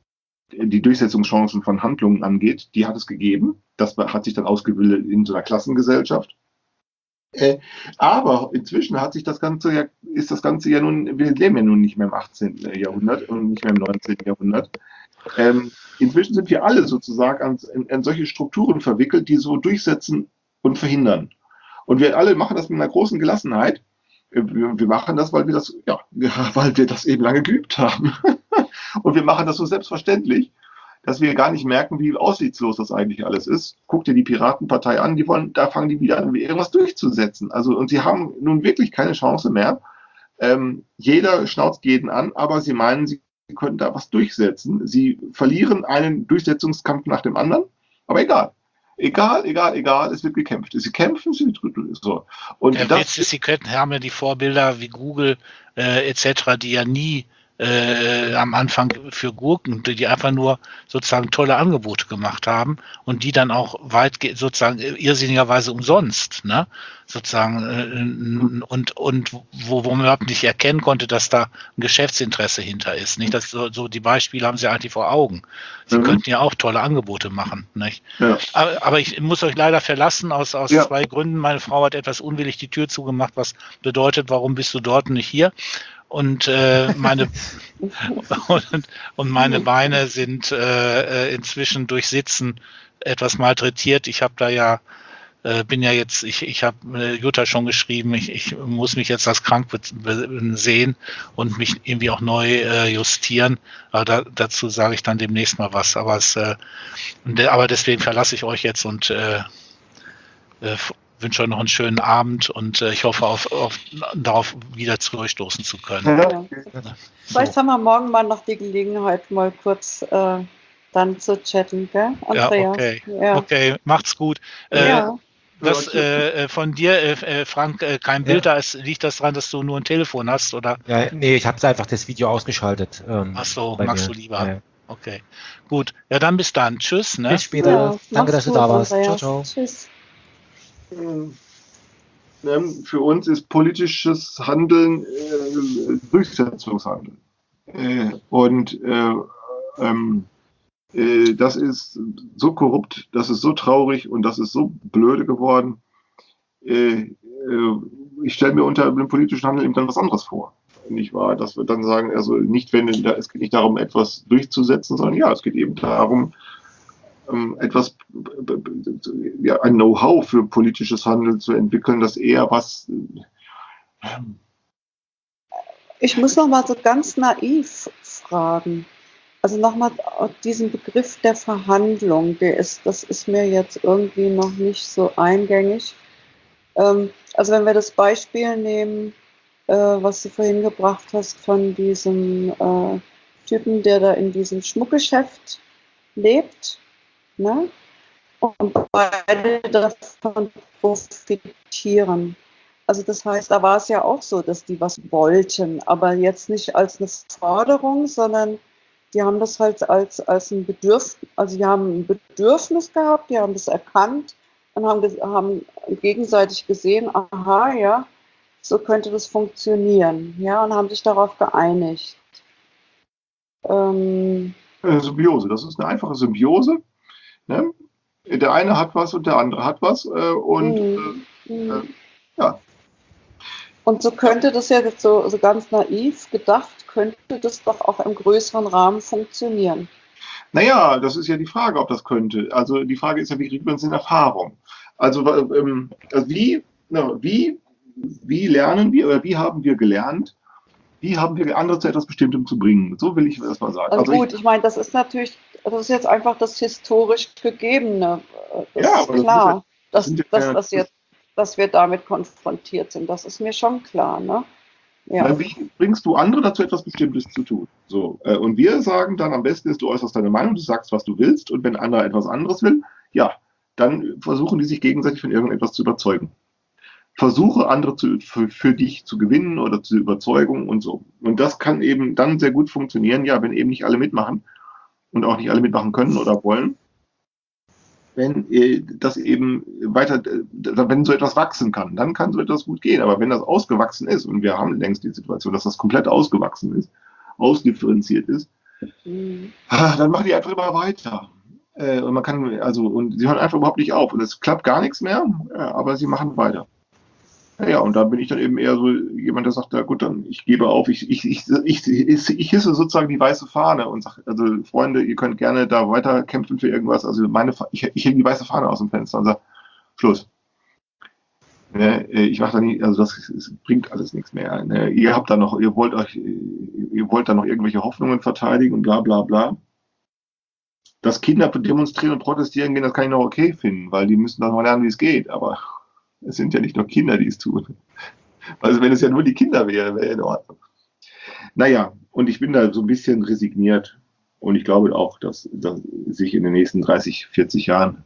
die Durchsetzungschancen von Handlungen angeht, die hat es gegeben. Das hat sich dann ausgebildet in so einer Klassengesellschaft. Äh, aber inzwischen hat sich das Ganze ja, ist das Ganze ja nun, wir leben ja nun nicht mehr im achtzehnten Jahrhundert und nicht mehr im neunzehnten Jahrhundert. Ähm, inzwischen sind wir alle sozusagen an, an solche Strukturen verwickelt, die so durchsetzen und verhindern. Und wir alle machen das mit einer großen Gelassenheit. Wir, wir machen das, weil wir das, ja, weil wir das eben lange geübt haben. Und wir machen das so selbstverständlich, dass wir gar nicht merken, wie aussichtslos das eigentlich alles ist. Guck dir die Piratenpartei an, die wollen, da fangen die wieder an, irgendwas durchzusetzen. Also, und sie haben nun wirklich keine Chance mehr. Ähm, jeder schnauzt jeden an, aber sie meinen, sie können da was durchsetzen. Sie verlieren einen Durchsetzungskampf nach dem anderen, aber egal. Egal, egal, egal, es wird gekämpft. Sie kämpfen, sie so. Und Der das Witz ist, Sie könnten, haben ja die Vorbilder wie Google äh, et cetera, die ja nie äh, am Anfang für Gurken, die einfach nur sozusagen tolle Angebote gemacht haben und die dann auch weit sozusagen irrsinnigerweise umsonst, ne? Sozusagen äh, und und wo, wo man überhaupt nicht erkennen konnte, dass da ein Geschäftsinteresse hinter ist. Nicht, dass so, so die Beispiele haben Sie eigentlich vor Augen. Sie Mhm. könnten ja auch tolle Angebote machen, nicht? Ja. Aber, aber ich muss euch leider verlassen aus, aus Ja. zwei Gründen. Meine Frau hat etwas unwillig die Tür zugemacht, was bedeutet, warum bist du dort und nicht hier? Und äh, meine und, und meine Beine sind äh, inzwischen durch Sitzen etwas malträtiert. Ich habe da ja äh, bin ja jetzt, ich, ich habe äh, Jutta schon geschrieben, ich, ich muss mich jetzt als krank sehen und mich irgendwie auch neu äh, justieren. Aber da, dazu sage ich dann demnächst mal was. Aber es, äh, aber deswegen verlasse ich euch jetzt und äh, äh, wünsche euch noch einen schönen Abend und äh, ich hoffe auf, auf, darauf wieder zurückstoßen zu können. Ja. Vielleicht haben wir morgen mal noch die Gelegenheit, mal kurz äh, dann zu chatten, gell, Andreas? Ja, okay. Ja. Okay, macht's gut. Äh, Ja. Was äh, von dir, äh, Frank, äh, kein Bild Ja. da ist, liegt das daran, dass du nur ein Telefon hast, oder? Ja, nee, ich habe einfach das Video ausgeschaltet. Ähm, Ach so, bei magst mir. du lieber. Ja. Okay, gut. Ja, dann bis dann. Tschüss, ne? Bis später. Ja, Danke, mach's dass du gut, da warst. Andreas. Ciao, ciao. Tschüss. Für uns ist politisches Handeln äh, Durchsetzungshandeln. Äh, und äh, ähm, äh, das ist so korrupt, das ist so traurig und das ist so blöde geworden. Äh, äh, ich stelle mir unter dem politischen Handeln eben dann was anderes vor. Nicht wahr? Dass wir dann sagen, also nicht, wenn es geht nicht darum, etwas durchzusetzen, sondern ja, es geht eben darum, etwas, ja, ein Know-how für politisches Handeln zu entwickeln, das eher was. Ich muss noch mal so ganz naiv fragen. Also nochmal diesen Begriff der Verhandlung, der ist, das ist mir jetzt irgendwie noch nicht so eingängig. Ähm, also wenn wir das Beispiel nehmen, äh, was du vorhin gebracht hast von diesem äh, Typen, der da in diesem Schmuckgeschäft lebt, ne? Und beide davon profitieren. Also das heißt, da war es ja auch so, dass die was wollten, aber jetzt nicht als eine Forderung, sondern die haben das halt als, als ein Bedürfnis, also die haben ein Bedürfnis gehabt, die haben das erkannt und haben, haben gegenseitig gesehen, aha, ja, so könnte das funktionieren, ja, und haben sich darauf geeinigt. Ähm, Symbiose, das ist eine einfache Symbiose. Ne? Der eine hat was und der andere hat was äh, und mm, äh, mm. äh, ja. Und so könnte das ja so, so ganz naiv gedacht, könnte das doch auch im größeren Rahmen funktionieren. Naja, das ist ja die Frage, ob das könnte. Also die Frage ist ja, wie kriegt man es in Erfahrung? Also ähm, wie, na, wie, wie lernen wir oder wie haben wir gelernt, wie haben wir andere zu etwas Bestimmtem zu bringen? So will ich das mal sagen. Also, Also gut, ich, ich meine, das ist natürlich, das ist jetzt einfach das historisch Gegebene. Das Ja, ist aber das klar, ist ja- das dass, sind ja dass, keine- das jetzt, dass wir damit konfrontiert sind. Das ist mir schon klar, ne? Ja. Na, wie bringst du andere dazu, etwas Bestimmtes zu tun? So, äh, und wir sagen dann, am besten ist, du äußerst deine Meinung, du sagst, was du willst, und wenn einer etwas anderes will, ja, dann versuchen die sich gegenseitig von irgendetwas zu überzeugen. Versuche andere zu, für, für dich zu gewinnen oder zu überzeugen und so. Und das kann eben dann sehr gut funktionieren, ja, wenn eben nicht alle mitmachen und auch nicht alle mitmachen können oder wollen. Wenn äh, das eben weiter, äh, wenn so etwas wachsen kann, dann kann so etwas gut gehen. Aber wenn das ausgewachsen ist, und wir haben längst die Situation, dass das komplett ausgewachsen ist, ausdifferenziert ist, Mhm. ah, dann machen die einfach immer weiter. Äh, und man kann, also, und sie hören einfach überhaupt nicht auf. Und es klappt gar nichts mehr, äh, aber sie machen weiter. Ja, und da bin ich dann eben eher so jemand, der sagt, ja gut, dann ich gebe auf, ich, ich, ich, ich, ich, ich hisse sozusagen die weiße Fahne und sage, also Freunde, ihr könnt gerne da weiter kämpfen für irgendwas. Also meine, ich, ich hebe die weiße Fahne aus dem Fenster und sage, Schluss. Ne, ich mache da nie, also das, das bringt alles nichts mehr. Ne, ihr habt da noch, ihr wollt euch, ihr wollt da noch irgendwelche Hoffnungen verteidigen und bla bla bla. Dass Kinder demonstrieren und protestieren gehen, das kann ich noch okay finden, weil die müssen dann mal lernen, wie es geht, aber es sind ja nicht nur Kinder, die es tun. Also wenn es ja nur die Kinder wären, wäre in Ordnung. Naja, und ich bin da so ein bisschen resigniert. Und ich glaube auch, dass, dass sich in den nächsten dreißig, vierzig Jahren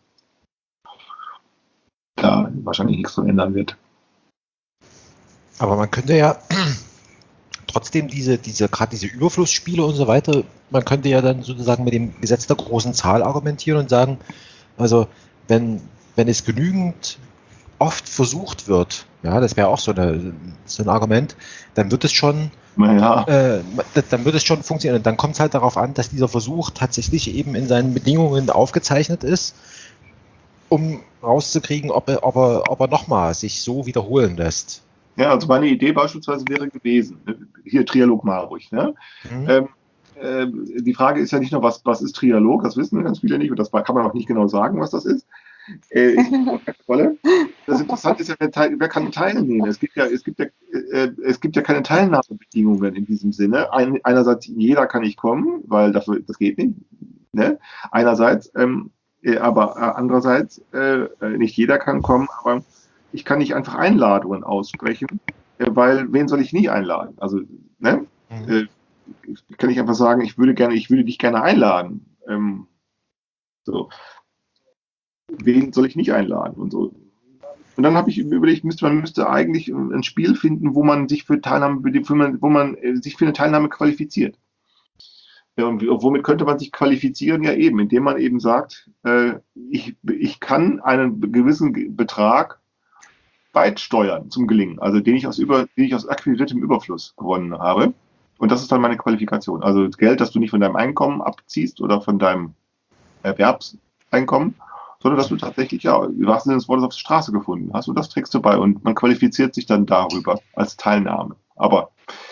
da wahrscheinlich nichts dran ändern wird. Aber man könnte ja trotzdem diese, diese, gerade diese Überflussspiele und so weiter, man könnte ja dann sozusagen mit dem Gesetz der großen Zahl argumentieren und sagen, also wenn, wenn es genügend oft versucht wird, ja, das wäre auch so, eine, so ein Argument, dann wird es schon, Naja. äh, dann wird es schon funktionieren. Und dann kommt es halt darauf an, dass dieser Versuch tatsächlich eben in seinen Bedingungen aufgezeichnet ist, um rauszukriegen, ob er, ob er, ob er nochmal sich so wiederholen lässt. Ja, also meine Idee beispielsweise wäre gewesen, hier Trialog Marburg, ne? Mhm. Ähm, äh, die Frage ist ja nicht nur, was, was ist Trialog, das wissen ganz viele nicht und das kann man auch nicht genau sagen, was das ist. Äh, ist keine Rolle. Das Interessante ist ja, wer, teil, wer kann teilnehmen? Es gibt ja, es gibt ja, äh, es gibt ja keine Teilnahmebedingungen in diesem Sinne. Ein, einerseits, jeder kann nicht kommen, weil dafür, das geht nicht. Ne? Einerseits, ähm, äh, aber äh, andererseits, äh, nicht jeder kann kommen, aber ich kann nicht einfach Einladungen aussprechen, äh, weil wen soll ich nie einladen? Also, ne? Mhm. Äh, kann ich einfach sagen, ich würde gerne, ich würde dich gerne einladen. Ähm, so. Wen soll ich nicht einladen und so. Und dann habe ich überlegt, müsste, man müsste eigentlich ein Spiel finden, wo man sich für Teilnahme, wo man sich für eine Teilnahme qualifiziert. Ja, und womit könnte man sich qualifizieren? Ja eben, indem man eben sagt, äh, ich, ich kann einen gewissen Betrag beisteuern zum Gelingen, also den ich aus, über, den ich aus akquiriertem Überfluss gewonnen habe. Und das ist dann meine Qualifikation. Also Geld, das du nicht von deinem Einkommen abziehst oder von deinem Erwerbseinkommen, sondern dass du tatsächlich, ja, im wahrsten Sinne des Wortes auf der Straße gefunden hast und das trägst du bei und man qualifiziert sich dann darüber als Teilnahme. Aber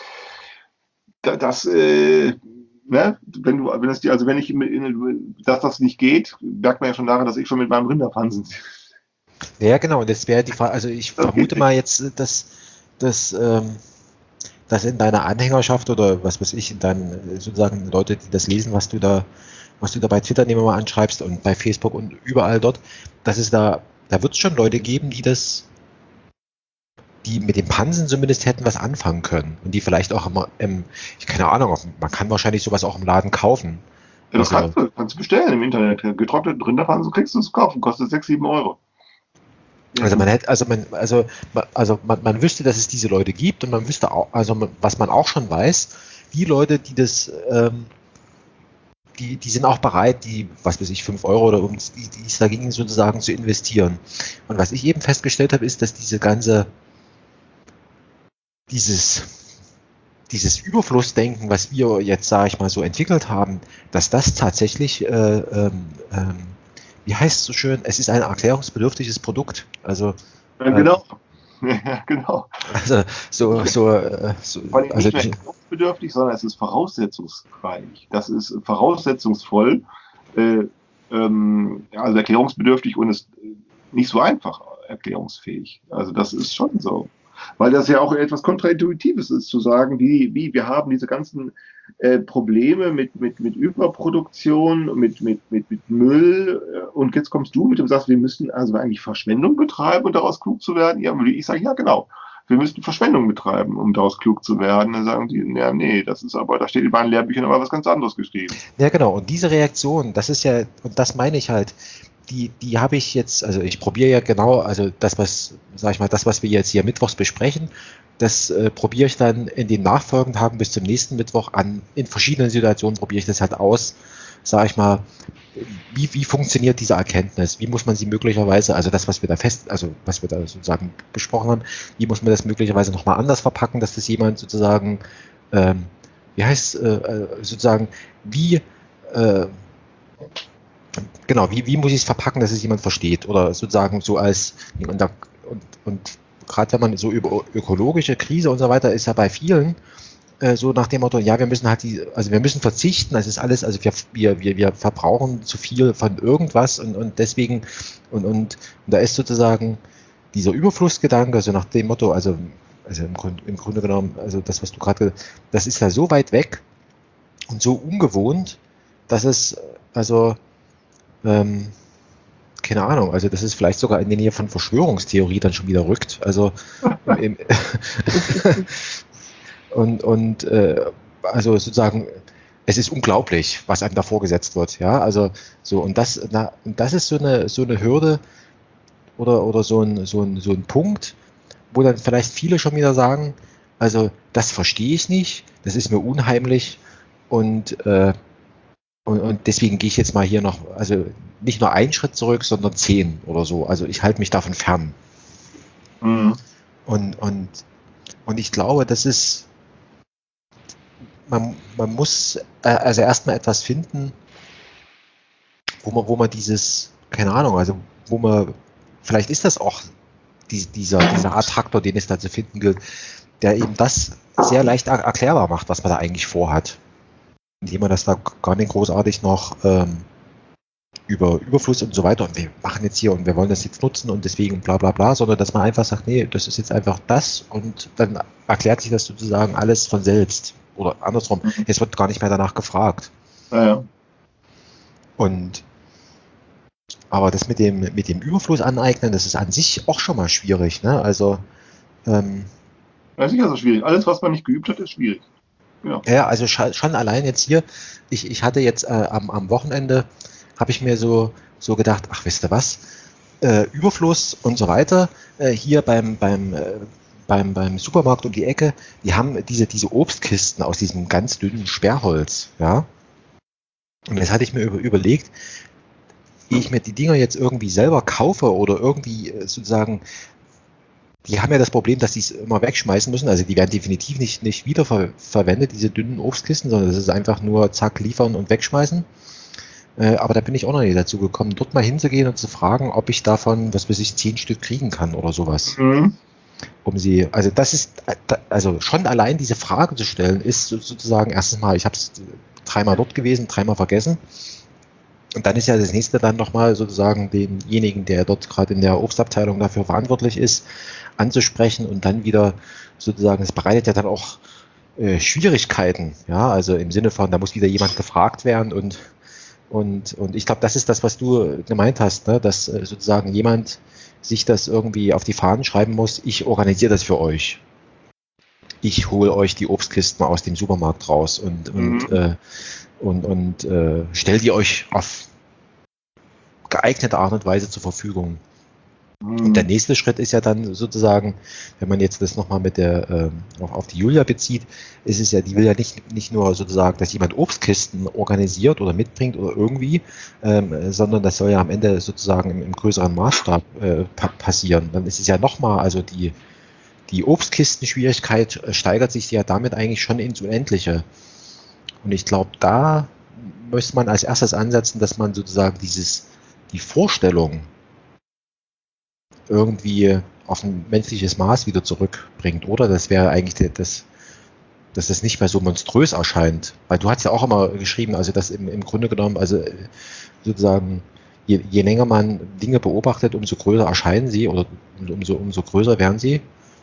das, äh, ne, wenn du, wenn es dir, also wenn ich, dass das nicht geht, merkt man ja schon daran, dass ich schon mit meinem Rinderpansen. Ja, genau, und das wäre die Frage, also ich vermute mal jetzt, dass, dass, ähm, dass in deiner Anhängerschaft oder was weiß ich, in deinen sozusagen Leute, die das lesen, was du da, was du da bei Twitter nehmen wir mal anschreibst und bei Facebook und überall dort, dass es da, da wird es schon Leute geben, die das, die mit dem Pansen zumindest hätten was anfangen können und die vielleicht auch immer, im, ich keine Ahnung, man kann wahrscheinlich sowas auch im Laden kaufen. Ja, das also, kannst du, kannst du bestellen im Internet. Getrockneten Rinderpansen kriegst du es kaufen, kostet sechs, sieben Euro. Also man hätte, also man, also, also man, man wüsste, dass es diese Leute gibt und man wüsste auch, also man, was man auch schon weiß, die Leute, die das, ähm, die, die sind auch bereit, die, was weiß ich, fünf Euro oder um die, die es dagegen sozusagen zu investieren. Und was ich eben festgestellt habe, ist, dass diese ganze, dieses, dieses Überflussdenken, was wir jetzt, sage ich mal, so entwickelt haben, dass das tatsächlich, äh, ähm, ähm, wie heißt es so schön, es ist ein erklärungsbedürftiges Produkt. Also, ja, genau. Äh, ja, genau. Also, so, so, äh, so Vor allem also, nicht mehr erklärungsbedürftig, sondern es ist voraussetzungsreich. Das ist voraussetzungsvoll, äh, ähm, also erklärungsbedürftig und ist nicht so einfach erklärungsfähig. Also, das ist schon so. Weil das ja auch etwas Kontraintuitives ist, zu sagen, wie, wie wir haben diese ganzen äh, Probleme mit, mit, mit Überproduktion, mit, mit, mit, mit Müll äh, und jetzt kommst du mit dem Satz, wir müssen also eigentlich Verschwendung betreiben, um daraus klug zu werden. Ja, ich sage, ja genau, wir müssen Verschwendung betreiben, um daraus klug zu werden. Dann sagen die, ja nee, das ist aber, da steht in meinen Lehrbüchern aber was ganz anderes geschrieben. Ja genau, und diese Reaktion, das ist ja, und das meine ich halt, die, die habe ich jetzt, also ich probiere ja genau, also das, was, sag ich mal, das, was wir jetzt hier mittwochs besprechen, das äh, probiere ich dann in den nachfolgenden Tagen bis zum nächsten Mittwoch an, in verschiedenen Situationen probiere ich das halt aus, sage ich mal, wie, wie funktioniert diese Erkenntnis, wie muss man sie möglicherweise, also das, was wir da fest, also was wir da sozusagen besprochen haben, wie muss man das möglicherweise nochmal anders verpacken, dass das jemand sozusagen, ähm, wie heißt äh, sozusagen, wie, äh, genau, wie, wie muss ich es verpacken, dass es jemand versteht oder sozusagen so als, und, da, und, und gerade wenn man so über ökologische Krise und so weiter ist ja bei vielen äh, so nach dem Motto, ja, wir müssen halt die, also wir müssen verzichten, das ist alles, also wir, wir, wir, wir verbrauchen zu viel von irgendwas und, und deswegen, und, und, und da ist sozusagen dieser Überflussgedanke, so nach dem Motto, also, also im, Grund, im Grunde genommen, also das, was du gerade, das ist ja so weit weg und so ungewohnt, dass es, also, ähm, keine Ahnung, also das ist vielleicht sogar in die Nähe von Verschwörungstheorie dann schon wieder rückt. Also im, im und, und äh, also sozusagen, es ist unglaublich, was einem da vorgesetzt wird, ja. Also so, und das, na, und das ist so eine so eine Hürde oder, oder so ein, so ein, so ein Punkt, wo dann vielleicht viele schon wieder sagen, also das verstehe ich nicht, das ist mir unheimlich und äh, Und, und deswegen gehe ich jetzt mal hier noch, also nicht nur einen Schritt zurück, sondern zehn oder so. Also ich halte mich davon fern. Mhm. Und, und, und ich glaube, das ist, man, man muss äh, also erstmal etwas finden, wo man, wo man dieses, keine Ahnung, also wo man, vielleicht ist das auch die, dieser, dieser Attraktor, den es da zu finden gilt, der eben das sehr leicht er- erklärbar macht, was man da eigentlich vorhat. Indem man das da gar nicht großartig noch ähm, über Überfluss und so weiter und wir machen jetzt hier und wir wollen das jetzt nutzen und deswegen bla bla bla, sondern dass man einfach sagt, nee, das ist jetzt einfach das und dann erklärt sich das sozusagen alles von selbst oder andersrum, mhm. Es wird gar nicht mehr danach gefragt. Ja, ja. Und Aber das mit dem, mit dem Überfluss aneignen, das ist an sich auch schon mal schwierig, ne? Also, ähm, Das ist sicher so schwierig. Alles, was man nicht geübt hat, ist schwierig. Ja. ja, also schon, schon allein jetzt hier, ich, ich hatte jetzt äh, am, am Wochenende, habe ich mir so, so gedacht, ach, wisst ihr was, äh, Überfluss und so weiter, äh, hier beim, beim, äh, beim, beim Supermarkt um die Ecke, die haben diese, diese Obstkisten aus diesem ganz dünnen Sperrholz, ja. Und jetzt hatte ich mir über, überlegt, ehe ich mir die Dinger jetzt irgendwie selber kaufe oder irgendwie äh, sozusagen, die haben ja das Problem, dass sie es immer wegschmeißen müssen. Also die werden definitiv nicht, nicht wiederverwendet, diese dünnen Obstkisten, sondern das ist einfach nur zack, liefern und wegschmeißen. Äh, aber da bin ich auch noch nicht dazu gekommen, dort mal hinzugehen und zu fragen, ob ich davon, was weiß ich, zehn Stück kriegen kann oder sowas. Mhm. Um sie, also das ist, also schon allein diese Frage zu stellen, ist sozusagen erstens mal, ich habe es dreimal dort gewesen, dreimal vergessen. Und dann ist ja das nächste dann nochmal sozusagen denjenigen, der dort gerade in der Obstabteilung dafür verantwortlich ist, anzusprechen und dann wieder sozusagen, es bereitet ja dann auch äh, Schwierigkeiten, ja, also im Sinne von, da muss wieder jemand gefragt werden und und, und ich glaube, das ist das, was du gemeint hast, ne? Dass äh, sozusagen jemand sich das irgendwie auf die Fahnen schreiben muss, ich organisiere das für euch. Ich hole euch die Obstkisten aus dem Supermarkt raus und, und, Mhm. äh, und, und äh, stell die euch auf geeignete Art und Weise zur Verfügung. Und der nächste Schritt ist ja dann sozusagen, wenn man jetzt das nochmal mit der ähm, auf, auf die Julia bezieht, ist es ja, die will ja nicht, nicht nur sozusagen, dass jemand Obstkisten organisiert oder mitbringt oder irgendwie, ähm, sondern das soll ja am Ende sozusagen im, im größeren Maßstab äh, pa- passieren. Dann ist es ja nochmal, also die, die Obstkistenschwierigkeit äh, steigert sich ja damit eigentlich schon ins Unendliche. Und ich glaube, da müsste man als erstes ansetzen, dass man sozusagen dieses, die Vorstellung irgendwie auf ein menschliches Maß wieder zurückbringt, oder? Das wäre eigentlich der- das, dass das nicht mehr so monströs erscheint. Weil du hast ja auch immer geschrieben, also dass im, im Grunde genommen, also äh, sozusagen, je, je länger man Dinge beobachtet, umso größer erscheinen sie oder umso, umso größer werden sie.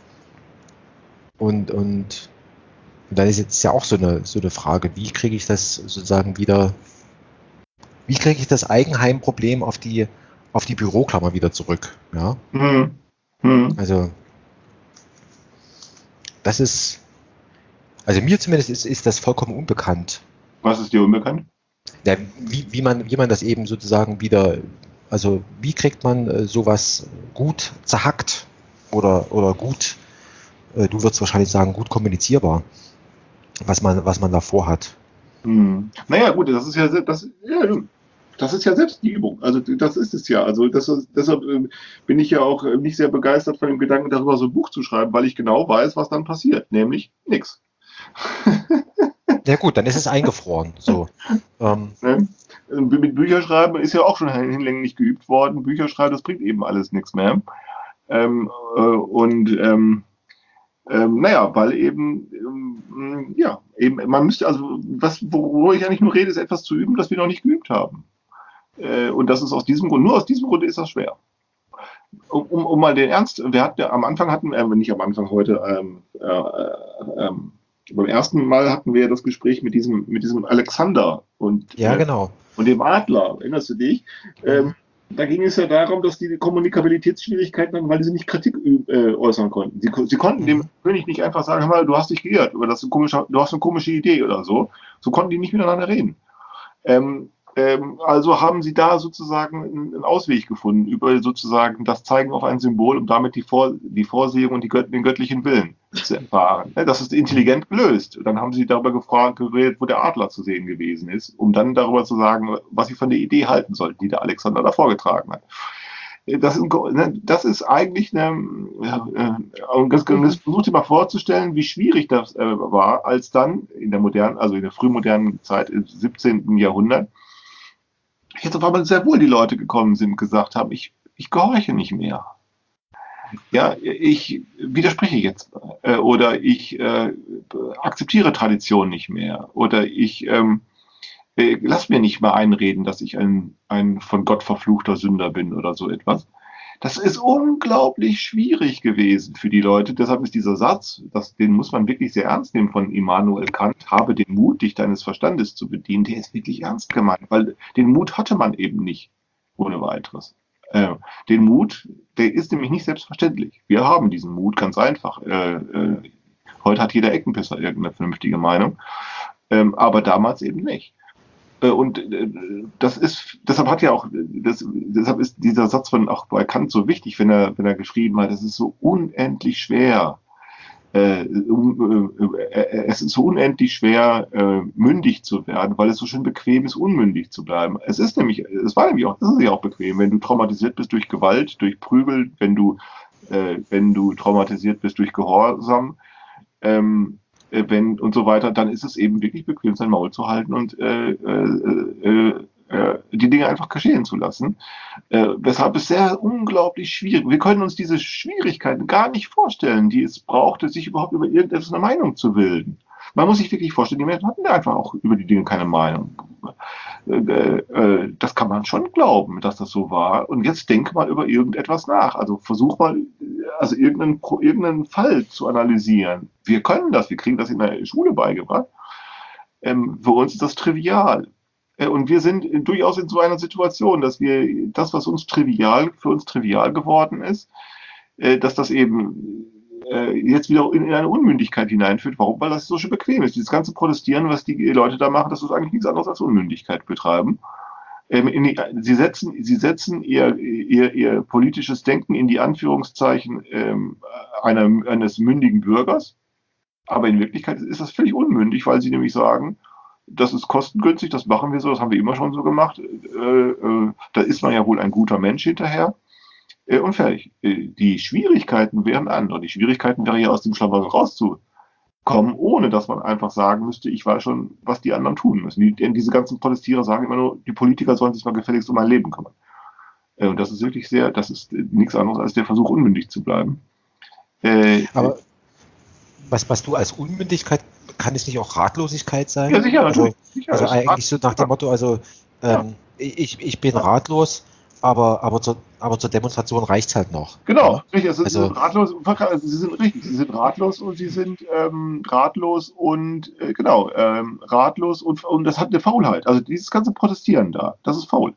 Und, und, und dann ist jetzt ja auch so eine, so eine Frage, wie kriege ich das sozusagen wieder, wie kriege ich das Eigenheimproblem auf die, auf die Büroklammer wieder zurück? Ja, Mhm. Mhm. also das ist, also mir zumindest ist, ist das vollkommen unbekannt. Was ist dir unbekannt? Ja, wie, wie, man, wie man das eben sozusagen wieder, also wie kriegt man äh, sowas gut zerhackt oder, oder gut, äh, du würdest wahrscheinlich sagen, gut kommunizierbar, was man, was man da vorhat. Hm. Naja, gut, das ist ja, se- das, ja, das ist ja selbst die Übung. Also das ist es ja. Also das, ist- deshalb ähm, bin ich ja auch äh, nicht sehr begeistert von dem Gedanken, darüber so ein Buch zu schreiben, weil ich genau weiß, was dann passiert, nämlich nichts. Ja gut, dann ist es eingefroren. So. Ähm, Ne? Mit Bücherschreiben ist ja auch schon hinlänglich geübt worden. Bücherschreiben, das bringt eben alles nichts mehr. Ähm, äh, und ähm, Ähm, naja, weil eben, ähm, ja, eben, man müsste, also, was, worüber ich eigentlich nur rede, ist etwas zu üben, das wir noch nicht geübt haben. Äh, und das ist aus diesem Grund, nur aus diesem Grund ist das schwer. Um, um, um mal den Ernst, wir hatten ja am Anfang hatten, äh, nicht am Anfang heute, ähm, äh, ähm, beim ersten Mal hatten wir das Gespräch mit diesem, mit diesem Alexander und, ja, äh, genau. und dem Adler, erinnerst du dich? Ähm, da ging es ja darum, dass die Kommunikabilitätsschwierigkeiten hatten, weil sie nicht Kritik äh, äußern konnten. Sie, sie konnten dem Mhm. König nicht einfach sagen, hör mal, du hast dich geirrt oder das ist ein komischer, du hast eine komische Idee oder so. So konnten die nicht miteinander reden. Ähm, ähm, also haben sie da sozusagen einen, einen Ausweg gefunden über sozusagen das Zeigen auf ein Symbol, um damit die, Vor, die Vorsehung und die Gött, den göttlichen Willen zu erfahren. Ja, das ist intelligent gelöst. Dann haben sie darüber gefragt, geredet, wo der Adler zu sehen gewesen ist, um dann darüber zu sagen, was sie von der Idee halten sollten, die der Alexander da vorgetragen hat. Das ist, das ist eigentlich eine, und das, das versucht dir mal vorzustellen, wie schwierig das äh, war, als dann in der modernen, also in der frühmodernen Zeit im siebzehnten Jahrhundert, jetzt auf einmal sehr wohl die Leute gekommen sind und gesagt haben, ich, ich gehorche nicht mehr. Ja, ich widerspreche jetzt äh, oder ich äh, akzeptiere Tradition nicht mehr oder ich ähm, äh, lass mir nicht mal einreden, dass ich ein, ein von Gott verfluchter Sünder bin oder so etwas. Das ist unglaublich schwierig gewesen für die Leute. Deshalb ist dieser Satz, das, den muss man wirklich sehr ernst nehmen von Immanuel Kant, habe den Mut, dich deines Verstandes zu bedienen, der ist wirklich ernst gemeint, weil den Mut hatte man eben nicht ohne ohne weiteres. Äh, den Mut, der ist nämlich nicht selbstverständlich. Wir haben diesen Mut ganz einfach. Äh, äh, heute hat jeder Eckenpisser irgendeine vernünftige Meinung, ähm, aber damals eben nicht. Äh, und äh, das ist, deshalb hat ja auch, das, deshalb ist dieser Satz von auch bei Kant so wichtig, wenn er, wenn er geschrieben hat, es ist so unendlich schwer, Äh, äh, es ist so unendlich schwer, äh, mündig zu werden, weil es so schön bequem ist, unmündig zu bleiben. Es ist nämlich, es war nämlich auch, das ist ja auch bequem, wenn du traumatisiert bist durch Gewalt, durch Prügel, wenn du, äh, wenn du traumatisiert bist durch Gehorsam, ähm, äh, wenn und so weiter, dann ist es eben wirklich bequem, sein Maul zu halten und äh, äh, äh, die Dinge einfach geschehen zu lassen. Äh, weshalb es sehr unglaublich schwierig, wir können uns diese Schwierigkeiten gar nicht vorstellen, die es brauchte, sich überhaupt über irgendetwas eine Meinung zu bilden. Man muss sich wirklich vorstellen, die Menschen hatten einfach auch über die Dinge keine Meinung. Äh, äh, das kann man schon glauben, dass das so war. Und jetzt denk mal über irgendetwas nach. Also versuch mal, also irgendeinen, irgendeinen Fall zu analysieren. Wir können das, wir kriegen das in der Schule beigebracht. Ähm, für uns ist das trivial. Und wir sind durchaus in so einer Situation, dass wir das, was uns trivial, für uns trivial geworden ist, dass das eben jetzt wieder in eine Unmündigkeit hineinführt. Warum? Weil das so schön bequem ist. Dieses ganze Protestieren, was die Leute da machen, das ist eigentlich nichts anderes als Unmündigkeit betreiben. Sie setzen, sie setzen ihr, ihr, ihr politisches Denken in die Anführungszeichen einer, eines mündigen Bürgers. Aber in Wirklichkeit ist das völlig unmündig, weil sie nämlich sagen, das ist kostengünstig, das machen wir so, das haben wir immer schon so gemacht. Äh, äh, da ist man ja wohl ein guter Mensch hinterher. Äh, und fertig. Äh, die Schwierigkeiten wären andere. Die Schwierigkeiten wäre ja aus dem Schlamassel rauszukommen, ohne dass man einfach sagen müsste, ich weiß schon, was die anderen tun müssen. Die, denn diese ganzen Protestierer sagen immer nur, die Politiker sollen sich mal gefälligst um mein Leben kümmern. Äh, und das ist wirklich sehr, das ist äh, nichts anderes als der Versuch, unmündig zu bleiben. Äh, Aber was, was du als Unmündigkeit, kann es nicht auch Ratlosigkeit sein? Ja, sicher, also, sicher. also eigentlich so nach dem Motto, also ähm, ja. ich, ich bin ratlos, aber, aber, zur, aber zur Demonstration reicht es halt noch. Genau, ja? richtig. Also, also, sie, sind ratlos, also sie sind richtig, sie sind ratlos und sie sind ähm, ratlos und äh, genau, ähm, ratlos und, und das hat eine Faulheit. Also dieses ganze Protestieren da, das ist faul.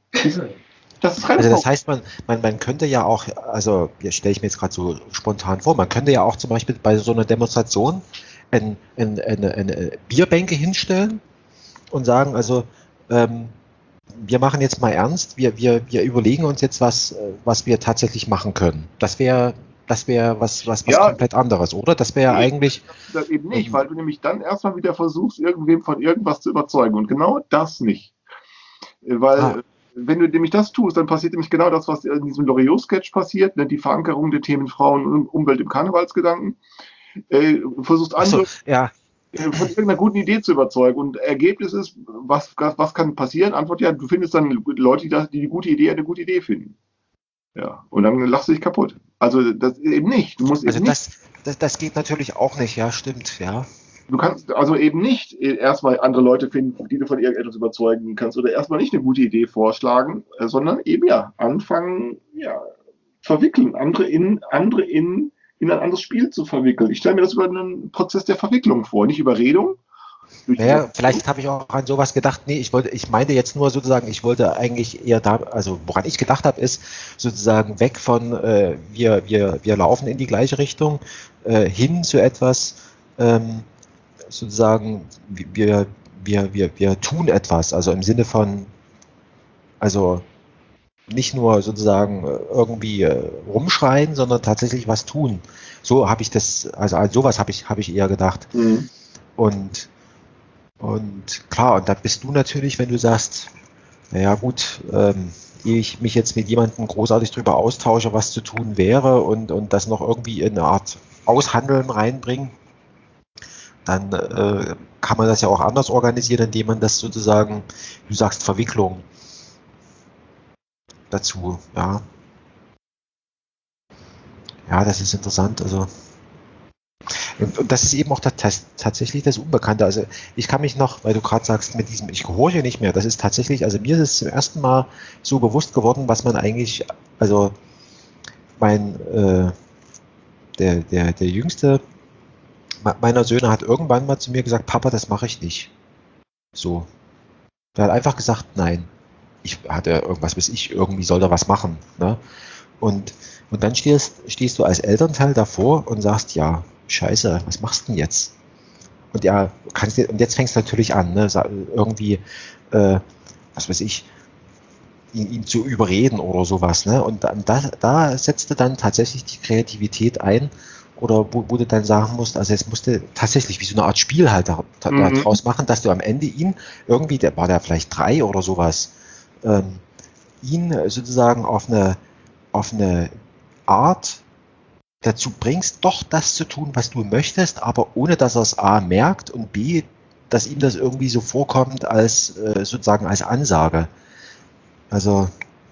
Das ist also das heißt, man, man, man könnte ja auch, also jetzt stelle ich mir jetzt gerade so spontan vor, man könnte ja auch zum Beispiel bei so einer Demonstration Ein, ein, eine, eine Bierbänke hinstellen und sagen, also ähm, wir machen jetzt mal ernst, wir, wir, wir überlegen uns jetzt was, was wir tatsächlich machen können. Das wäre das wäre was, was, was ja, komplett anderes, oder? Das wäre nee, eigentlich... Das eben nicht, ähm, weil du nämlich dann erstmal wieder versuchst, irgendwem von irgendwas zu überzeugen und genau das nicht. Weil... Ah. Wenn du nämlich das tust, dann passiert nämlich genau das, was in diesem Loriot-Sketch passiert, ne? Die Verankerung der Themen Frauen und Umwelt im Karnevalsgedanken. Äh, versuchst andere so, ja. äh, von irgendeiner guten Idee zu überzeugen. Und Ergebnis ist, was, was kann passieren? Antwort ja, du findest dann Leute, die, das, die die gute Idee eine gute Idee finden. Ja, und dann lachst du dich kaputt. Also das eben nicht. Du musst also eben das, nicht. Das, das geht natürlich auch nicht, ja, stimmt, ja. Du kannst also eben nicht erstmal andere Leute finden, die du von irgendetwas überzeugen kannst oder erstmal nicht eine gute Idee vorschlagen, sondern eben ja anfangen, ja, verwickeln, andere in, andere in, in ein anderes Spiel zu verwickeln. Ich stelle mir das über einen Prozess der Verwicklung vor, nicht Überredung. Naja, vielleicht habe ich auch an sowas gedacht, nee, ich wollte, ich meinte jetzt nur sozusagen, ich wollte eigentlich eher da, also woran ich gedacht habe, ist sozusagen weg von, äh, wir, wir, wir laufen in die gleiche Richtung, äh, hin zu etwas, ähm, sozusagen, wir, wir, wir, wir tun etwas, also im Sinne von, also nicht nur sozusagen irgendwie rumschreien, sondern tatsächlich was tun. So habe ich das, also an sowas habe ich, habe ich eher gedacht. Mhm. Und, und klar, und da bist du natürlich, wenn du sagst, naja gut, ähm, ehe ich mich jetzt mit jemandem großartig drüber austausche, was zu tun wäre und, und das noch irgendwie in eine Art Aushandeln reinbringen, dann äh, kann man das ja auch anders organisieren, indem man das sozusagen, du sagst Verwicklung dazu, ja. Ja, das ist interessant, also und das ist eben auch das, tatsächlich das Unbekannte, also ich kann mich noch, weil du gerade sagst, mit diesem, ich gehorche nicht mehr, das ist tatsächlich, also mir ist es zum ersten Mal so bewusst geworden, was man eigentlich, also mein, äh, der, der, der Jüngste meiner Söhne hat irgendwann mal zu mir gesagt, Papa, das mache ich nicht. So. Er hat einfach gesagt, nein. ich hatte irgendwas, weiß ich, irgendwie soll da was machen. Ne? Und, und dann stehst, stehst du als Elternteil davor und sagst, ja, scheiße, was machst du denn jetzt? Und ja, kannst du, und jetzt fängst du natürlich an, ne? irgendwie, äh, was weiß ich, ihn, ihn zu überreden oder sowas. Ne? Und da, da setzte dann tatsächlich die Kreativität ein, oder wo, wo du dann sagen musst, also jetzt musst du tatsächlich wie so eine Art Spiel halt da, da, Mhm. daraus machen, dass du am Ende ihn irgendwie, der war der vielleicht drei oder sowas, ähm, ihn sozusagen auf eine, auf eine Art dazu bringst, doch das zu tun, was du möchtest, aber ohne dass er es A merkt und B, dass ihm das irgendwie so vorkommt als äh, sozusagen als Ansage. Also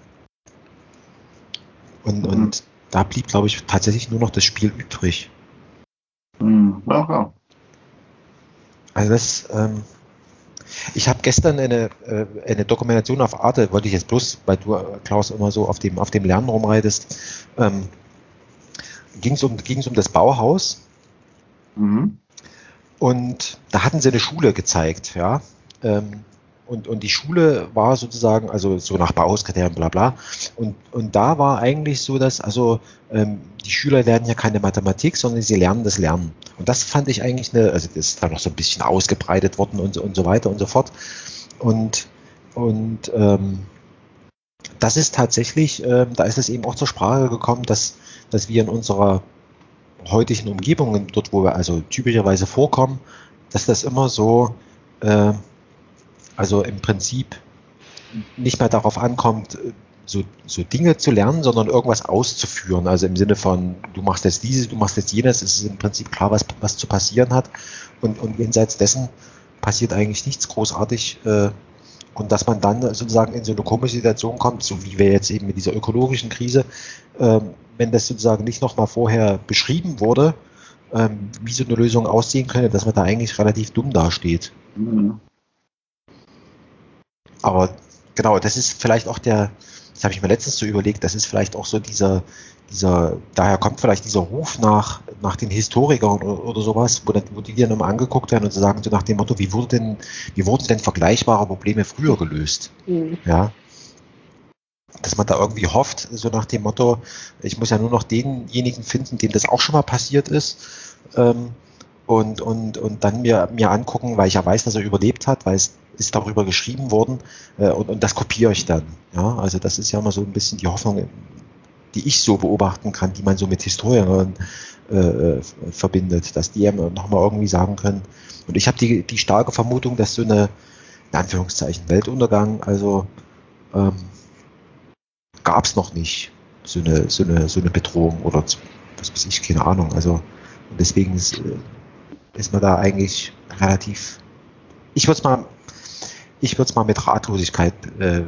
und, Mhm. und da blieb, glaube ich, tatsächlich nur noch das Spiel übrig. Mhm. Ja, ja. Also das, ähm, ich habe gestern eine, äh, eine Dokumentation auf Arte, wollte ich jetzt bloß, weil du, äh, Klaus, immer so auf dem, auf dem Lernen rumreitest, ähm, ging es um, ging's um das Bauhaus. Mhm. Und da hatten sie eine Schule gezeigt, ja. Ähm, und, und die Schule war sozusagen, also so nach Bauhauskriterien, bla bla. Und, und da war eigentlich so, dass, also ähm, die Schüler lernen ja keine Mathematik, sondern sie lernen das Lernen. Und das fand ich eigentlich eine, also das ist dann noch so ein bisschen ausgebreitet worden und, und so weiter und so fort. Und, und ähm, das ist tatsächlich, ähm, da ist es eben auch zur Sprache gekommen, dass, dass wir in unserer heutigen Umgebungen, dort wo wir also typischerweise vorkommen, dass das immer so, äh, also im Prinzip nicht mehr darauf ankommt, so, so Dinge zu lernen, sondern irgendwas auszuführen. Also im Sinne von, du machst jetzt dieses, du machst jetzt jenes, es ist im Prinzip klar, was, was zu passieren hat. Und, und jenseits dessen passiert eigentlich nichts großartig. Äh, und dass man dann sozusagen in so eine komische Situation kommt, so wie wir jetzt eben mit dieser ökologischen Krise, ähm, wenn das sozusagen nicht nochmal vorher beschrieben wurde, ähm, wie so eine Lösung aussehen könnte, dass man da eigentlich relativ dumm dasteht. Mhm. Aber genau, das ist vielleicht auch der, das habe ich mir letztens so überlegt, das ist vielleicht auch so dieser, dieser, daher kommt vielleicht dieser Ruf nach, nach den Historikern oder, oder sowas, wo, dann, wo die dann immer angeguckt werden und so sagen, so nach dem Motto, wie wurde denn, wie wurden denn vergleichbare Probleme früher gelöst? Mhm. Ja. Dass man da irgendwie hofft, so nach dem Motto, ich muss ja nur noch denjenigen finden, dem das auch schon mal passiert ist, ähm, und, und, und dann mir, mir angucken, weil ich ja weiß, dass er überlebt hat, weil es ist darüber geschrieben worden, äh, und, und das kopiere ich dann. Ja, also das ist ja immer so ein bisschen die Hoffnung, die ich so beobachten kann, die man so mit Historikern äh, verbindet, dass die ja nochmal irgendwie sagen können. Und ich habe die, die starke Vermutung, dass so eine, in Anführungszeichen, Weltuntergang, also ähm, gab es noch nicht so eine, so eine, so eine Bedrohung oder was weiß ich, keine Ahnung. Also und deswegen ist, ist man da eigentlich relativ, ich würde es mal, ich würde es mal mit Ratlosigkeit äh,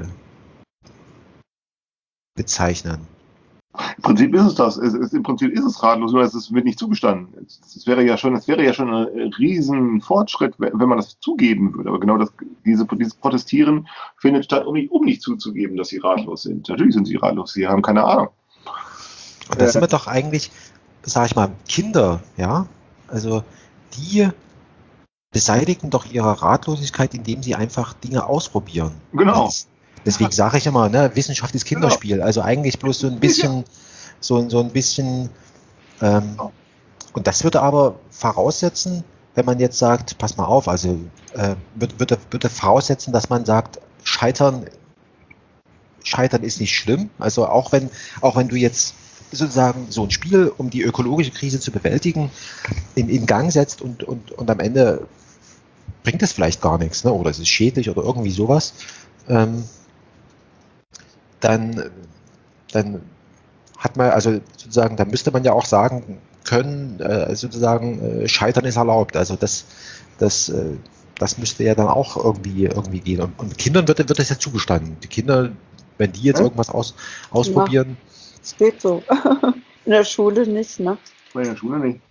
bezeichnen. Im Prinzip ist es das. Es, es, Im Prinzip ist es ratlos, nur es ist- wird nicht zugestanden. Es, es wäre ja schon, es wäre ja schon ein riesen Fortschritt, wenn wenn man das zugeben würde. Aber genau das, diese, dieses Protestieren findet statt, um nicht, um nicht zuzugeben, dass sie ratlos sind. Natürlich sind sie ratlos, sie haben keine Ahnung. Und da Äh. sind wir doch eigentlich, sag ich mal, Kinder, ja, also die beseitigen doch ihre Ratlosigkeit, indem sie einfach Dinge ausprobieren. Genau. Das, deswegen sage ich immer, ne, Wissenschaft ist Kinderspiel. Also eigentlich bloß so ein bisschen, so, so ein bisschen, ähm, und das würde aber voraussetzen, wenn man jetzt sagt, pass mal auf, also äh, würde, würde, würde voraussetzen, dass man sagt, Scheitern, Scheitern ist nicht schlimm. Also auch wenn, auch wenn du jetzt sozusagen so ein Spiel, um die ökologische Krise zu bewältigen, in, in Gang setzt und, und, und am Ende bringt es vielleicht gar nichts, ne? Oder es ist schädlich oder irgendwie sowas, ähm, dann, dann hat man, also sozusagen, da müsste man ja auch sagen können, äh, sozusagen, äh, Scheitern ist erlaubt. Also das, das, äh, das müsste ja dann auch irgendwie, irgendwie gehen. Und, und Kindern wird, wird das ja zugestanden. Die Kinder, wenn die jetzt Ja. irgendwas aus, ausprobieren, Es geht so. In der Schule nicht, ne? Bei der Schule nicht.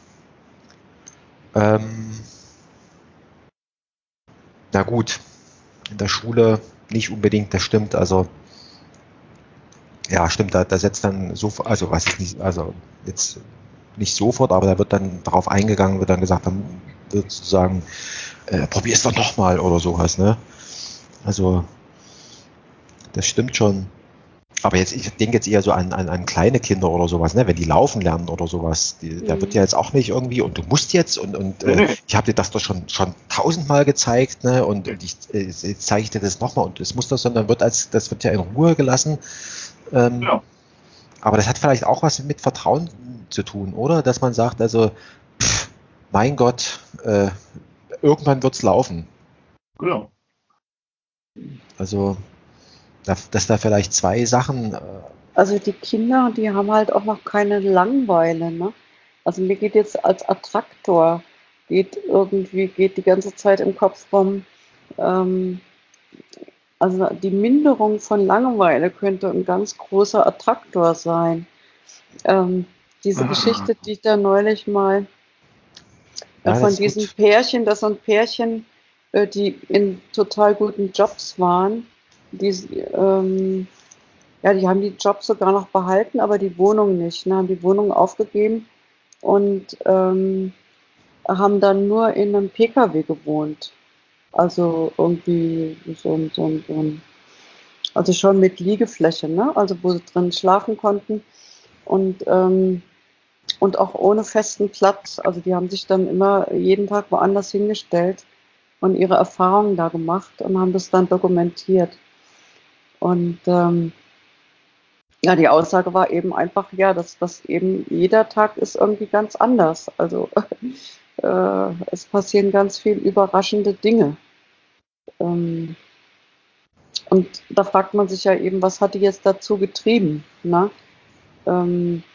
ähm, na gut, in der Schule nicht unbedingt, das stimmt, also ja, stimmt, da, da setzt dann so, also was ich nicht, also jetzt nicht sofort, aber da wird dann darauf eingegangen, wird dann gesagt, dann wird sozusagen, äh, probier es doch nochmal oder sowas, ne? Also das stimmt schon. Aber jetzt, ich denke jetzt eher so an, an, an kleine Kinder oder sowas, ne? Wenn die laufen lernen oder sowas, die, mhm. da wird ja jetzt auch nicht irgendwie, und du musst jetzt, und, und äh, nee. ich habe dir das doch schon, schon tausendmal gezeigt, ne? Und, und ich, äh, jetzt zeige ich dir das nochmal und das muss das, sondern wird als, das wird ja in Ruhe gelassen. Ähm, ja. Aber das hat vielleicht auch was mit Vertrauen zu tun, oder? Dass man sagt, also, pff, mein Gott, äh, irgendwann wird's laufen. Genau. Also, dass da vielleicht zwei Sachen. Also die Kinder, die haben halt auch noch keine Langeweile, ne? Also mir geht jetzt als Attraktor, geht irgendwie, geht die ganze Zeit im Kopf rum, ähm, also die Minderung von Langeweile könnte ein ganz großer Attraktor sein. Ähm, diese ah. Geschichte, die ich da neulich mal äh, ja, von diesem gut. Pärchen, das sind Pärchen, äh, die in total guten Jobs waren, die, ähm, ja, die haben die Jobs sogar noch behalten, aber die Wohnung nicht, ne, haben die Wohnung aufgegeben und ähm, haben dann nur in einem P K W gewohnt. Also irgendwie so ein, so ein, so ein also schon mit Liegefläche, ne? Also wo sie drin schlafen konnten und, ähm, und auch ohne festen Platz. Also die haben sich dann immer jeden Tag woanders hingestellt und ihre Erfahrungen da gemacht und haben das dann dokumentiert. Und ähm, ja, die Aussage war eben einfach, ja, dass das eben jeder Tag ist irgendwie ganz anders. Also äh, es passieren ganz viel überraschende Dinge. Ähm, und da fragt man sich ja eben, was hat die jetzt dazu getrieben? Ne? Ähm,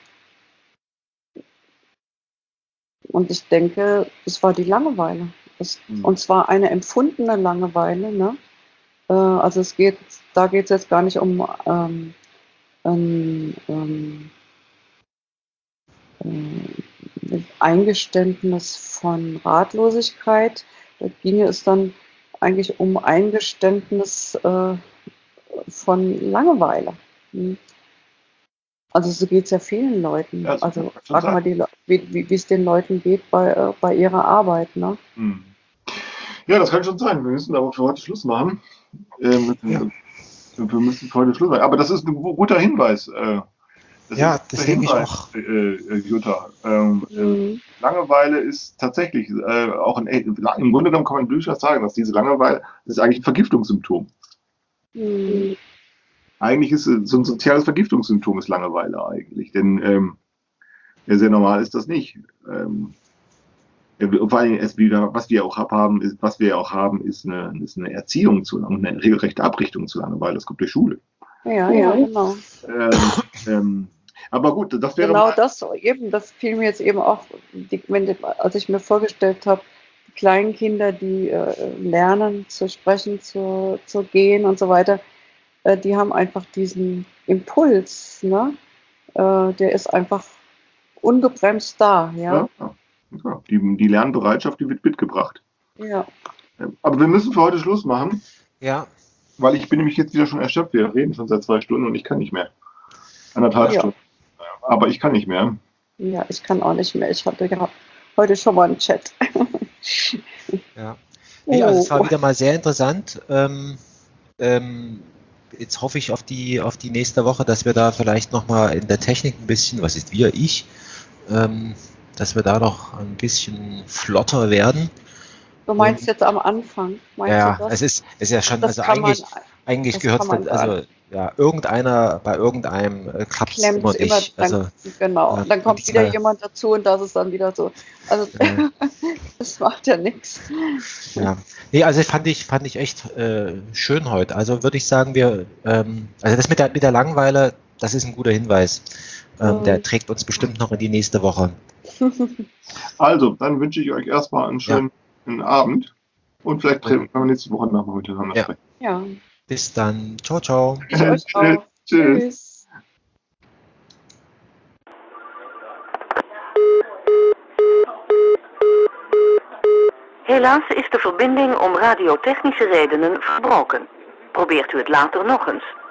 und ich denke, es war die Langeweile. Es, mhm. Und zwar eine empfundene Langeweile. Ne? Äh, also es geht, da geht es jetzt gar nicht um ähm, ein ähm, äh, Eingeständnis von Ratlosigkeit. Da ginge es dann eigentlich um Eingeständnis äh, von Langeweile. Hm. Also so geht es ja vielen Leuten. Ja, also frag mal, die, wie es den Leuten geht bei, äh, bei ihrer Arbeit. Ne? Hm. Ja, das kann schon sein. Wir müssen aber für heute Schluss machen. Äh, müssen, ja. Wir müssen für heute Schluss machen. Aber das ist ein guter Hinweis. Äh, das ja, das denke ich auch. Äh, äh, Jutta. Ähm, mhm. Langeweile ist tatsächlich äh, auch ein, im Grunde genommen kann man durchaus sagen, dass diese Langeweile, das ist eigentlich ein Vergiftungssymptom. Mhm. Eigentlich ist es so ein soziales Vergiftungssymptom ist Langeweile eigentlich, denn ähm, ja, sehr normal ist das nicht. Ähm, vor allem es wieder, was wir auch haben, ist, was wir auch haben, ist eine, ist eine Erziehung zu und eine regelrechte Abrichtung zu Langeweile. Das kommt durch Schule. Ja, ja, genau. Ähm, ähm, aber gut, das wäre genau das eben. Das fiel mir jetzt eben auch, die, wenn, als ich mir vorgestellt habe, die kleinen Kinder, die äh, lernen zu sprechen, zu, zu gehen und so weiter. Die haben einfach diesen Impuls, ne? Äh, der ist einfach ungebremst da, ja. ja, ja. Die, die Lernbereitschaft, die wird mitgebracht. Ja. Aber wir müssen für heute Schluss machen. Ja. Weil ich bin nämlich jetzt wieder schon erschöpft. Wir reden schon seit zwei Stunden und ich kann nicht mehr. Anderthalb ja. Stunden. Aber ich kann nicht mehr. Ja, ich kann auch nicht mehr. Ich hatte ja heute schon mal einen Chat. ja. Nee, also es war wieder mal sehr interessant. Ähm, ähm, Jetzt hoffe ich auf die, auf die nächste Woche, dass wir da vielleicht nochmal in der Technik ein bisschen, was ist wir, ich, ähm, dass wir da noch ein bisschen flotter werden. Du meinst Und, jetzt am Anfang? Meinst ja, du das? es ist, es ist ja schon, das also eigentlich, man, eigentlich gehört es, also ja, irgendeiner, bei irgendeinem äh, klappt es immer nicht. Immer, dann, also, genau, äh, dann kommt wieder mal, jemand dazu und das ist dann wieder so. Also ja. Das macht ja nichts. Ja, nee, also fand ich, fand ich echt äh, schön heute. Also würde ich sagen, wir, ähm, also das mit der, mit der Langeweile, das ist ein guter Hinweis. Ähm, mhm. Der trägt uns bestimmt noch in die nächste Woche. Also, dann wünsche ich euch erstmal einen schönen ja. Abend und vielleicht treffen wir nächste Woche nochmal miteinander ja. sprechen. Ja. Bis dann. Ciao, ciao. Ich euch auch. Tschüss. Tschüss. Helaas is de verbinding om radiotechnische redenen verbroken. Probeert u het later nog eens.